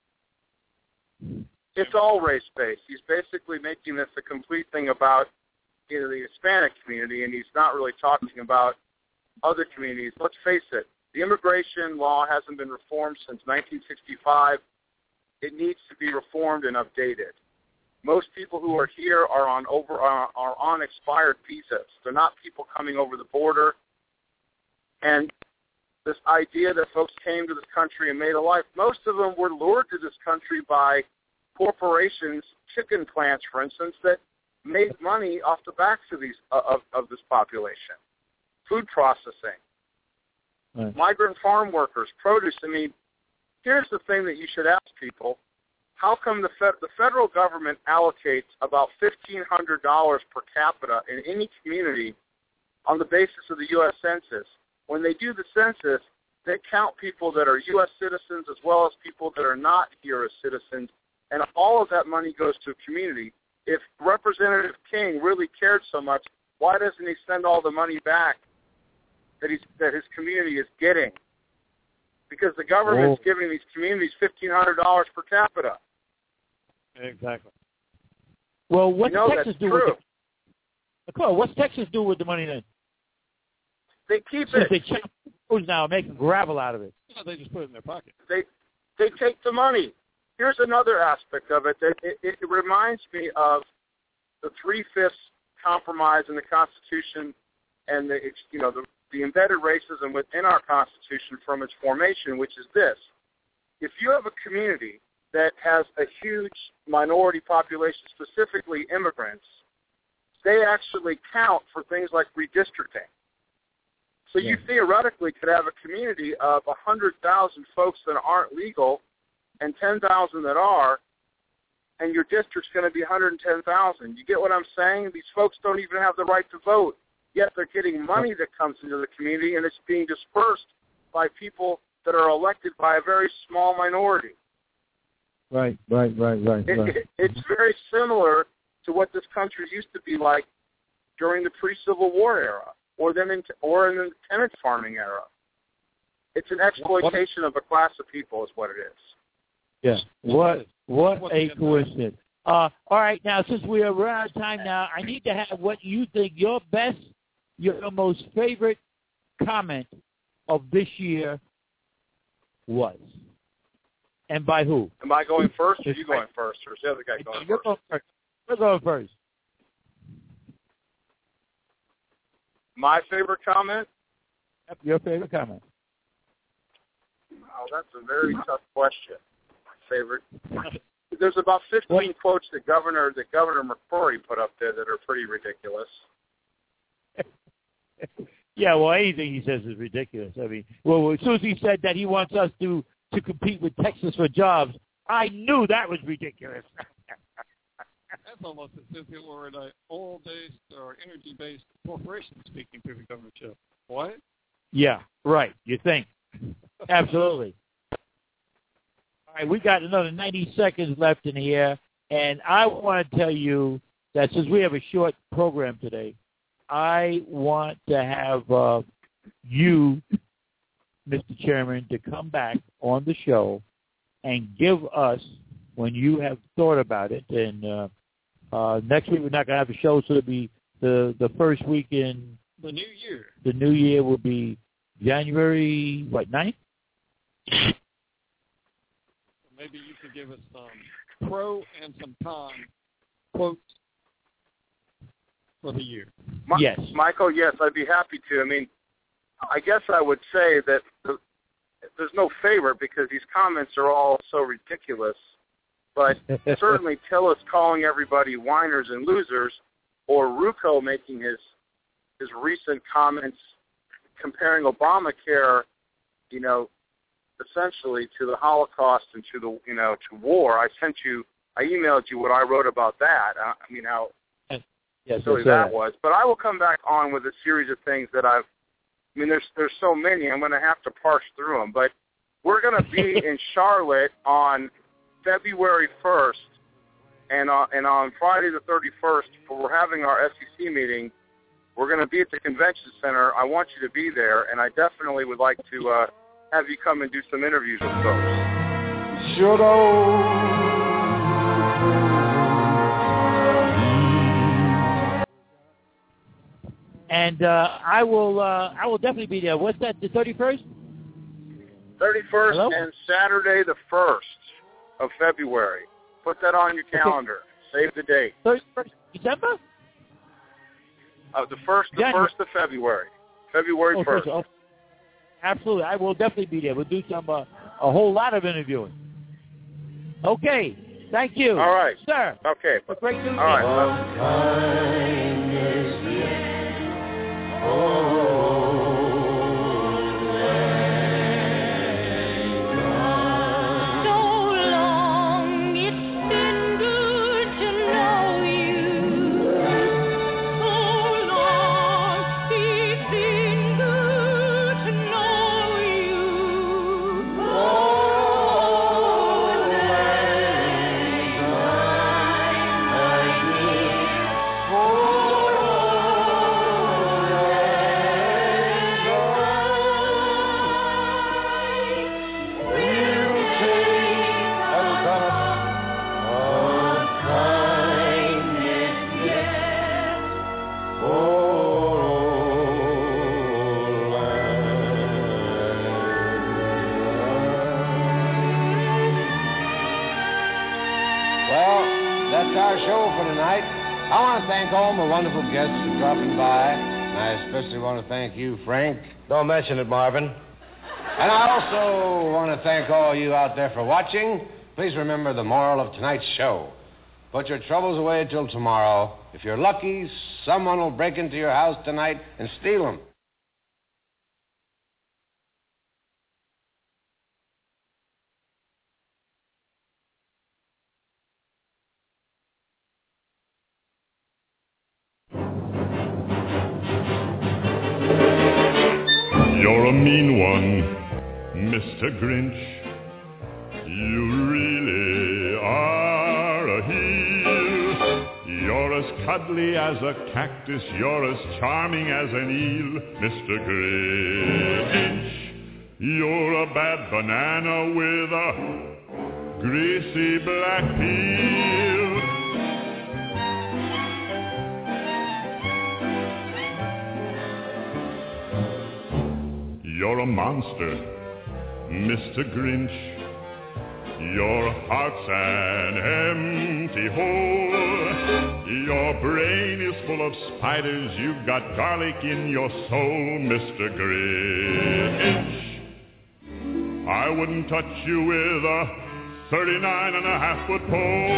It's all race-based. He's basically making this a complete thing about, you know, the Hispanic community, and he's not really talking about other communities. Let's face it, the immigration law hasn't been reformed since nineteen sixty-five. It needs to be reformed and updated. Most people who are here are on over uh, are on expired visas. They're not people coming over the border. And this idea that folks came to this country and made a life, most of them were lured to this country by corporations, chicken plants, for instance, that made money off the backs of these uh, of, of this population. Food processing, right. Migrant farm workers, produce. I mean, here's the thing that you should ask people. how come the, fed, the federal government allocates about fifteen hundred dollars per capita in any community on the basis of the U S Census? When they do the census, they count people that are U S citizens as well as people that are not U S citizens, and all of that money goes to a community. If Representative King really cared so much, why doesn't he send all the money back that he's that his community is getting? Because the government's Whoa. giving these communities fifteen hundred dollars per capita. Exactly. Well, what's you know, Texas that's do true. with the, Carl, what's Texas do with the money then? They keep Since it. they chop roads now, making gravel out of it. No, they just put it in their pocket. They they take the money. Here's another aspect of it that it, it, it reminds me of the three-fifths compromise in the Constitution and the you know the, the embedded racism within our Constitution from its formation, which is this: if you have a community that has a huge minority population, specifically immigrants, they actually count for things like redistricting. So yeah. you theoretically could have a community of one hundred thousand folks that aren't legal and ten thousand that are, and your district's going to be one hundred ten thousand. You get what I'm saying? These folks don't even have the right to vote, yet they're getting money that comes into the community, and it's being dispersed by people that are elected by a very small minority. Right, right, right, right, It, right. it, it's very similar to what this country used to be like during the pre-Civil War era, or then in, or in the tenant farming era. It's an exploitation of a class of people, is what it is. Yeah. What what a coincidence. Uh, all right, now since we are out of time now, I need to have what you think your best, your most favorite comment of this year was, and by who? Am I going first, or are you going first, or is the other guy going You're first? going first. You're going first. My favorite comment? Yep, your favorite comment. Oh, that's a very tough question. My favorite. There's about fifteen what? quotes that Governor that Governor McCrory put up there that are pretty ridiculous. Yeah, well, anything he says is ridiculous. I mean, well, as soon as he said that he wants us to, to compete with Texas for jobs, I knew that was ridiculous. That's almost as if it were an oil-based or energy-based corporation speaking to the governorship. What? Yeah, right. You think. Absolutely. All right, we got another ninety seconds left in here, and I want to tell you that since we have a short program today, I want to have uh, you, Mister Chairman, to come back on the show and give us, when you have thought about it, and uh, uh, next week we're not going to have a show, so it'll be the, the first week in the new year. The new year will be January, what, ninth? Maybe you could give us some pro and some con quotes for the year. My, yes. Michael, yes, I'd be happy to. I mean, I guess I would say that the, there's no favorite because these comments are all so ridiculous, but certainly Tillis calling everybody whiners and losers, or Rucco making his his recent comments comparing Obamacare, you know, essentially to the Holocaust and to the, you know, to war. I sent you, I emailed you what I wrote about that. I mean, how yes, silly that was. But I will come back on with a series of things that I've, I mean, there's there's so many. I'm going to have to parse through them. But we're going to be in Charlotte on February first, and on, and on Friday the thirty-first, we're having our S E C meeting. We're going to be at the convention center. I want you to be there, and I definitely would like to uh, have you come and do some interviews with folks. Should And uh, I will uh, I will definitely be there. What's that, the thirty-first? thirty-first Hello? and Saturday the first of February. Put that on your calendar. Okay. Save the date. thirty-first December? Uh, the first, the January. first of February. February oh, first. Oh, absolutely. I will definitely be there. We'll do some uh, a whole lot of interviewing. Okay. Thank you. All right. Sir. Okay. Well, great news. All right. So long it our show for tonight. I want to thank all my wonderful guests for dropping by. And I especially want to thank you, Frank. Don't mention it, Marvin. And I also want to thank all you out there for watching. Please remember the moral of tonight's show. Put your troubles away till tomorrow. If you're lucky, someone will break into your house tonight and steal them. You're a mean one, Mister Grinch. You really are a heel. You're as cuddly as a cactus. You're as charming as an eel, Mister Grinch. You're a bad banana with a greasy black peel. You're a monster, Mister Grinch. Your heart's an empty hole. Your brain is full of spiders. You've got garlic in your soul, Mister Grinch. I wouldn't touch you with a thirty-nine and a half foot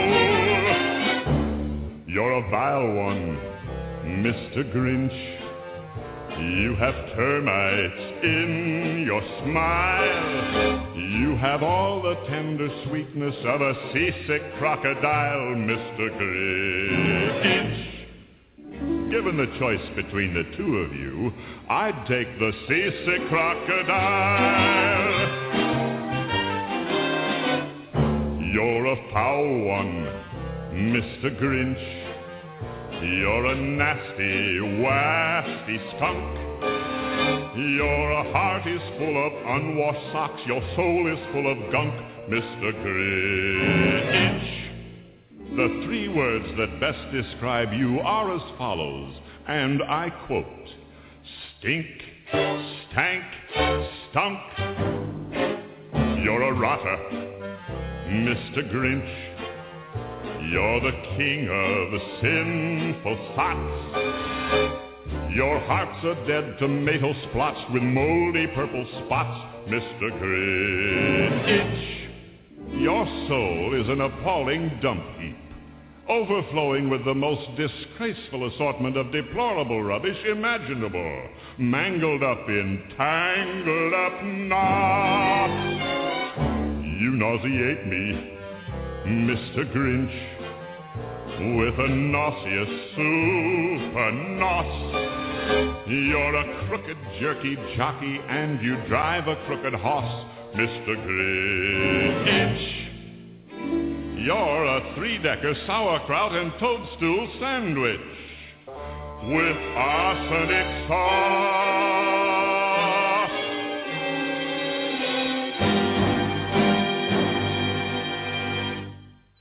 pole. You're a vile one, Mister Grinch. You have termites in your smile. You have all the tender sweetness of a seasick crocodile, Mister Grinch. Given the choice between the two of you, I'd take the seasick crocodile. You're a foul one, Mister Grinch. You're a nasty, wasty skunk. Your heart is full of unwashed socks. Your soul is full of gunk, Mister Grinch. The three words that best describe you are as follows, and I quote: stink, stank, stunk. You're a rotter, Mister Grinch. You're the king of sinful sots. Your heart's a dead tomato splotched with moldy purple spots, Mister Grinch. Your soul is an appalling dump heap, overflowing with the most disgraceful assortment of deplorable rubbish imaginable, mangled up in tangled up knots. You nauseate me, Mister Grinch, with a nauseous super nos. You're a crooked, jerky jockey, and you drive a crooked horse, Mister Grinch. You're a three-decker sauerkraut and toadstool sandwich with arsenic sauce.